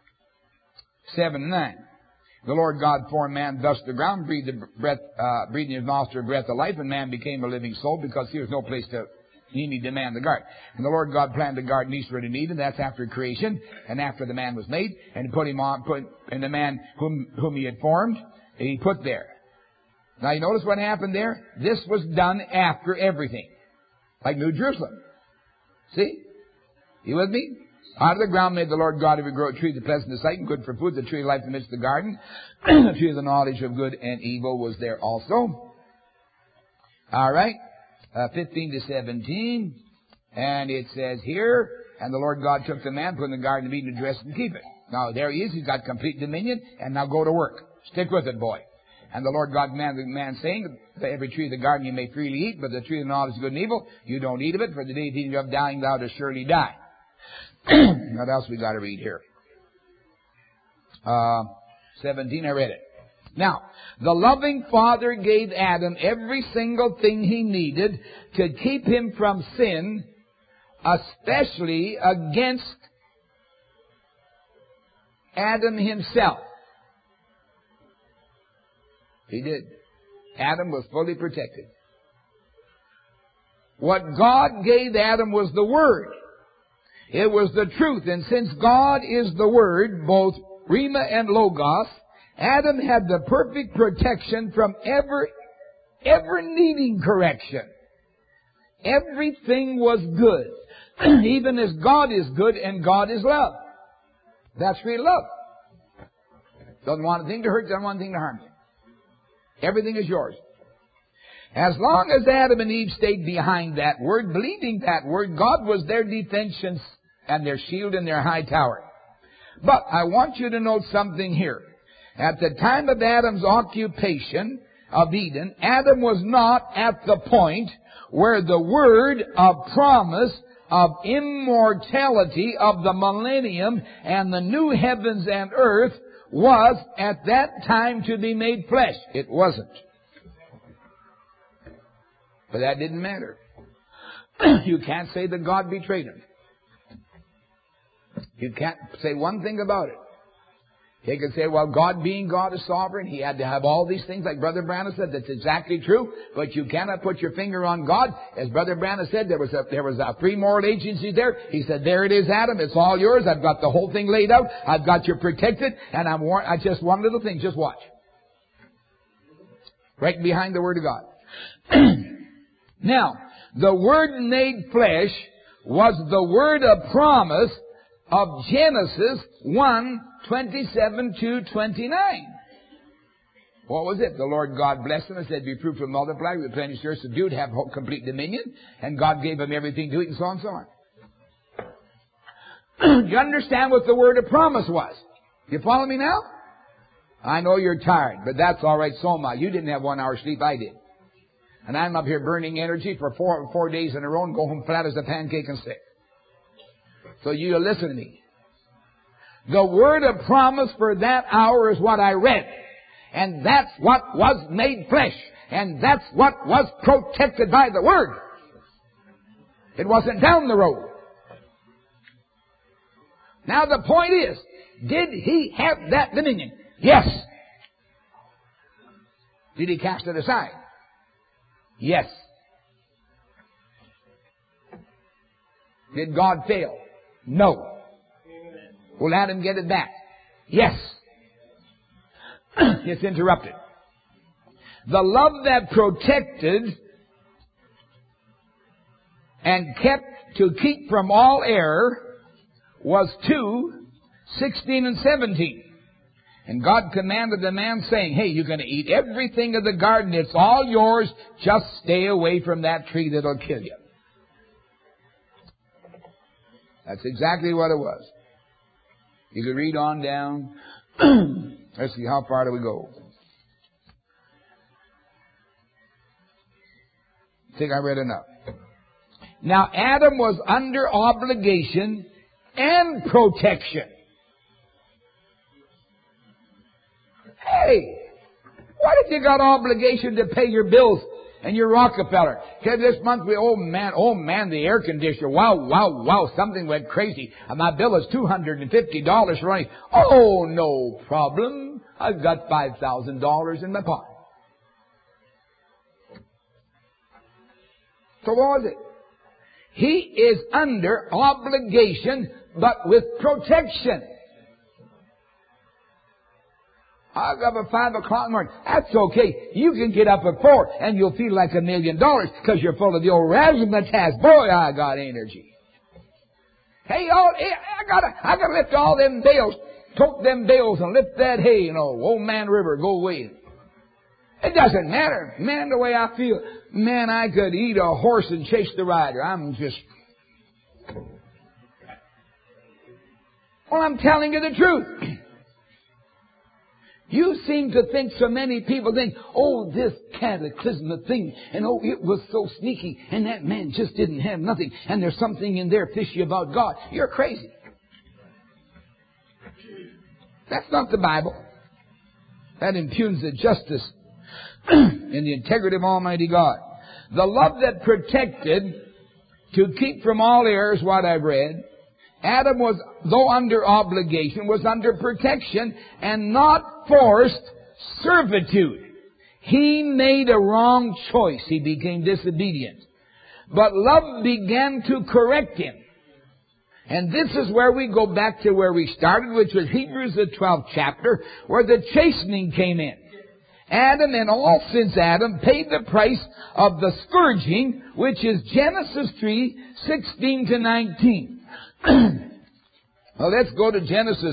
7 and 9. The Lord God formed man thus the ground, breathed in his nostril breath of life, and man became a living soul, because there was no place to need to man the garden. And the Lord God planted the garden eastward in Eden. That's after creation, and after the man was made, and He put the man whom He had formed, He put there. Now you notice what happened there? This was done after everything. Like New Jerusalem. See? You with me? Out of the ground made the Lord God every growing tree, the pleasant to sight and good for food, the tree of life in the midst of the garden. The tree of the knowledge of good and evil was there also. Alright. 15 to 17. And it says here, and the Lord God took the man, put in the garden of Eden to dress and keep it. Now there he is. He's got complete dominion. And now go to work. Stick with it, boy. And the Lord God commanded the man, saying, every tree of the garden you may freely eat, but the tree of the knowledge of good and evil, you don't eat of it, for the day of eating of dying thou dost surely die. What else we got to read here? 17, I read it. Now, the loving Father gave Adam every single thing he needed to keep him from sin, especially against Adam himself. He did. Adam was fully protected. What God gave Adam was the Word. It was the truth. And since God is the Word, both Rhema and Logos, Adam had the perfect protection from ever needing correction. Everything was good. Even as God is good and God is love. That's real love. Doesn't want anything to hurt, doesn't want anything to harm you. Everything is yours. As long as Adam and Eve stayed behind that Word, believing that Word, God was their defense and their shield and their high tower. But I want you to note something here. At the time of Adam's occupation of Eden, Adam was not at the point where the word of promise of immortality of the millennium and the new heavens and earth was at that time to be made flesh. It wasn't. But that didn't matter. You can't say that God betrayed him. You can't say one thing about it. You can say, well, God being God is sovereign, He had to have all these things, like Brother Branham said. That's exactly true. But you cannot put your finger on God. As Brother Branham said, there was a free moral agency there. He said, there it is, Adam. It's all yours. I've got the whole thing laid out. I've got you protected. And I just one little thing. Just watch. Right behind the Word of God. Now, the Word made flesh was the word of promise of Genesis 1:27 to 29. What was it? The Lord God blessed him and said, be fruitful and multiply, replenish the earth, subdue it, have complete dominion. And God gave him everything to eat, and so on and so on. Do you understand what the word of promise was? You follow me now? I know you're tired, but that's all right. So am I. You didn't have 1 hour sleep. I did. And I'm up here burning energy for four days in a row and go home flat as a pancake and sick. So you listen to me. The word of promise for that hour is what I read. And that's what was made flesh. And that's what was protected by the word. It wasn't down the road. Now the point is, did he have that dominion? Yes. Did he cast it aside? Yes. Did God fail? No. Will Adam get it back? Yes. It's interrupted. The love that protected and kept to keep from all error was 2:16 and 17. And God commanded the man, saying, hey, you're going to eat everything of the garden. It's all yours. Just stay away from that tree that'll kill you. That's exactly what it was. You could read on down. Let's see, how far do we go? I think I read enough. Now, Adam was under obligation and protection. Hey, why did you got obligation to pay your bills and your Rockefeller? Because this month oh man, the air conditioner, wow, something went crazy. And my bill is $250 running. Oh, no problem. I've got $5,000 in my pocket. So what was it? He is under obligation, but with protection. I'll get up at 5 o'clock in the morning. That's okay. You can get up at 4 and you'll feel like $1 million because you're full of the old razzmatazz. Boy, I got energy. Hey, I gotta lift all them bales, tote them bales and lift that hay, Old Man River, go away. It doesn't matter. Man, the way I feel, man, I could eat a horse and chase the rider. I'm telling you the truth. You seem to think, so many people think, oh, this cataclysmic thing, and oh, it was so sneaky, and that man just didn't have nothing, and there's something in there fishy about God. You're crazy. That's not the Bible. That impugns the justice and the integrity of Almighty God. The love that protected to keep from all errors, what I've read. Adam was, though under obligation, was under protection and not forced servitude. He made a wrong choice. He became disobedient. But love began to correct him. And this is where we go back to where we started, which was Hebrews the 12th chapter, where the chastening came in. Adam, and all since Adam, paid the price of the scourging, which is Genesis 3:16 to 19. Well, let's go to Genesis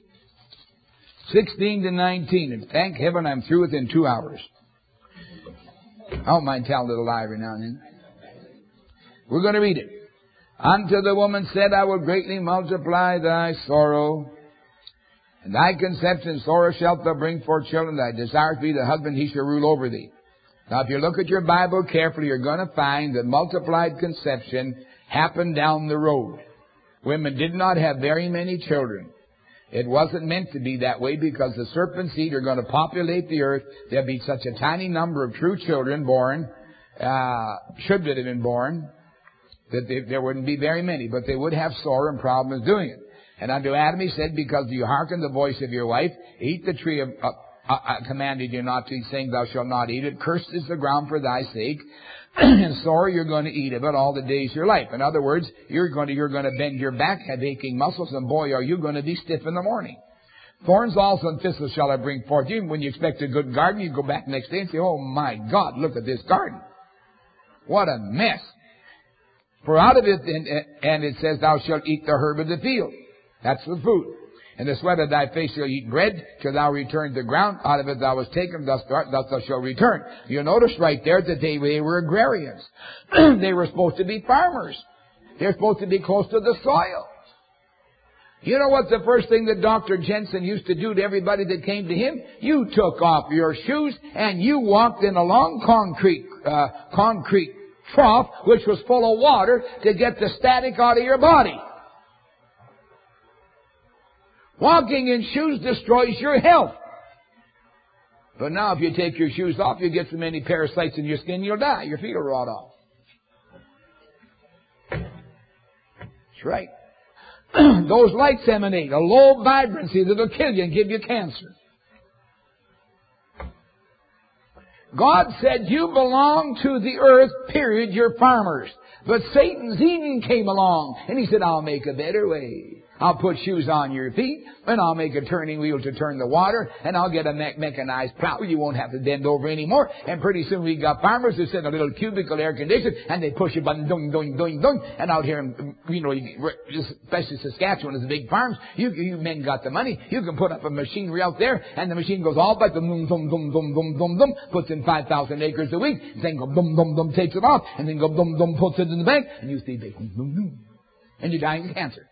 3:16 to 19. And thank heaven I'm through within 2 hours. I don't mind telling a little lie every now and then. We're going to read it. Unto the woman said, I will greatly multiply thy sorrow. And thy conception sorrow shalt thou bring forth children. Thy desire to be the husband, he shall rule over thee. Now, if you look at your Bible carefully, you're going to find that multiplied conception happened down the road. Women did not have very many children. It wasn't meant to be that way because the serpent seed are going to populate the earth. There'll be such a tiny number of true children born, should have been born, that there wouldn't be very many, but they would have sorrow and problems doing it. And unto Adam he said, because you hearken the voice of your wife, eat the tree of, I commanded you not to eat, saying, thou shalt not eat it. Cursed is the ground for thy sake. And sorrow you're going to eat of it all the days of your life. In other words, you're going to bend your back, have aching muscles, and boy, are you going to be stiff in the morning. Thorns also and thistles shall I bring forth you. When you expect a good garden, you go back the next day and say, oh my God, look at this garden. What a mess. For out of it, and it says, thou shalt eat the herb of the field. That's the food. And the sweat of thy face shall eat bread, till thou return to the ground. Out of it thou was taken, thus thou shalt return. You'll notice right there that they were agrarians. They were supposed to be farmers. They're supposed to be close to the soil. You know what the first thing that Dr. Jensen used to do to everybody that came to him? You took off your shoes and you walked in a long concrete trough, which was full of water, to get the static out of your body. Walking in shoes destroys your health. But now if you take your shoes off, you get so many parasites in your skin, you'll die. Your feet will rot off. That's right. Those lights emanate a low vibrancy that'll kill you and give you cancer. God said you belong to the earth, period. You're farmers. But Satan's Eden came along and he said, I'll make a better way. I'll put shoes on your feet, and I'll make a turning wheel to turn the water, and I'll get a mechanized plow. You won't have to bend over anymore. And pretty soon we got farmers who sit in a little cubicle air conditioned, and they push a button, dung, dung, dung, dung. And out here, especially Saskatchewan is a big farms. You men got the money. You can put up a machinery out there, and the machine goes all by the dum, dum, dum, dum, dum, dum, dum, puts in 5,000 acres a week, then go dum, dum, dum, takes it off, and then go dum, dum, puts it in the bank, and you see bacon, dum, dum, and you're dying of cancer.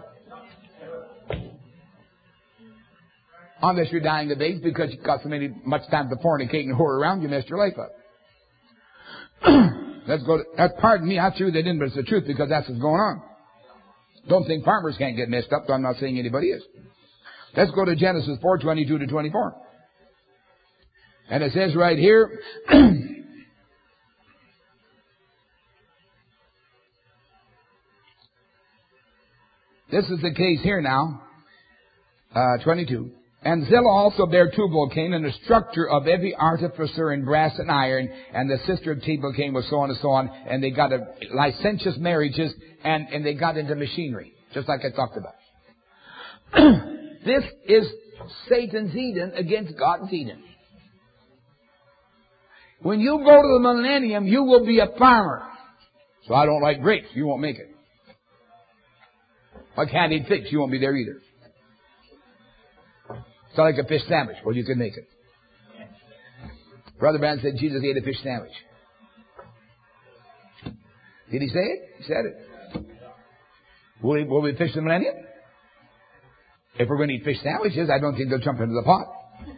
Unless you're dying of AIDS because you've got much time to fornicate and whore around, you messed your life up. Pardon me, I threw that in, but it's the truth because that's what's going on. Don't think farmers can't get messed up, though I'm not saying anybody is. Let's go to Genesis 4:22 to 24. And it says right here, this is the case here now, 22. And Zillah also bare Tubal Cain, and the structure of every artificer in brass and iron, and the sister of Tubal Cain was so on and so on, and they got licentious marriages, and they got into machinery, just like I talked about. This is Satan's Eden against God's Eden. When you go to the millennium, you will be a farmer. So I don't like grapes, you won't make it. I can't eat figs, you won't be there either. It's like a fish sandwich. Well, you can make it. Brother Branham said Jesus ate a fish sandwich. Did he say it? He said it. Will we fish the millennium? If we're going to eat fish sandwiches, I don't think they'll jump into the pot.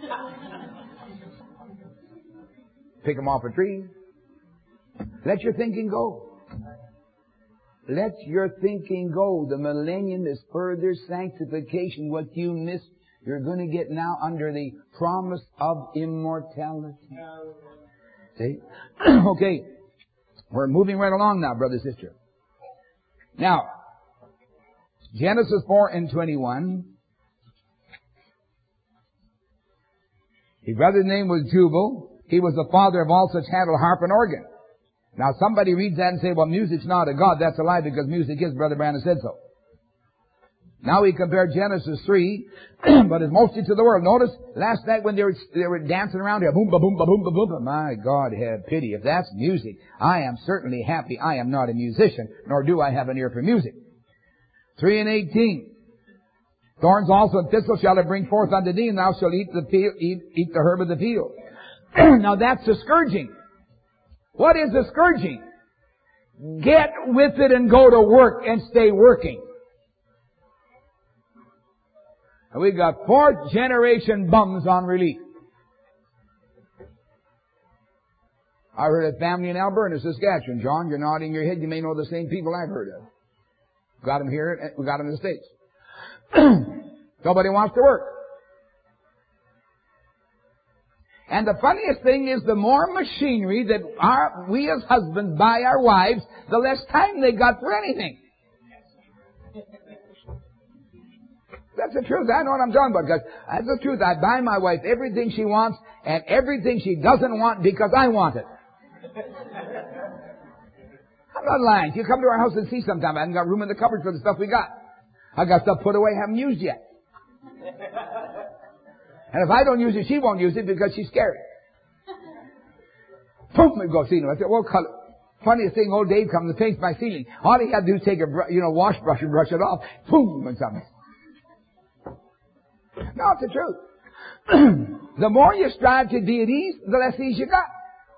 Pick them off a tree. Let your thinking go. Let your thinking go. The millennium is further sanctification. What you missed, you're going to get now under the promise of immortality. See? Okay. We're moving right along now, brother, sister. Now, Genesis 4:21. His brother's name was Jubal. He was the father of all such handle, harp, and organ. Now, somebody reads that and say, well, music's not a god. That's a lie because music is. Brother Branham said so. Now we compare Genesis 3, but it's mostly to the world. Notice last night when they were dancing around here, boom, ba, boom, ba, boom, ba, boom, ba. My God, have pity. If that's music, I am certainly happy. I am not a musician, nor do I have an ear for music. 3:18. Thorns also and thistles shall it bring forth unto thee, and thou shalt eat the herb of the field. Now that's the scourging. What is the scourging? Get with it and go to work and stay working. And we've got 4th generation bums on relief. I heard a family in Alberta, Saskatchewan. John, you're nodding your head. You may know the same people I've heard of. Got them here. We got them in the States. Nobody wants to work. And the funniest thing is the more machinery that we as husbands buy our wives, the less time they got for anything. That's the truth. I know what I'm talking about because that's the truth. I buy my wife everything she wants and everything she doesn't want because I want it. I'm not lying. You come to our house and see sometime. I haven't got room in the cupboard for the stuff we got. I got stuff put away, haven't used yet. And if I don't use it, she won't use it because she's scared. Boom, we go see him. I said, well, color. Funniest thing, old Dave comes and paints my ceiling. All he had to do is take a wash brush and brush it off. Boom, and something. No, it's the truth. The more you strive to be at ease, the less ease you got.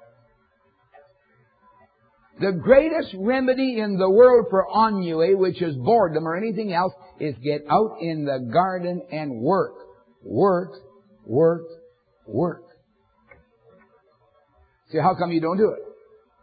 The greatest remedy in the world for ennui, which is boredom or anything else, is get out in the garden and work. Work, work, work. See, how come you don't do it?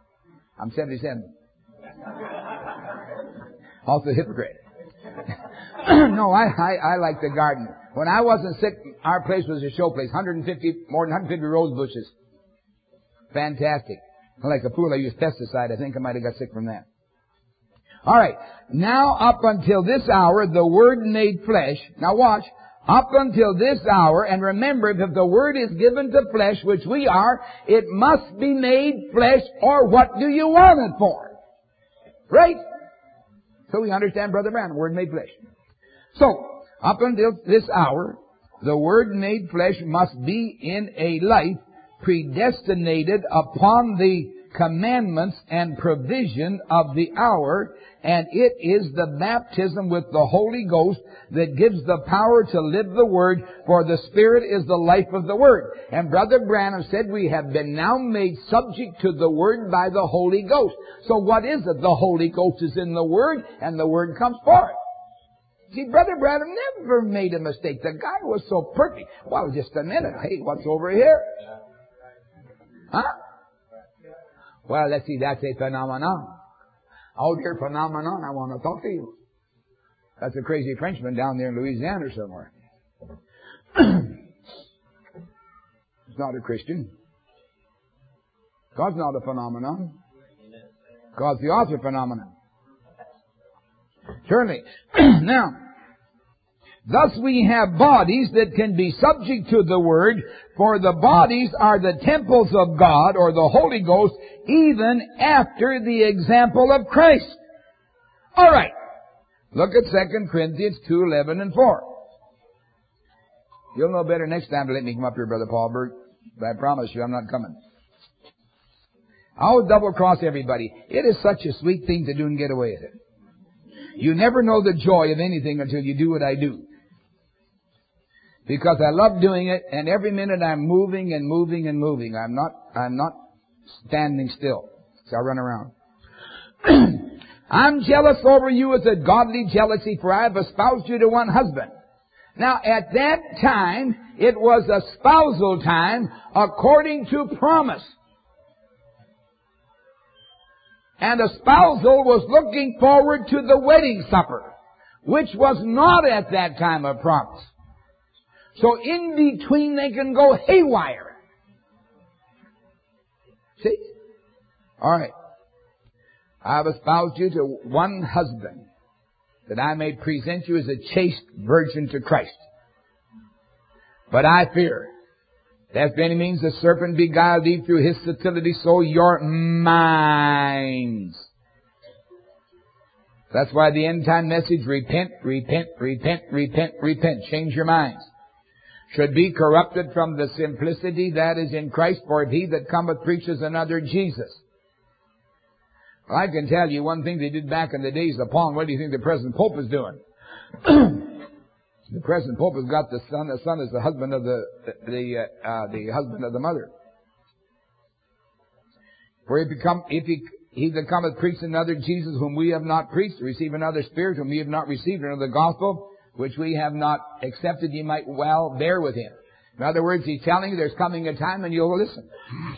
I'm 77. Also a hypocrite. No, I like the garden. When I wasn't sick, our place was a show place. More than 150 rose bushes. Fantastic. Like a fool, I used pesticide. I think I might have got sick from that. Alright. Now up until this hour, the Word made flesh. Now watch. Up until this hour, and remember, if the Word is given to flesh, which we are, it must be made flesh, or what do you want it for? Right? So we understand, Brother Branham, Word made flesh. So, up until this hour, the Word made flesh must be in a life predestinated upon the commandments and provision of the hour, and it is the baptism with the Holy Ghost that gives the power to live the Word, for the Spirit is the life of the Word. And Brother Branham said we have been now made subject to the Word by the Holy Ghost. So what is it? The Holy Ghost is in the Word, and the Word comes forth. See, Brother Branham never made a mistake. The guy was so perfect. Well, just a minute. Hey, what's over here? Huh? Well, let's see, that's a phenomenon. Out here, phenomenon, I want to talk to you. That's a crazy Frenchman down there in Louisiana or somewhere. He's not a Christian. God's not a phenomenon. God's the author of phenomenon. Surely. Now, thus we have bodies that can be subject to the Word, for the bodies are the temples of God, or the Holy Ghost, even after the example of Christ. All right. Look at 2 Corinthians 2:11 and 4. You'll know better next time to let me come up here, Brother Paulberg. But I promise you I'm not coming. I'll double-cross everybody. It is such a sweet thing to do and get away with it. You never know the joy of anything until you do what I do. Because I love doing it, and every minute I'm moving and moving and moving. I'm not standing still. So I run around. I'm jealous over you with a godly jealousy, for I have espoused you to one husband. Now, at that time, it was a spousal time according to promise. And a spousal was looking forward to the wedding supper, which was not at that time of promise. So in between they can go haywire. See? Alright. I have espoused you to one husband, that I may present you as a chaste virgin to Christ. But I fear, that by any means the serpent beguiled Eve through his subtlety, so your minds. That's why the end time message, repent, repent, repent, repent, repent. Change your minds. Should be corrupted from the simplicity that is in Christ, for he that cometh preaches another Jesus. Well, I can tell you one thing they did back in the days of Paul. What do you think the present Pope is doing? The present Pope has got the son. The son is the husband of the husband of the mother. For if he that cometh preach another Jesus whom we have not preached, receive another Spirit whom we have not received, another gospel which we have not accepted, ye might well bear with him. In other words, he's telling you there's coming a time and you'll listen.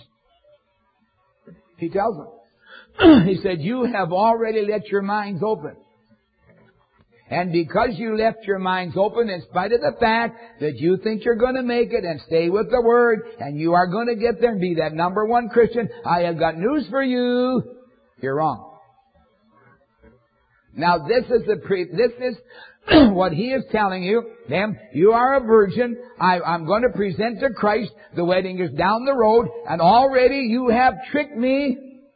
He tells them. He said, you have already let your minds open. And because you left your minds open, in spite of the fact that you think you're going to make it and stay with the Word, and you are going to get there and be that number one Christian, I have got news for you. You're wrong. Now this is what he is telling you. Them, you are a virgin. I'm going to present to Christ. The wedding is down the road, and already you have tricked me.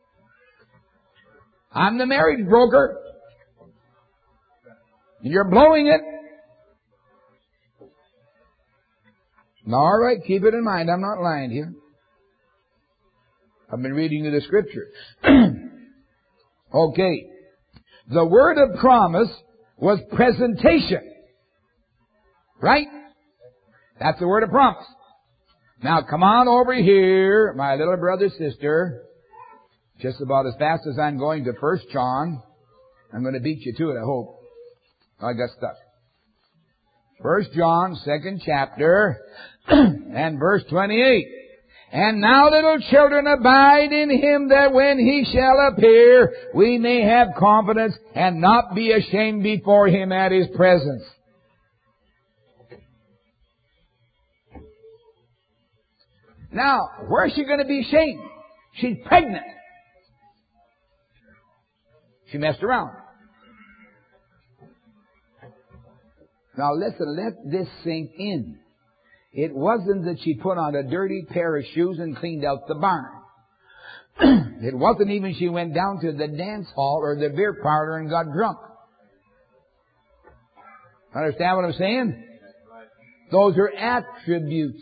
I'm the marriage broker. You're blowing it. All right, keep it in mind. I'm not lying to you. I've been reading you the Scripture. Okay. The word of promise was presentation. Right? That's the word of promise. Now come on over here, my little brother, sister. Just about as fast as I'm going to 1 John. I'm going to beat you to it, I hope. I got stuck. 1 John, 2nd chapter, and verse 28. And now, little children, abide in Him, that when He shall appear, we may have confidence and not be ashamed before Him at His presence. Now, where is she going to be ashamed? She's pregnant. She messed around. Now listen, let this sink in. It wasn't that she put on a dirty pair of shoes and cleaned out the barn. It wasn't even she went down to the dance hall or the beer parlor and got drunk. Understand what I'm saying? Those are attributes.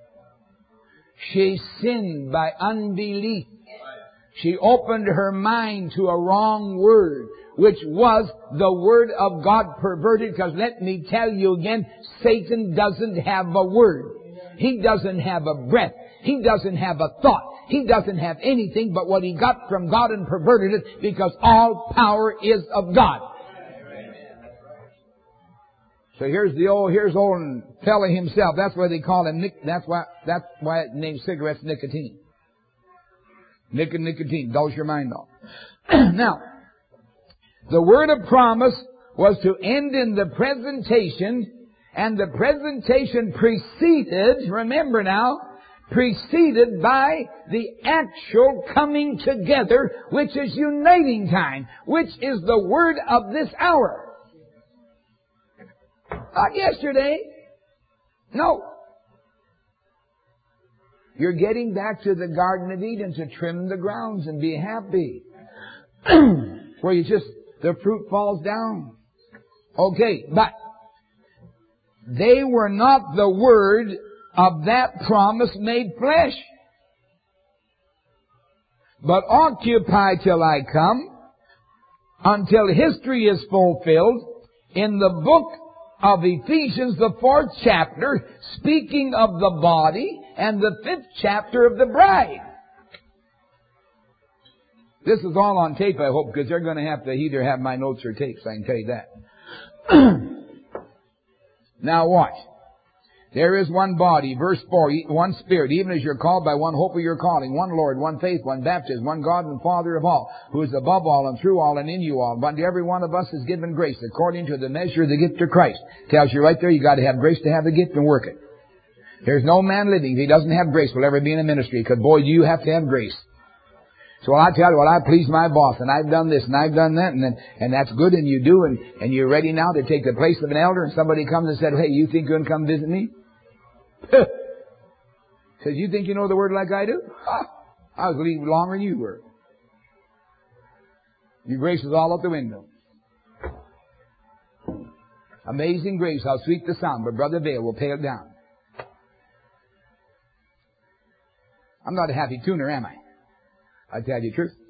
She sinned by unbelief. She opened her mind to a wrong word, which was the Word of God perverted. Because let me tell you again, Satan doesn't have a word. He doesn't have a breath. He doesn't have a thought. He doesn't have anything but what he got from God and perverted it, because all power is of God. So here's old fella himself. That's why they call him that's why it named cigarettes nicotine. Nicotine dulls your mind off. Now, the word of promise was to end in the presentation, and the presentation preceded, remember now, preceded by the actual coming together, which is uniting time, which is the word of this hour. Not yesterday. No. You're getting back to the Garden of Eden to trim the grounds and be happy. Where the fruit falls down. Okay, but they were not the word of that promise made flesh. But occupy till I come, until history is fulfilled, in the book of Ephesians, the 4th chapter, speaking of the body, and the 5th chapter of the bride. This is all on tape, I hope, because they're going to have to either have my notes or tapes, I can tell you that. Now watch. There is one body, verse 4, one Spirit, even as you're called by one hope of your calling, one Lord, one faith, one baptism, one God and Father of all, who is above all and through all and in you all. But to every one of us is given grace according to the measure of the gift of Christ. Tells you right there, you got to have grace to have the gift and work it. There's no man living, if he doesn't have grace, will ever be in a ministry, because boy, do you have to have grace. So I tell you, well, I please my boss, and I've done this, and I've done that, and that's good, and you do, and you're ready now to take the place of an elder, and somebody comes and said, hey, you think you're going to come visit me? Says, you think you know the word like I do? I was leaving longer than you were. Your grace is all out the window. Amazing grace, how sweet the sound, but Brother Vail will pay it down. I'm not a happy tuner, am I? I tell you the truth.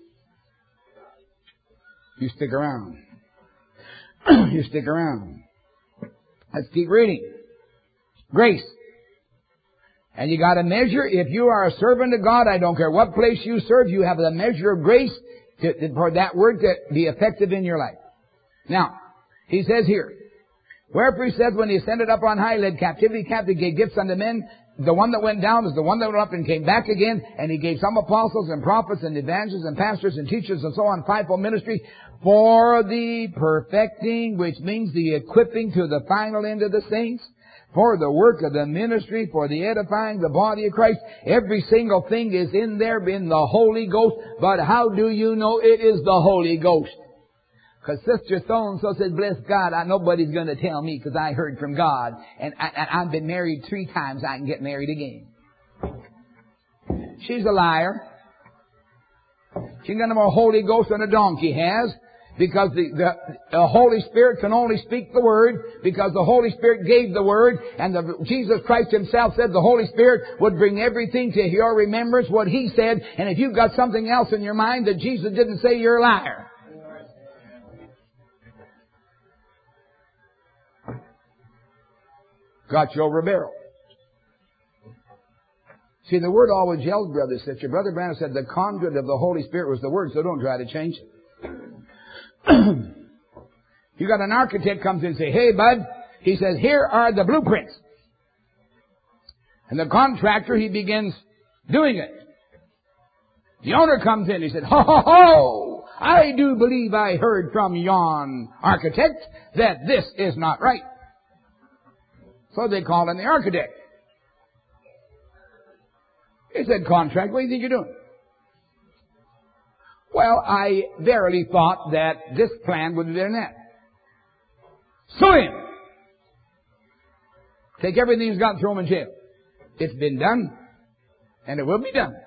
You stick around. You stick around. Let's keep reading. Grace. And you got to measure, if you are a servant of God, I don't care what place you serve, you have the measure of grace for that word to be effective in your life. Now, he says here, wherefore he says, when he ascended up on high, led captivity captive, gave gifts unto men. The one that went down is the one that went up and came back again. And he gave some apostles and prophets and evangelists and pastors and teachers and so on, fivefold ministry, for the perfecting, which means the equipping to the final end of the saints, for the work of the ministry, for the edifying the body of Christ. Every single thing is in there in the Holy Ghost. But how do you know it is the Holy Ghost? Because Sister so-and-so said, bless God, nobody's going to tell me because I heard from God. And I've been married 3 times, I can get married again. She's a liar. She ain't got no more Holy Ghost than a donkey has. Because the Holy Spirit can only speak the Word, because the Holy Spirit gave the Word, and Jesus Christ Himself said the Holy Spirit would bring everything to your remembrance, what He said, and if you've got something else in your mind that Jesus didn't say, you're a liar. Got you over a barrel. See, the Word always yells, brother, sister. Brother Branham said the conduit of the Holy Spirit was the Word, so don't try to change it. You got an architect comes in and say, hey, bud, he says, here are the blueprints. And the contractor, he begins doing it. The owner comes in. He said, ho, ho, ho! I do believe I heard from yon architect that this is not right. So they called in the architect. He said, contract, what do you think you're doing? Well, I verily thought that this plan would be better than that. Sue him. Take everything he's got and throw him in jail. It's been done, and it will be done.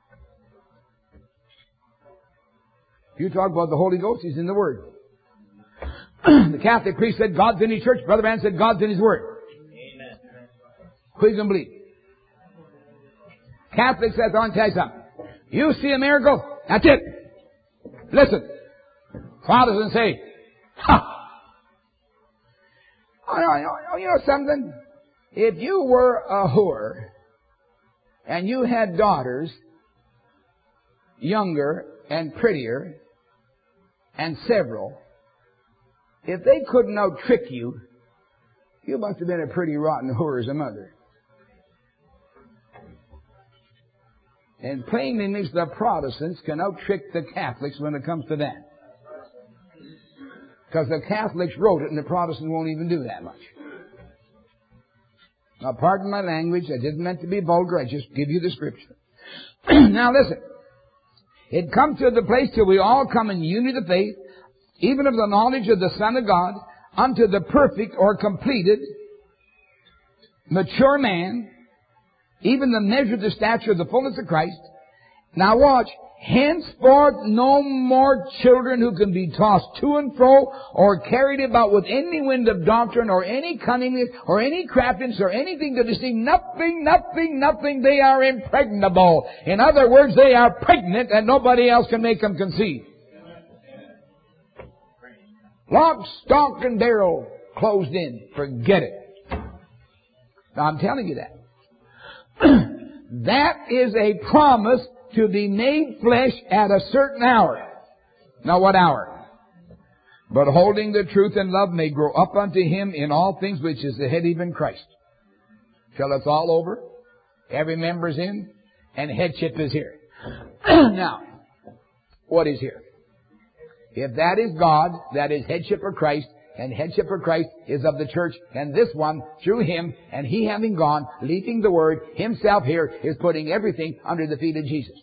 If you talk about the Holy Ghost, He's in the Word. The Catholic priest said God's in His church. Brother Branham said God's in His Word. Amen. Who you can believe? Catholic says, I want to tell you something. You see a miracle, that's it. Listen. Protestants say, ha! Oh, you know something? If you were a whore and you had daughters, younger and prettier, and several, if they couldn't out-trick you, you must have been a pretty rotten whore as a mother. And plainly means the Protestants can out-trick the Catholics when it comes to that. Because the Catholics wrote it and the Protestants won't even do that much. Now, pardon my language. I didn't meant to be vulgar. I just give you the scripture. Now, listen. It comes to the place till we all come in unity of faith, even of the knowledge of the Son of God, unto the perfect or completed, mature man, even the measure of the stature of the fullness of Christ. Now watch. Henceforth no more children who can be tossed to and fro or carried about with any wind of doctrine or any cunningness or any craftiness or anything to deceive. Nothing. They are impregnable. In other words, they are pregnant and nobody else can make them conceive. Lock, stock, and barrel closed in. Forget it. Now I'm telling you that. That is a promise to be made flesh at a certain hour. Now what hour? But holding the truth in love may grow up unto Him in all things, which is the head, even Christ. Till it's all over, every member's in, and headship is here. Now, what is here? If that is God, that is headship of Christ, and headship of Christ is of the church, and this one, through Him, and He having gone, leaving the Word, Himself here, is putting everything under the feet of Jesus.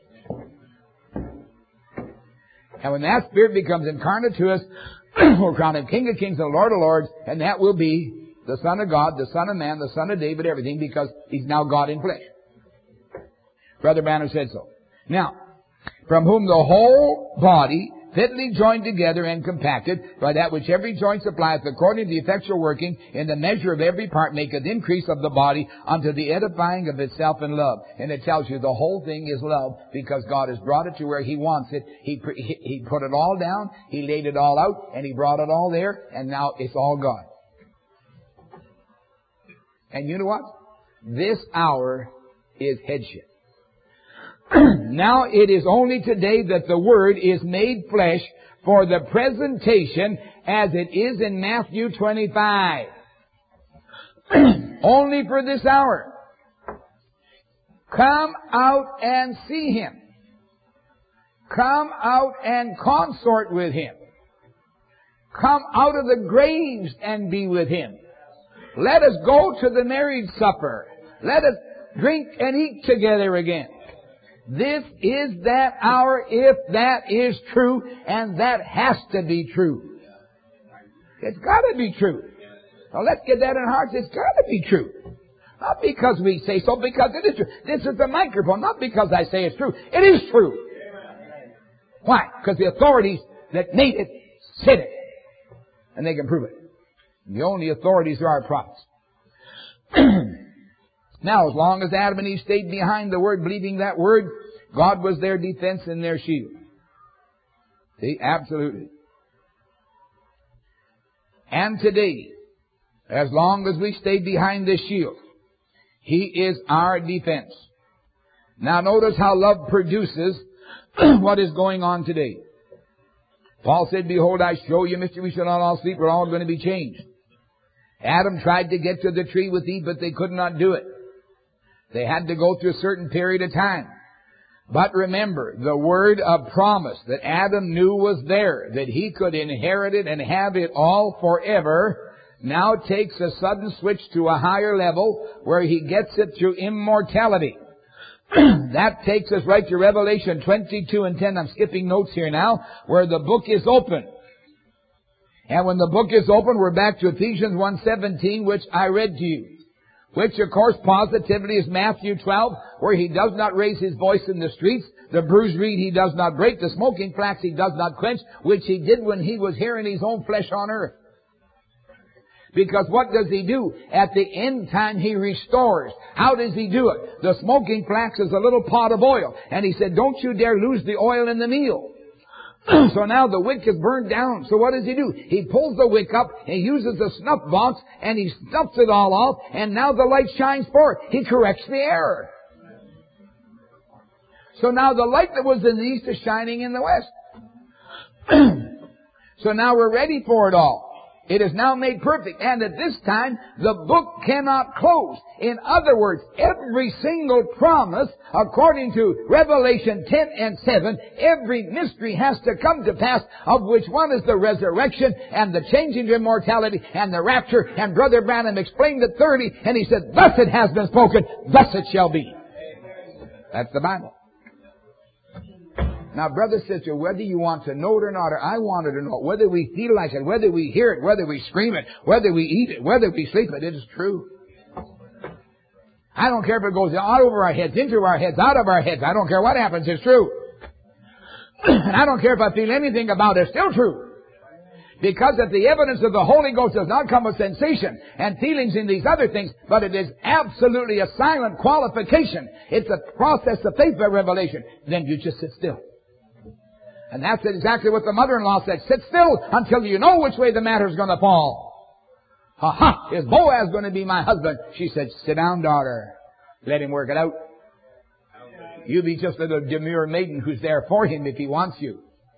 And when that Spirit becomes incarnate to us, we'll crown Him King of Kings and Lord of Lords, and that will be the Son of God, the Son of Man, the Son of David, everything, because He's now God in flesh. Brother Branham said so. Now, from whom the whole body, fitly joined together and compacted by that which every joint supplieth, according to the effectual working in the measure of every part, maketh increase of the body unto the edifying of itself in love. And it tells you the whole thing is love, because God has brought it to where He wants it. He put it all down, He laid it all out, and He brought it all there, and now it's all God. And you know what? This hour is headship. Now it is only today that the Word is made flesh for the presentation as it is in Matthew 25. Only for this hour. Come out and see Him. Come out and consort with Him. Come out of the graves and be with Him. Let us go to the marriage supper. Let us drink and eat together again. This is that hour, if that is true, and that has to be true. It's got to be true. Now let's get that in our hearts. It's got to be true. Not because we say so, because it is true. This is the microphone, not because I say it's true. It is true. Why? Because the authorities that made it said it. And they can prove it. And the only authorities are our prophets. Now, as long as Adam and Eve stayed behind the Word, believing that Word, God was their defense and their shield. See, absolutely. And today, as long as we stay behind this shield, He is our defense. Now notice how love produces what is going on today. Paul said, behold, I show you mystery, we shall not all sleep, we're all going to be changed. Adam tried to get to the tree with Eve, but they could not do it. They had to go through a certain period of time. But remember, the word of promise that Adam knew was there, that he could inherit it and have it all forever, now takes a sudden switch to a higher level where he gets it through immortality. That takes us right to Revelation 22:10. I'm skipping notes here now, where the book is open. And when the book is open, we're back to Ephesians 1:17, which I read to you. Which, of course, positively is Matthew 12, where he does not raise his voice in the streets. The bruised reed he does not break. The smoking flax he does not quench, which he did when he was here in his own flesh on earth. Because what does he do? At the end time, he restores. How does he do it? The smoking flax is a little pot of oil. And he said, don't you dare lose the oil in the meal. So now the wick is burned down. So what does he do? He pulls the wick up, and he uses a snuff box, and he snuffs it all off, and now the light shines forth. He corrects the error. So now the light that was in the east is shining in the west. So now we're ready for it all. It is now made perfect. And at this time, the book cannot close. In other words, every single promise, according to Revelation 10:7, every mystery has to come to pass, of which one is the resurrection and the changing to immortality and the rapture. And Brother Branham explained it thoroughly, and he said, thus it has been spoken, thus it shall be. That's the Bible. Now, brother, sister, whether you want to know it or not, or I want it or not, whether we feel like it, whether we hear it, whether we scream it, whether we eat it, whether we sleep it, it is true. I don't care if it goes out over our heads, into our heads, out of our heads. I don't care what happens, it's true. And I don't care if I feel anything about it, it's still true. Because if the evidence of the Holy Ghost does not come with sensation and feelings in these other things, but it is absolutely a silent qualification, it's a process of faith by revelation, then you just sit still. And that's exactly what the mother-in-law said. Sit still until you know which way the matter's going to fall. Ha! Is Boaz going to be my husband? She said, sit down, daughter. Let him work it out. You be just a little demure maiden who's there for him if he wants you.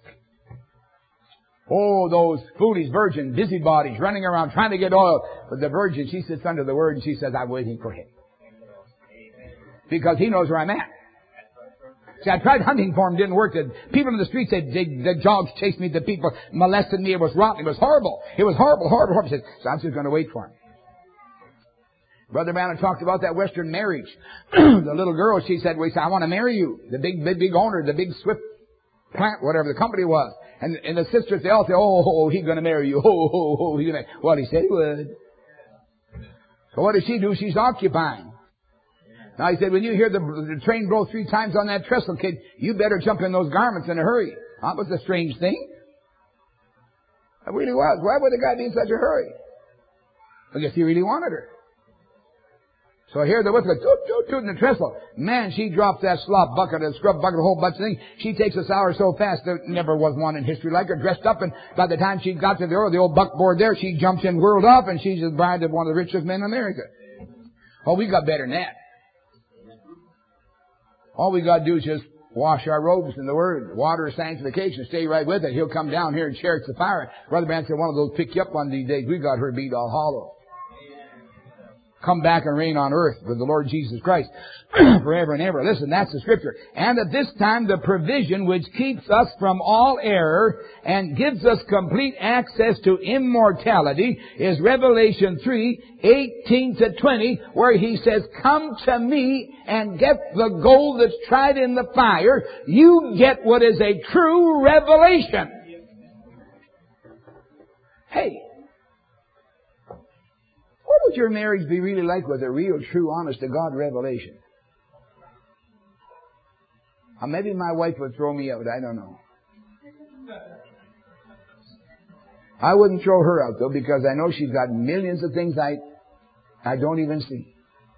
Oh, those foolish virgin busybodies running around trying to get oil. But the virgin, she sits under the word and she says, I'm waiting for him. Because he knows where I'm at. See, I tried hunting for him, didn't work. The people in the street said, the dogs chased me, the people molested me, it was rotten, it was horrible. It was horrible. I said, so I'm just going to wait for him. Brother Branham talked about that Western marriage. The little girl, she said, I want to marry you. The big owner, the big Swift plant, whatever the company was. And the sisters, they all say, oh, he's going to marry you. Oh, he's going to. Well, he said he would. So what does she do? She's occupying. Now he said, when you hear the train blow 3 times on that trestle, kid, you better jump in those garments in a hurry. That was a strange thing. It really was. Why would the guy be in such a hurry? I guess he really wanted her. So here the whip goes, toot in the trestle. Man, she drops that slop bucket, a scrub bucket, a whole bunch of things. She takes a sour so fast, there never was one in history like her, dressed up, and by the time she got to the old buckboard there, she jumps in, whirled off, and she's the bride of one of the richest men in America. Oh, we got better than that. All we got to do is just wash our robes in the Word. Water is sanctification. Stay right with it. He'll come down here and share the fire. Brother Branham said one of those pick you up one of these days. We got her beat all hollow. Come back and reign on earth with the Lord Jesus Christ forever and ever. Listen, that's the Scripture. And at this time, the provision which keeps us from all error and gives us complete access to immortality is Revelation 3:18-20, where he says, come to me and get the gold that's tried in the fire. You get what is a true revelation. Hey, what would your marriage be really like with a real, true, honest-to-God revelation? Or maybe my wife would throw me out. I don't know. I wouldn't throw her out, though, because I know she's got millions of things I don't even see.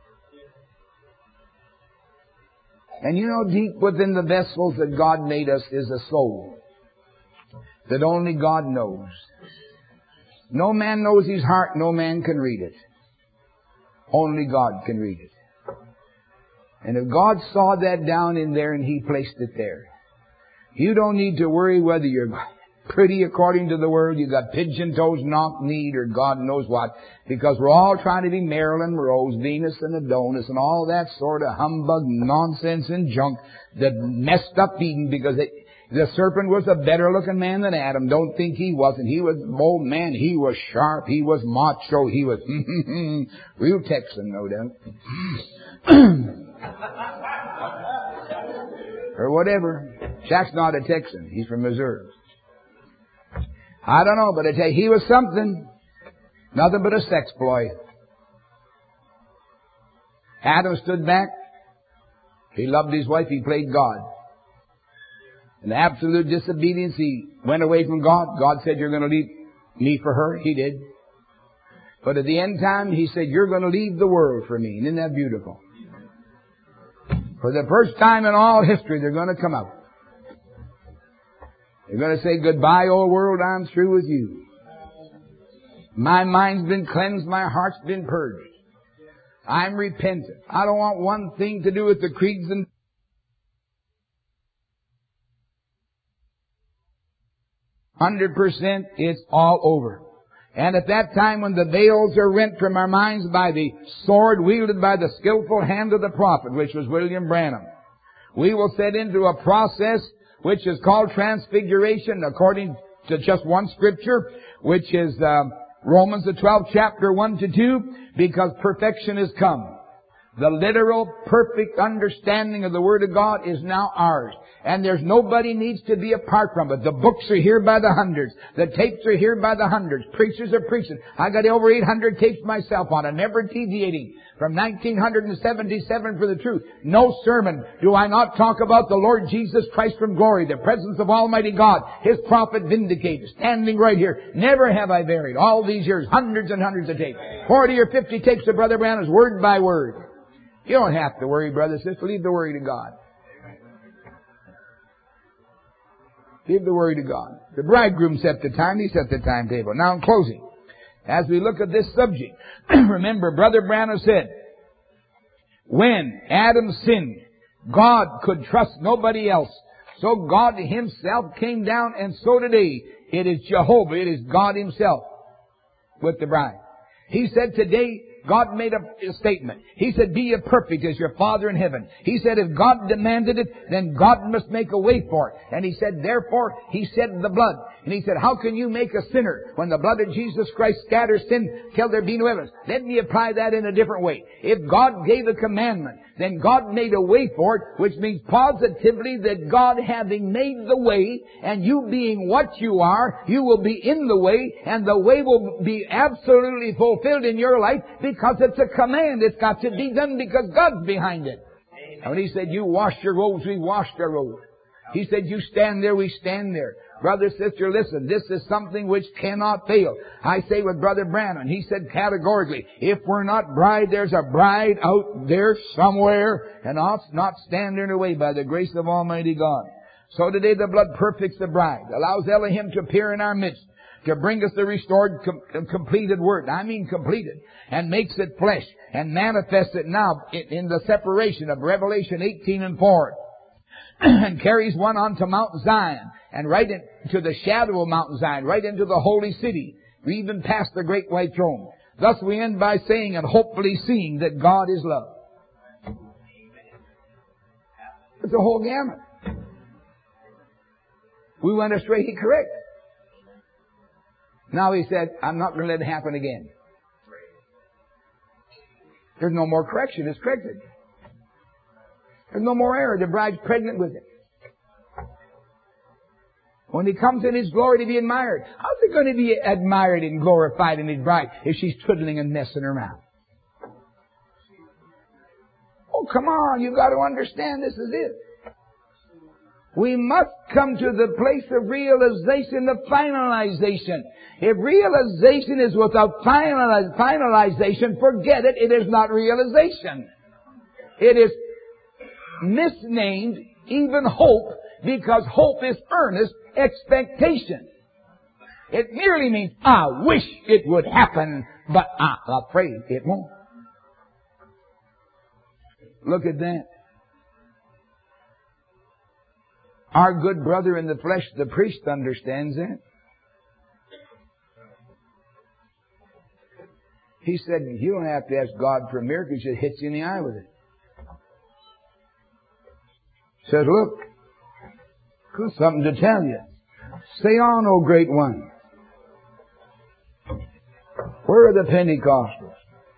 And you know, deep within the vessels that God made us is a soul that only God knows. No man knows his heart. No man can read it. Only God can read it. And if God saw that down in there and He placed it there, you don't need to worry whether you're pretty according to the world. You got pigeon toes, knock-kneed, or God knows what. Because we're all trying to be Marilyn Monroe, Venus and Adonis, and all that sort of humbug nonsense and junk that messed up Eden because the serpent was a better looking man than Adam. Don't think he wasn't. He was an old man. He was sharp. He was macho. He was real Texan, no doubt. Or whatever. Shaq's not a Texan. He's from Missouri. I don't know, but I tell you, he was something. Nothing but a sex ploy. Adam stood back. He loved his wife. He played God. In absolute disobedience, he went away from God. God said, you're going to leave me for her. He did. But at the end time, he said, you're going to leave the world for me. And isn't that beautiful? For the first time in all history, they're going to come out. They're going to say, goodbye, old world, I'm through with you. My mind's been cleansed, my heart's been purged. I'm repentant. I don't want one thing to do with the creeds and 100%, it's all over. And at that time when the veils are rent from our minds by the sword wielded by the skillful hand of the prophet, which was William Branham, we will set into a process which is called transfiguration according to just one scripture, which is Romans the 12th chapter 1 to 2, because perfection is come. The literal, perfect understanding of the Word of God is now ours. And there's nobody needs to be apart from it. The books are here by the hundreds. The tapes are here by the hundreds. Preachers are preaching. I got over 800 tapes myself on it, never deviating from 1977 for the truth. No sermon do I not talk about the Lord Jesus Christ from glory, the presence of Almighty God, His prophet vindicated, standing right here. Never have I varied. All these years, hundreds and hundreds of tapes. 40 or 50 tapes of Brother Branham's word by word. You don't have to worry, brother, sister. Leave the worry to God. Leave the worry to God. The bridegroom set the time. He set the timetable. Now in closing, as we look at this subject, remember, Brother Branham said, when Adam sinned, God could trust nobody else. So God Himself came down, and so today it is Jehovah, it is God Himself with the bride. He said today, God made a statement. He said, be ye perfect as your Father in heaven. He said, if God demanded it, then God must make a way for it. And He said, therefore, He shed the blood. And He said, how can you make a sinner when the blood of Jesus Christ scatters sin till there be no evidence? Let me apply that in a different way. If God gave a commandment, then God made a way for it, which means positively that God having made the way, and you being what you are, you will be in the way, and the way will be absolutely fulfilled in your life because it's a command. It's got to be done because God's behind it. And when He said, you wash your robes, we washed our robes. He said, you stand there, we stand there. Brother, sister, listen, this is something which cannot fail. I say with Brother Branham, he said categorically, if we're not bride, there's a bride out there somewhere, and I'll not stand in her way by the grace of Almighty God. So today the blood perfects the bride, allows Elohim to appear in our midst, to bring us the restored, completed word. I mean completed. And makes it flesh, and manifests it now in the separation of Revelation 18 and 4. And carries one onto Mount Zion, and right into the shadow of Mount Zion, right into the holy city, even past the great white throne. Thus we end by saying and hopefully seeing that God is love. It's a whole gamut. We went astray, He corrected. Now He said, I'm not going to let it happen again. There's no more correction. It's corrected. There's no more error. The bride's pregnant with it. When He comes in His glory to be admired, how's it going to be admired and glorified in His bride if she's twiddling and messing around? Oh, come on. You've got to understand this is it. We must come to the place of realization, of finalization. If realization is without finalization, forget it. It is not realization. It is misnamed even hope, because hope is earnest expectation. It merely means, I wish it would happen, but I'm afraid it won't. Look at that. Our good brother in the flesh, the priest, understands that. He said, you don't have to ask God for a miracle. He just hits you in the eye with it. Says, look, got something to tell you. Say on, O great one. Where are the Pentecostals?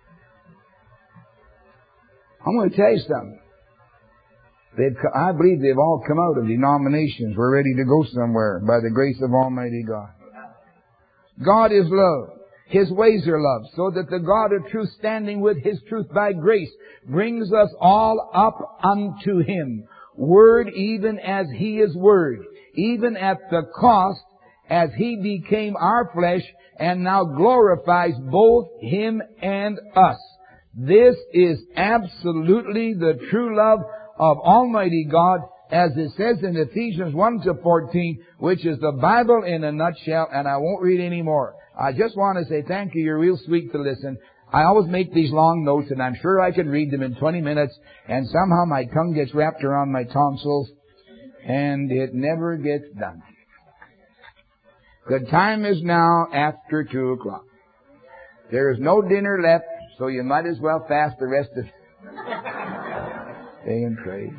I'm going to tell you something. I believe they've all come out of denominations. We're ready to go somewhere by the grace of Almighty God. God is love. His ways are love, so that the God of truth, standing with His truth by grace, brings us all up unto Him. Word even as He is Word, even at the cost as He became our flesh and now glorifies both Him and us. This is absolutely the true love of Almighty God, as it says in Ephesians 1-14, which is the Bible in a nutshell, and I won't read any more. I just want to say thank you. You're real sweet to listen. I always make these long notes, and I'm sure I could read them in 20 minutes, and somehow my tongue gets wrapped around my tonsils, and it never gets done. The time is now after 2 o'clock. There is no dinner left, so you might as well fast the rest of the day and pray.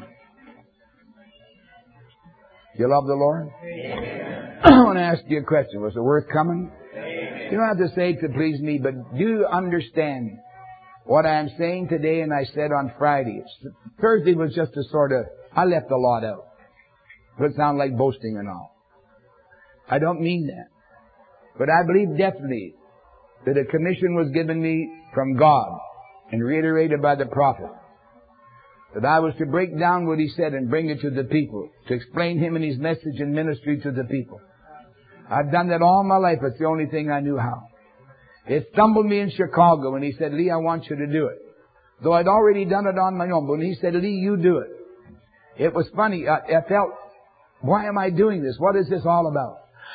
You love the Lord? Amen. I want to ask you a question. Was it worth coming? Amen. You don't have to say it to please me, but do you understand what I'm saying today and I said on Friday? Thursday was just a sort of, I left a lot out. It would sound like boasting and all. I don't mean that. But I believe definitely that a commission was given me from God and reiterated by the prophet, that I was to break down what he said and bring it to the people, to explain him and his message and ministry to the people. I've done that all my life. It's the only thing I knew how. It stumbled me in Chicago when he said, Lee, I want you to do it. Though I'd already done it on my own, but when he said, Lee, you do it. It was funny. I felt, why am I doing this? What is this all about?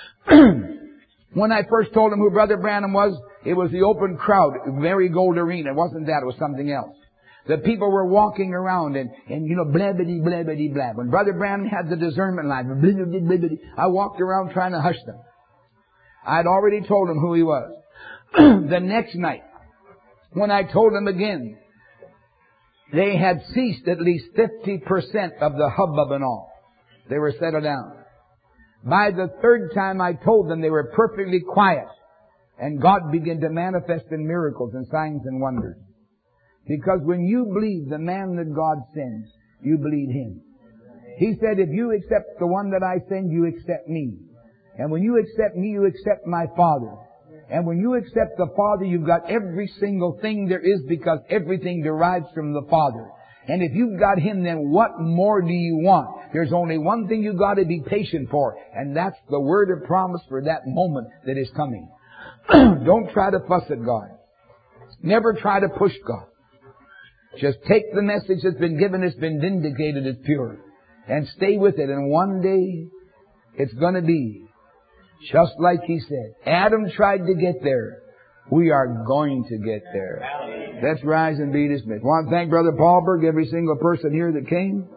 When I first told him who Brother Branham was, it was the open crowd, Marigold Arena. It wasn't that. It was something else. The people were walking around and blabbity, blabbity, blab. When Brother Branham had the discernment line, blabbity, blabbity, I walked around trying to hush them. I'd already told them who he was. The next night, when I told them again, they had ceased at least 50% of the hubbub and all. They were settled down. By the third time I told them, they were perfectly quiet. And God began to manifest in miracles and signs and wonders. Because when you believe the man that God sends, you believe Him. He said, if you accept the one that I send, you accept me. And when you accept me, you accept my Father. And when you accept the Father, you've got every single thing there is, because everything derives from the Father. And if you've got Him, then what more do you want? There's only one thing you've got to be patient for, and that's the word of promise for that moment that is coming. Don't try to fuss at God. Never try to push God. Just take the message that's been given, it's been vindicated, it's pure. And stay with it. And one day, it's going to be just like He said. Adam tried to get there. We are going to get there. Let's rise and be dismissed. I want to thank Brother Paulberg, every single person here that came.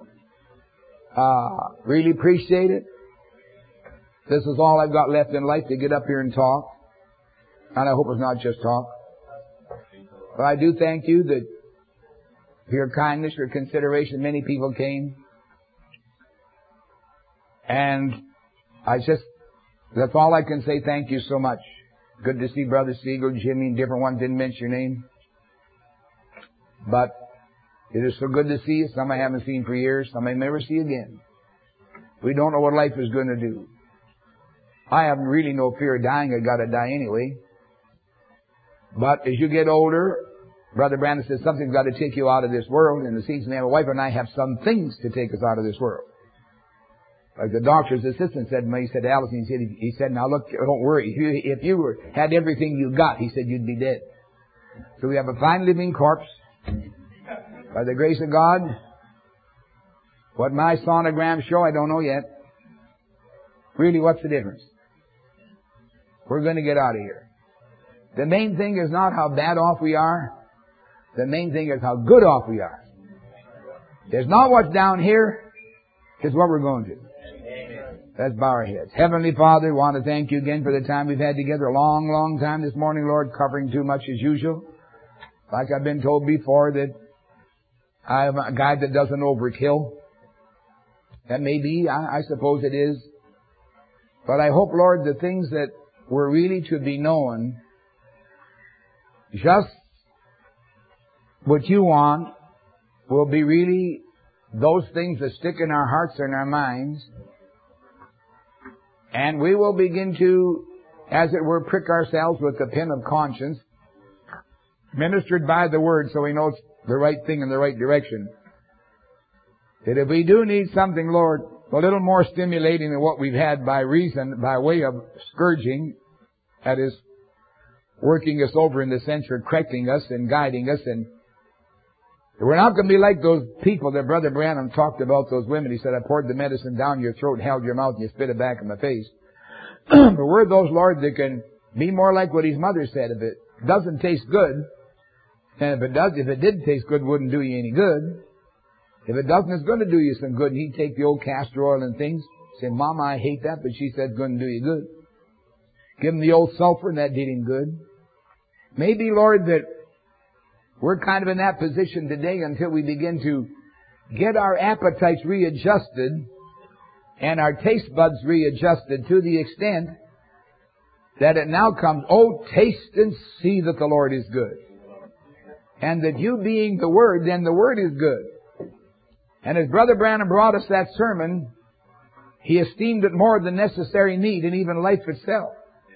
Really appreciate it. This is all I've got left in life, to get up here and talk. And I hope it's not just talk. But I do thank you that for your kindness, your consideration. Many people came. And that's all I can say. Thank you so much. Good to see Brother Siegel, Jimmy, and different ones. Didn't mention your name. But it is so good to see you. Some I haven't seen for years. Some I may never see again. We don't know what life is going to do. I have really no fear of dying. I got to die anyway. But as you get older, Brother Brandon says something's got to take you out of this world. And it seems to me, my wife and I have some things to take us out of this world. Like the doctor's assistant said to me, he said to Allison, he said, now look, don't worry. If you had everything you got, he said, you'd be dead. So we have a fine living corpse. By the grace of God, what my sonograms show, I don't know yet. Really, what's the difference? We're going to get out of here. The main thing is not how bad off we are. The main thing is how good off we are. It's not what's down here, it's what we're going to. Let's bow our heads. Heavenly Father, we want to thank you again for the time we've had together. A long, long time this morning, Lord, covering too much as usual. Like I've been told before that I'm a guy that doesn't overkill. That may be, I suppose it is. But I hope, Lord, the things that were really to be known, just what you want, will be really those things that stick in our hearts and our minds. And we will begin to, as it were, prick ourselves with the pin of conscience, ministered by the Word so we know it's the right thing in the right direction. That if we do need something, Lord, a little more stimulating than what we've had by way of scourging, that is, working us over in the sense of correcting us and guiding us, and we're not going to be like those people that Brother Branham talked about, those women. He said, I poured the medicine down your throat, held your mouth, and you spit it back in my face. But we're those, Lord, that can be more like what his mother said. If it doesn't taste good, and if it did taste good, it wouldn't do you any good. If it doesn't, it's going to do you some good. And he'd take the old castor oil and things, say, Mama, I hate that, but she said it's going to do you good. Give him the old sulfur, and that did him good. Maybe, Lord, that we're kind of in that position today until we begin to get our appetites readjusted and our taste buds readjusted to the extent that it now comes, oh, taste and see that the Lord is good. And that you being the Word, then the Word is good. And as Brother Branham brought us that sermon, he esteemed it more than necessary need and even life itself.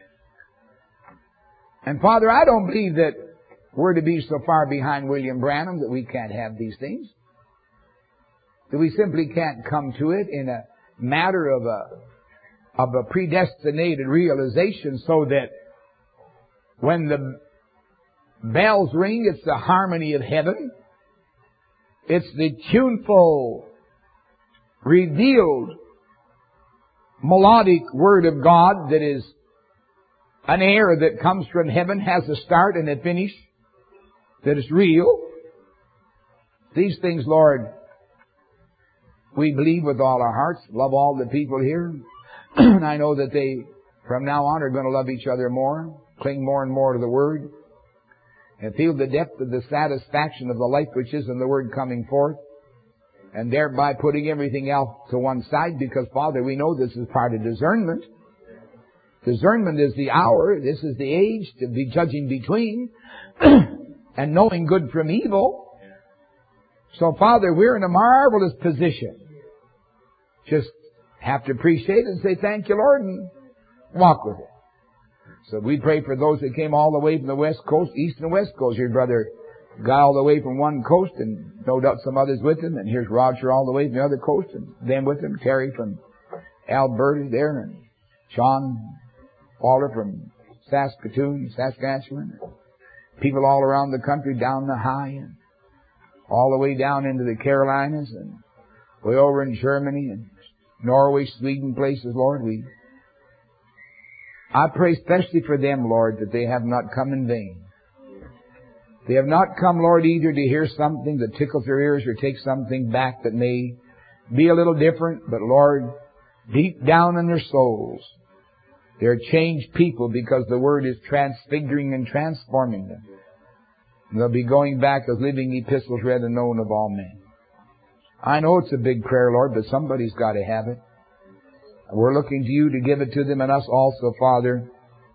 And Father, I don't believe that we're to be so far behind William Branham that we can't have these things. That we simply can't come to it in a matter of a predestinated realization so that when the bells ring, it's the harmony of heaven. It's the tuneful, revealed, melodic Word of God that is an air that comes from heaven, has a start and a finish, that is real. These things, Lord, we believe with all our hearts, love all the people here. And I know that they, from now on, are going to love each other more, cling more and more to the Word, and feel the depth of the satisfaction of the life which is in the Word coming forth, and thereby putting everything else to one side, because, Father, we know this is part of discernment. Discernment is the hour, this is the age to be judging between and knowing good from evil. So, Father, we're in a marvelous position. Just have to appreciate it and say, thank you, Lord, and walk with it. So we pray for those that came all the way from the West Coast, East and West Coast. Your brother got all the way from one coast, and no doubt some others with him. And here's Roger all the way from the other coast, and them with him. Terry from Alberta there, and Sean Waller from Saskatchewan. People all around the country, down the high, and all the way down into the Carolinas, and way over in Germany, and Norway, Sweden, places, Lord. I pray especially for them, Lord, that they have not come in vain. They have not come, Lord, either to hear something that tickles their ears or take something back that may be a little different, but, Lord, deep down in their souls, they're changed people because the Word is transfiguring and transforming them. And they'll be going back as living epistles read and known of all men. I know it's a big prayer, Lord, but somebody's got to have it. We're looking to you to give it to them and us also, Father,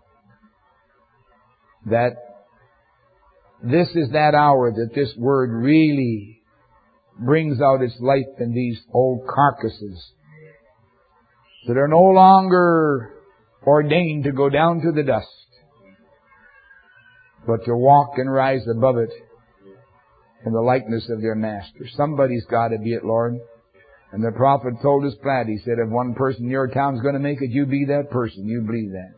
that this is that hour that this Word really brings out its life in these old carcasses that are no longer ordained to go down to the dust, but to walk and rise above it in the likeness of their Master. Somebody's got to be it, Lord. And the prophet told us flat, he said, if one person in your town's going to make it, you be that person. You believe that.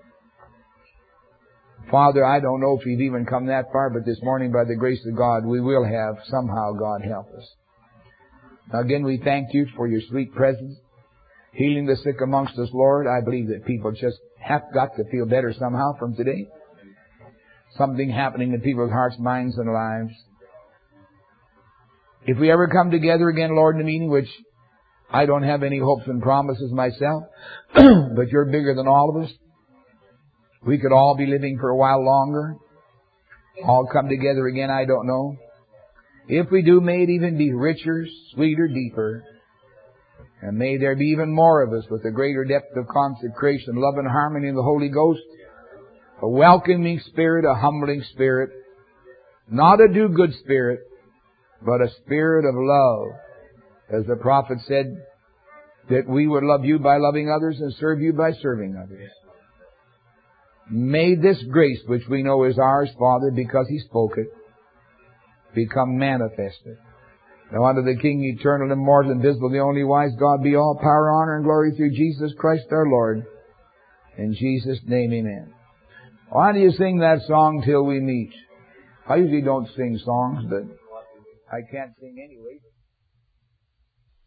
Father, I don't know if you've even come that far, but this morning, by the grace of God, we will have somehow. God help us. Now again, we thank you for your sweet presence, healing the sick amongst us, Lord. I believe that people just have got to feel better somehow from today. Something happening in people's hearts, minds, and lives. If we ever come together again, Lord, in a meeting, which I don't have any hopes and promises myself, but you're bigger than all of us. We could all be living for a while longer. All come together again, I don't know. If we do, may it even be richer, sweeter, deeper. And may there be even more of us with a greater depth of consecration, love and harmony in the Holy Ghost. A welcoming spirit, a humbling spirit. Not a do-good spirit, but a spirit of love. As the prophet said, that we would love you by loving others and serve you by serving others. May this grace, which we know is ours, Father, because He spoke it, become manifested. Now unto the King, eternal, immortal, invisible, the only wise God, be all power, honor, and glory through Jesus Christ our Lord. In Jesus' name, amen. Why do you sing that song, Till We Meet? I usually don't sing songs, but I can't sing anyway.